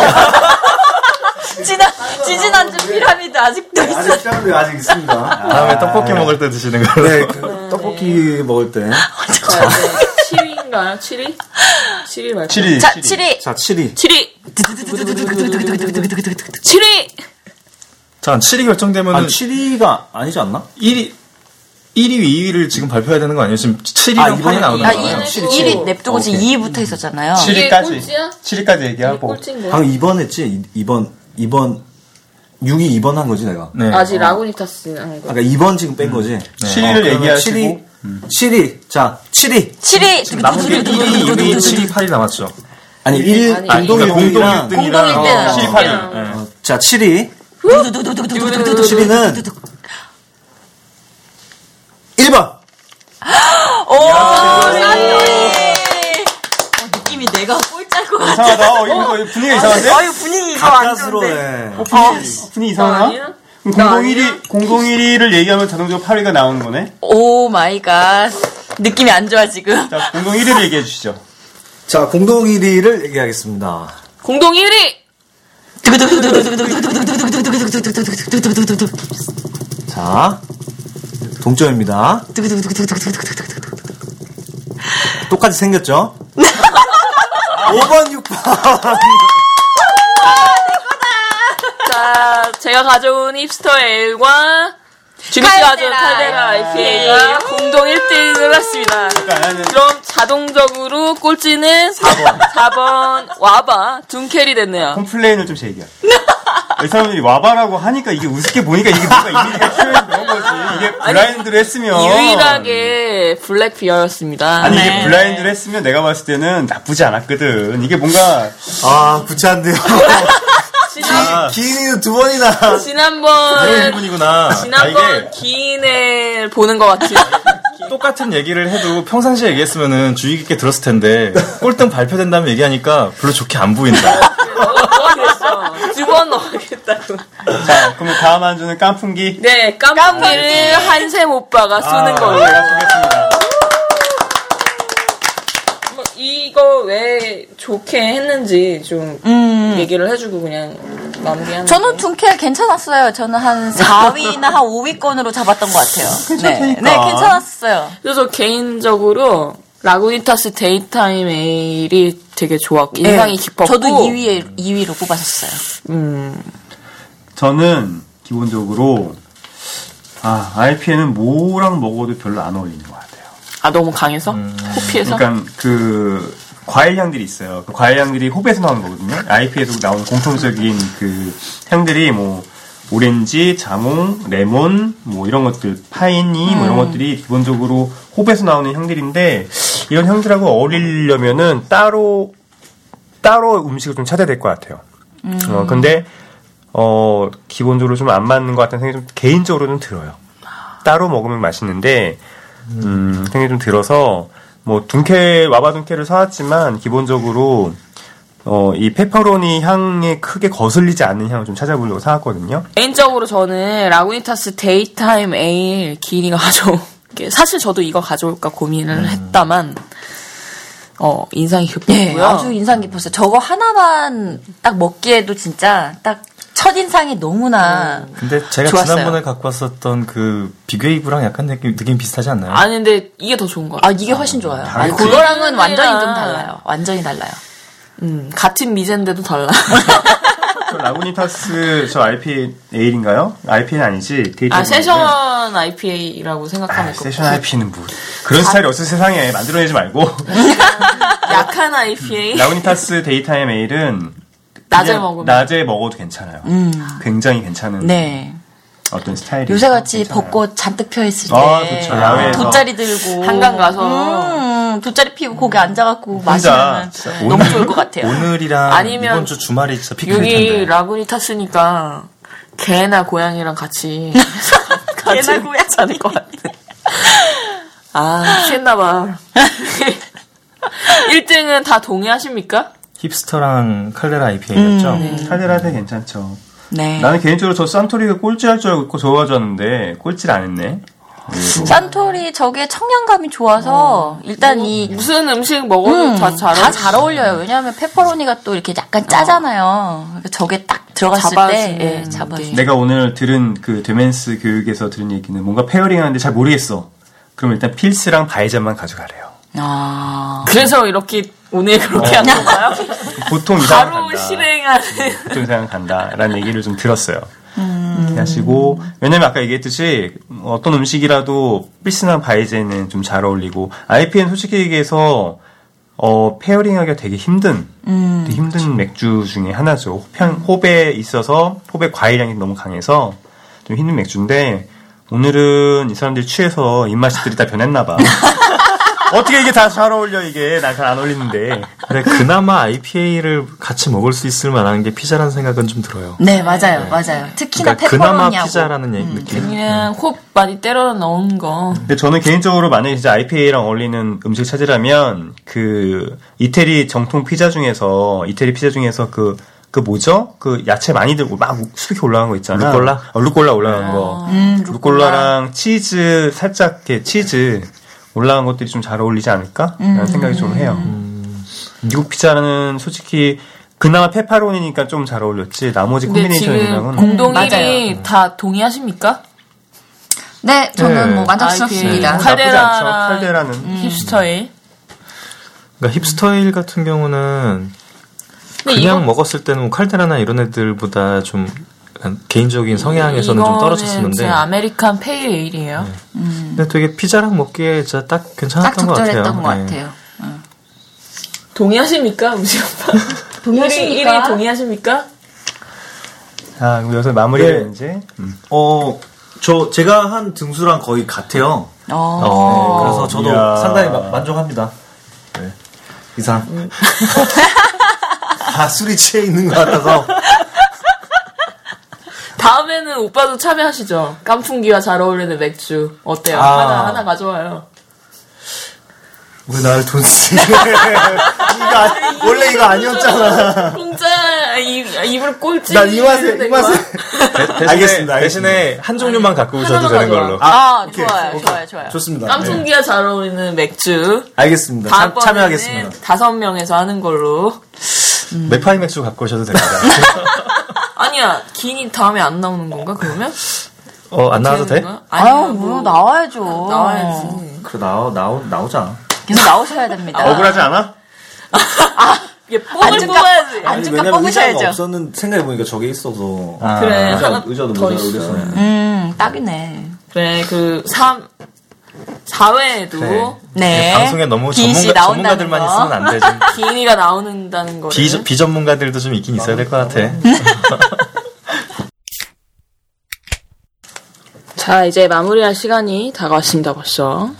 지지난주 피라미드 아직도 있어. 아직 피라미드 아직 있습니다. 다음에 떡볶이 먹을 때 드시는 걸로. 네, 떡볶이 먹을 때. 7위인가요? 7위? 7위 말고. 7위. 자, 7위. 자, 7위. 7위! 7위! 자, 7위 결정되면은 7위가 아니지 않나? 1위, 2위를 지금 발표해야 되는 거 아니에요? 지금 7위랑 8위 나오는 아, 거잖아요. 1위 냅두고 지금 2위부터 있었잖아요. 7위까지. 꼴찌야? 7위까지 얘기하고. 꼴찌인 거야? 방금 2번 했지? 2번 6위 2번 한 거지, 내가. 네. 아직 라구니타스 한 거. 아까 2번 지금 뺀 거지? 7위를 얘기하시고. 7위, 7위. 자, 7위. 7위. 지금 남은 게 1위, 6위, 7위, 8위 남았죠. 아니, 공동 1등이랑 7위, 8위. 자, 7위. 7위는 1번. 오, 느낌이 내가 꼴짤 것 같아. 이상하다. 이거 분위기가 이상한데? 아유, 분위기가 가까스로네. 분위기 이상하나? 공동 1위를 얘기하면 자동적으로 8위가 나오는 거네? 오 마이 갓. 느낌이 안 좋아, 지금. 자, 공동 1위를 얘기해 주시죠. 자, 공동 1위를 얘기하겠습니다. 공동 1위! 자, 동점입니다. 똑같이 생겼죠? 5번, 6번. 자, 제가 가져온 힙스터 L과 주미씨 가져온 칼데라 IPA가 공동 1등을 했습니다. 그럼 자동적으로 꼴찌는 4번 와바 둔켈이 됐네요. 컴플레인을 좀 제기해요. 이 사람들이 와바라고 하니까 이게 우습게 보니까 이게 뭔가 이미지가 표현이 그런 거지. 이게 블라인드를 했으면. 유일하게 블랙 비어였습니다. 아니, 이게 블라인드를 했으면 내가 봤을 때는 나쁘지 않았거든. 이게 뭔가. 구차한데요. 기인이는 2번이나. 지난번 분이구나. 기인을 보는 것 같지. 똑같은 얘기를 해도 평상시에 얘기했으면은 주의 깊게 들었을 텐데 꼴등 발표된다면 얘기하니까 별로 좋게 안 보인다. 두 번 넣어야겠다고. 자, 그럼 다음 한 주는 깐풍기. 네, 깐풍기를 한샘 오빠가 쏘는 걸로. 제가 쏘겠습니다. 이거 왜 좋게 했는지 좀 얘기를 해주고 그냥 마무리하는. 저는 둔켈 괜찮았어요. 저는 한 4위나 한 5위권으로 잡았던 것 같아요. 네, 괜찮았어요. 그래서 개인적으로 라구니타스 데이타임 에일이 되게 좋았고 인상이 깊었고 저도 2위로 뽑았었어요. 저는 기본적으로 IPA는 뭐랑 먹어도 별로 안 어울리는 것 같아요. 너무 강해서? 호피해서? 그러니까 그 과일 향들이 있어요. 그 과일 향들이 홉에서 나오는 거거든요. IPA에서 나오는 공통적인 그 향들이 뭐 오렌지, 자몽, 레몬, 뭐 이런 것들, 파인이 뭐 이런 것들이 기본적으로 홉에서 나오는 향들인데 이런 향들하고 어울리려면은 따로 음식을 좀 찾아야 될 것 같아요. 근데 기본적으로 좀 안 맞는 것 같다는 생각이 좀 개인적으로 좀 들어요. 따로 먹으면 맛있는데 생각이 좀 들어서 뭐 와바 둔켈을 사왔지만 기본적으로 이 페퍼로니 향에 크게 거슬리지 않는 향을 좀 찾아보려고 사왔거든요. 개인적으로 저는 라구니타스 데이타임 에일 기인이가 가져온 게 사실 저도 이거 가져올까 고민을 했다만 인상이 깊었고요. 네, 아주 인상 깊었어요. 저거 하나만 딱 먹기에도 진짜 딱 첫인상이 너무나 근데 제가 좋았어요. 지난번에 갖고 왔었던 그 비그웨이브랑 약간 느낌 비슷하지 않나요? 아니 근데 이게 더 좋은 것 같아요. 이게 훨씬 좋아요. 다르지. 그거랑은 완전히 좀 달라요. 완전히 달라요. 같은 미제인데도 달라. 라구니타스 저 IPA 에일인가요? IPA는 아니지. 세션 IPA라고 생각하면 세션 IPA는 뭐 그런 스타일이 없어 세상에 만들어내지 말고. 약한 IPA. 라구니타스 데이타임 에일은 낮에 먹어도 괜찮아요. 굉장히 괜찮은 어떤 스타일이. 요새같이 벚꽃 잔뜩 펴있을 때 그렇죠. 야외에서 돗자리 들고 한강 가서 돗자리 피고 거기 앉아갖고 마시면 너무 좋을 것 같아요. 오늘이랑 아니면 이번 주 주말이 진짜 피크일 텐데. 여기 라구니타스니까 개나 고양이랑 같이 개나 고양이 자는 것 같아. 취했나봐. 1등은 다 동의하십니까? 힙스터랑 칼데라 IPA였죠? 칼데라도 괜찮죠. 네. 나는 개인적으로 저 산토리가 꼴찌할 줄 알고 좋아졌는데 꼴찌를 안 했네. 산토리 저게 청량감이 좋아서 일단 무슨 음식 먹어도 다 잘 어울려요. 왜냐하면 페퍼로니가 또 이렇게 약간 짜잖아요. 그러니까 저게 딱 들어갔을 때 잡아주는. 내가 오늘 들은 그 데멘스 교육에서 들은 얘기는 뭔가 페어링하는데 잘 모르겠어. 그럼 일단 필스랑 바이잔만 가져가래요. 그래서 이렇게 오늘 그렇게 한 건가요? 보통 이상은 바로 간다. 실행하는. 보통 이상은 간다라는 얘기를 좀 들었어요. 이렇게 하시고 왜냐면 아까 얘기했듯이 어떤 음식이라도 필스나 바이젠은 좀 잘 어울리고 IPA는 솔직히 얘기해서 페어링하기가 되게 힘든 맥주 중에 하나죠. 홉에 있어서 홉의 과일향이 너무 강해서 좀 힘든 맥주인데 오늘은 이 사람들이 취해서 입맛들이 다 변했나봐. 어떻게 이게 다 잘 어울려, 이게. 난 잘 안 어울리는데. 그래, 그나마 IPA를 같이 먹을 수 있을 만한 게 피자라는 생각은 좀 들어요. 네, 맞아요. 맞아요. 특히나 그러니까 그나마 피자라는 느낌. 그냥 홉 많이 때려 넣은 거. 근데 저는 개인적으로 만약에 진짜 IPA랑 어울리는 음식 찾으라면, 이태리 정통 피자 중에서 그 뭐죠? 그 야채 많이 들고 막 수북히 올라간 거 있잖아. 루꼴라? 루꼴라 올라간 거. 루꼴라랑 치즈, 살짝 이렇게 치즈 올라간 것들이 좀 잘 어울리지 않을까? 라는 생각이 좀 해요. 미국 피자는 솔직히 그나마 페퍼로니니까 좀 잘 어울렸지. 나머지 콤비네이션이랑은. 공동 1위 다 동의하십니까? 네, 저는 뭐 만족스럽습니다. 칼데라는 힙스터일. 그러니까 힙스터일 같은 경우는 그냥 먹었을 때는 뭐 칼데라나 이런 애들보다 좀 개인적인 성향에서는 좀 떨어졌었는데. 제 아메리칸 페일 에일이에요. 근데 되게 피자랑 먹기에 진짜 딱 괜찮았던 것 같아요. 딱 적절했던 것 같아요. 동의하십니까, 우지 오빠? 동의하십니까? 1위 동의하십니까? 자, 그럼 여기서 마무리를 이제. 제가 한 등수랑 거의 같아요. 네, 그래서 저도 상당히 만족합니다. 네. 이상. 술이 취해 있는 것 같아서. 다음에는 오빠도 참여하시죠. 깐풍기와 잘 어울리는 맥주. 어때요? 하나 가져와요. 왜 나를 돈 쓰지? 원래 이거 아니었잖아. 공짜 입을 꼴찌. 나 이 맛에. 알겠습니다. 대신에 한 종류만 갖고 오셔도 되는 걸로. 좋아요. 좋습니다. 깐풍기와 잘 어울리는 맥주. 알겠습니다. 참여하겠습니다. 5명에서 하는 걸로. 맥파이 맥주 갖고 오셔도 됩니다. 아니야, 기인이 다음에 안 나오는 건가, 그러면? 안 나와도 돼? 뭐 나와야죠. 나와야지. 그래, 나오자. 계속 나오셔야 됩니다. 억울하지 않아? 얘 뽕을 뽑아야지. 안주값 뽑으셔야죠. 의자가 없었는 생각해보니까 저게 있어서. 그래, 하나 의자도 더 모자라고 딱이네. 그래, 4회에도. 네. 방송에 너무 전문가들만 있으면 안 되지. 기인이가 나오는다는 거를. 비전문가들도 좀 있긴 있어야 될 것 같아. 자, 이제 마무리할 시간이 다가왔습니다, 벌써.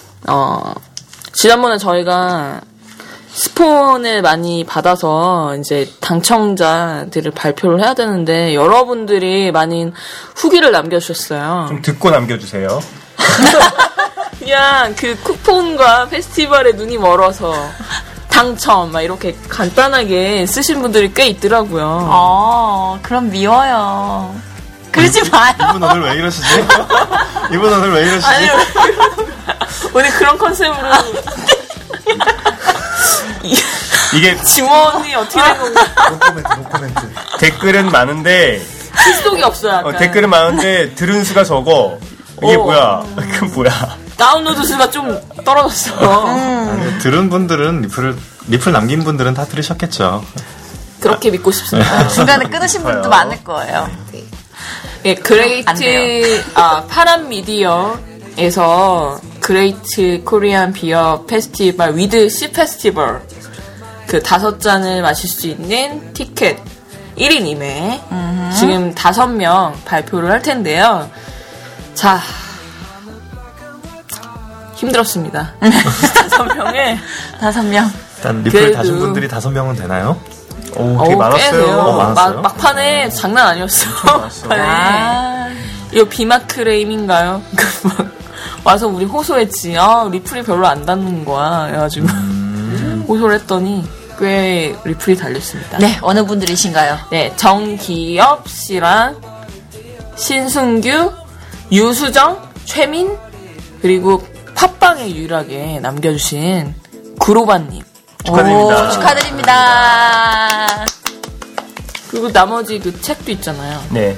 지난번에 저희가 스폰을 많이 받아서 이제 당첨자들을 발표를 해야 되는데 여러분들이 많은 후기를 남겨주셨어요. 좀 듣고 남겨주세요. 그냥 그 쿠폰과 페스티벌에 눈이 멀어서 당첨 막 이렇게 간단하게 쓰신 분들이 꽤 있더라고요. 그럼 미워요. 그러지 마요. 이분 오늘 왜 이러시지? 아니, 오늘 그런 컨셉으로 이게 지원이 어떻게 된 건가? 노코멘트. 댓글은 많은데 필독이 없어요. 약간. 댓글은 많은데 들은 수가 적어. 이게 뭐야? 그 뭐야? 다운로드 수가 좀 떨어졌어. 아니, 들은 분들은 리플 남긴 분들은 다 들으셨겠죠. 그렇게 믿고 싶습니다. 중간에 끊으신 분도 많을 거예요. 예, 파란 미디어에서 그레이트 코리안 비어 페스티벌 위드 시 페스티벌 5잔을 마실 수 있는 티켓 1인 2매 지금 5명 발표를 할 텐데요. 자, 힘들었습니다. 5명에 5명. 일단 리플 다신 분들이 5명은 되나요? 되게 많았어요. 많았어요? 막판에 장난 아니었어. 이거 비마크레임인가요? 와서 우리 호소했지. 리플이 별로 안 닿는 거야. 그래가지고 호소를 했더니 꽤 리플이 달렸습니다. 네, 어느 분들이신가요? 네, 정기엽 씨랑 신순규, 유수정, 최민, 그리고 팟빵에 유일하게 남겨주신 구로바님. 축하드립니다. 축하드립니다. 그리고 나머지 그 책도 있잖아요. 네.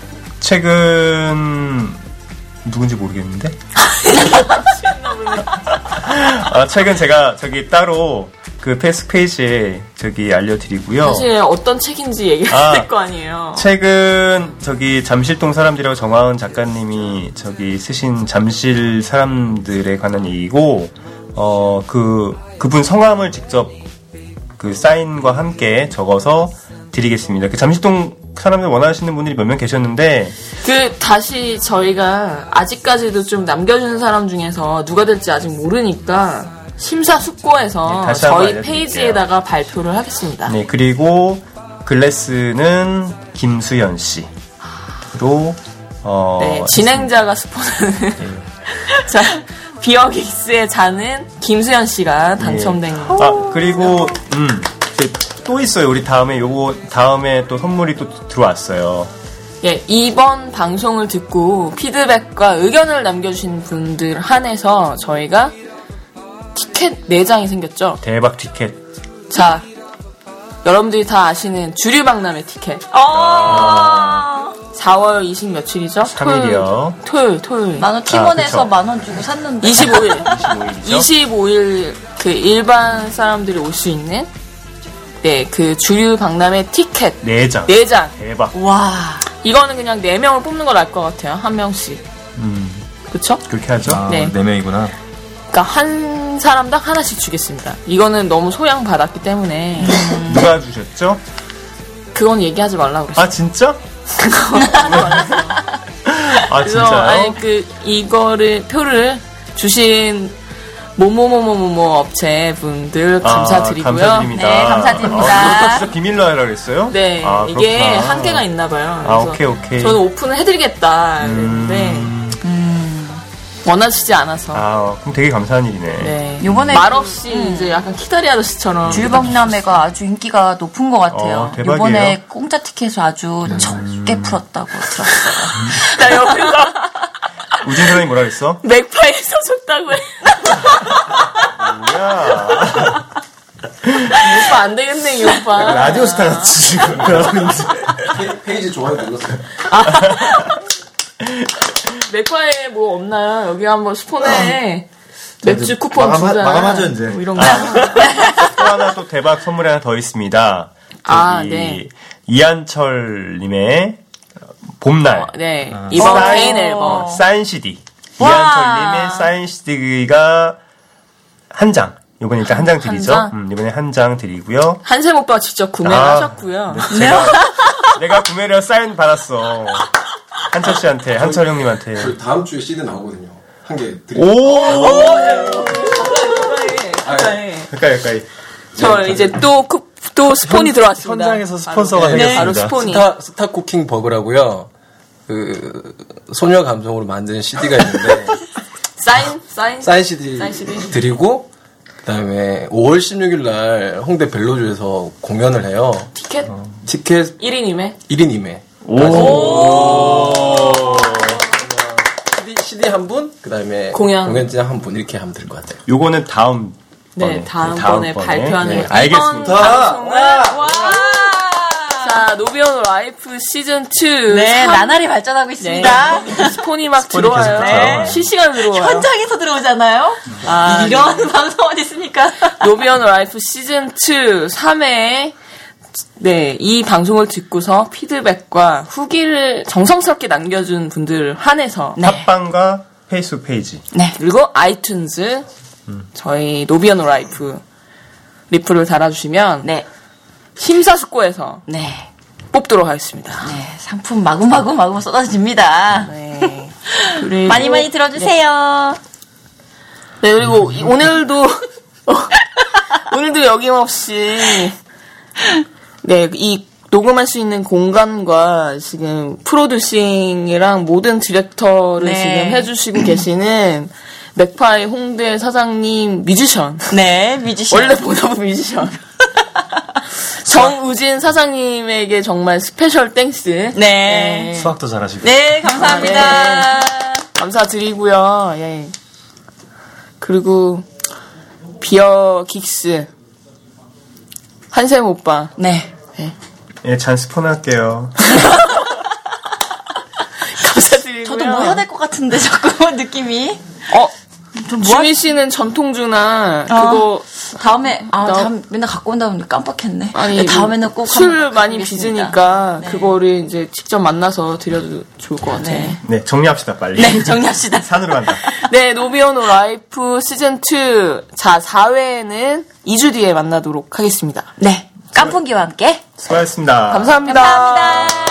책은 누군지 모르겠는데. 책은 제가 저기 따로 그 페이스북 페이지에 저기 알려드리고요. 사실 어떤 책인지 얘기해야 될 거 아니에요. 책은 저기 잠실동 사람들이라고 정화은 작가님이 저기 쓰신 잠실 사람들에 관한 얘기고, 그분 성함을 직접 그 사인과 함께 적어서 드리겠습니다. 그 잠실동 사람들 원하시는 분들이 몇 명 계셨는데 다시 저희가 아직까지도 좀 남겨주는 사람 중에서 누가 될지 아직 모르니까 심사숙고해서 저희 페이지에다가 발표를 하겠습니다. 네, 그리고 글래스는 김수연 씨로 네, 진행자가 스포는 자, 비어긱스의 자는 김수연 씨가 당첨된 거. 그리고 또 있어요. 우리 다음에 또 선물이 또 들어왔어요. 예, 이번 방송을 듣고 피드백과 의견을 남겨주신 분들 한해서 저희가 티켓 4장이 생겼죠. 대박 티켓. 자, 여러분들이 다 아시는 주류박람회 티켓. 4월 20 며칠이죠? 3일이요. 토요일. 만원 팀원에서 만원 주고 샀는데. 25일 그 일반 사람들이 올 수 있는 네, 그 주류 박람회 티켓 4장. 4장. 대박. 와. 이거는 그냥 4명을 뽑는 걸 알 것 같아요. 한 명씩. 그쵸? 그렇게 하죠? 네. 4명이구나. 그러니까 한 사람당 하나씩 주겠습니다. 이거는 너무 소양 받았기 때문에. 누가 주셨죠? 그건 얘기하지 말라고 그랬어요. 아, 진짜? 그건 하지 말라고. 아, 진짜요? 아니, 이거를, 표를 주신 뭐뭐뭐뭐뭐 업체 분들 감사드리고요. 감사드립니다. 네, 감사드립니다. 이것도 진짜 비밀로 하려고 그랬어요? 네, 이게 한계가 있나 봐요. 오케이. 저는 오픈을 해드리겠다 그랬는데 원하시지 않아서. 그럼 되게 감사한 일이네. 네. 요번에 말없이 이제 약간 키다리 아저씨처럼 주류박람회가 아주 인기가 높은 것 같아요. 대박이에요. 요번에 공짜 티켓을 아주 적게 풀었다고 들었어요. 나 여기서 우진 선생님 뭐라 그랬어? 맥파에 써줬다고 해. 뭐야? 이 오빠 안 되겠네, 이 오빠. 라디오 스타 같이 지금. 페이지 좋아요 눌렀어요. 맥파에 뭐 없나요? 여기 한번 스폰에 맥주 쿠폰 주자. 마감하죠, 이제. 뭐 이런 거. 또 하나 또 대박 선물이 하나 더 있습니다. 네. 이한철님의 봄날. 네. 이번 개인 앨범. 사인 CD. 이한철님의 사인 CD가 한 장. 이번에 일단 한 장 드리죠. 이번에 한 장 드리고요. 한샘 오빠가 직접 구매를 하셨고요. 네. 내가 구매를 사인 받았어. 한철 씨한테, 한철 형님한테. 저 다음 주에 CD 나오거든요. 한 개 드릴게요. 가까이. 저 이제 또 스폰이 들어왔습니다. 현장에서 스폰서가 네, 되겠습니다. 바로 스폰이. 스타 쿠킹 버그라고요. 소녀 감성으로 만든 CD가 있는데 사인 CD 드리고 그다음에 5월 16일 날 홍대 벨로주에서 공연을 해요. 티켓 1인 2매. CD 한 분, 그다음에 공연장 한 분 이렇게 하면 될 것 같아요. 요거는 다음 다음번에 발표하는 네, 알겠습니다. 방송을 자, 노비언 라이프 시즌2 네, 나날이 발전하고 있습니다. 네. 스폰이 막 들어와요. 네. 실시간 들어와요. 현장에서 들어오잖아요. 이런 방송 어디 있습니까? 노비언 라이프 시즌2 3회 네, 이 방송을 듣고서 피드백과 후기를 정성스럽게 남겨준 분들 한해서 팟빵과 페이스북 페이지. 네. 그리고 아이튠즈 저희 노비언 라이프 리플을 달아주시면 네. 심사숙고해서 네. 뽑도록 하겠습니다. 네, 상품 마구마구 쏟아집니다. 네. 그리고 많이 들어주세요. 네, 그리고 오늘도 여김없이 네, 이 녹음할 수 있는 공간과 지금 프로듀싱이랑 모든 디렉터를 네. 지금 해주시고 계시는 맥파이 홍대 사장님 뮤지션. 네, 뮤지션. 원래 본업은 뮤지션. 정우진 사장님에게 정말 스페셜 땡스. 네. 수학도 잘하시고. 네, 감사합니다. 네. 감사드리고요. 예. 그리고 비어긱스 한샘 오빠. 네. 예, 잔스폰 할게요. 감사드리고요. 저도 뭐 해야 될 것 같은데, 자꾸 느낌이. 주미 씨는 전통주나 그거 다음에 맨날 갖고 온다고 깜빡했네. 아니 다음에는 꼭 술 많이 가보겠습니다. 빚으니까 네. 그거를 이제 직접 만나서 드려도 좋을 것 같아. 네, 정리합시다, 빨리. 네, 정리합시다. 산으로 간다. 네, 노비언 라이프 시즌2 자 4회에는 2주 뒤에 만나도록 하겠습니다. 네, 깐풍기와 함께. 수고하셨습니다. 감사합니다. 감사합니다.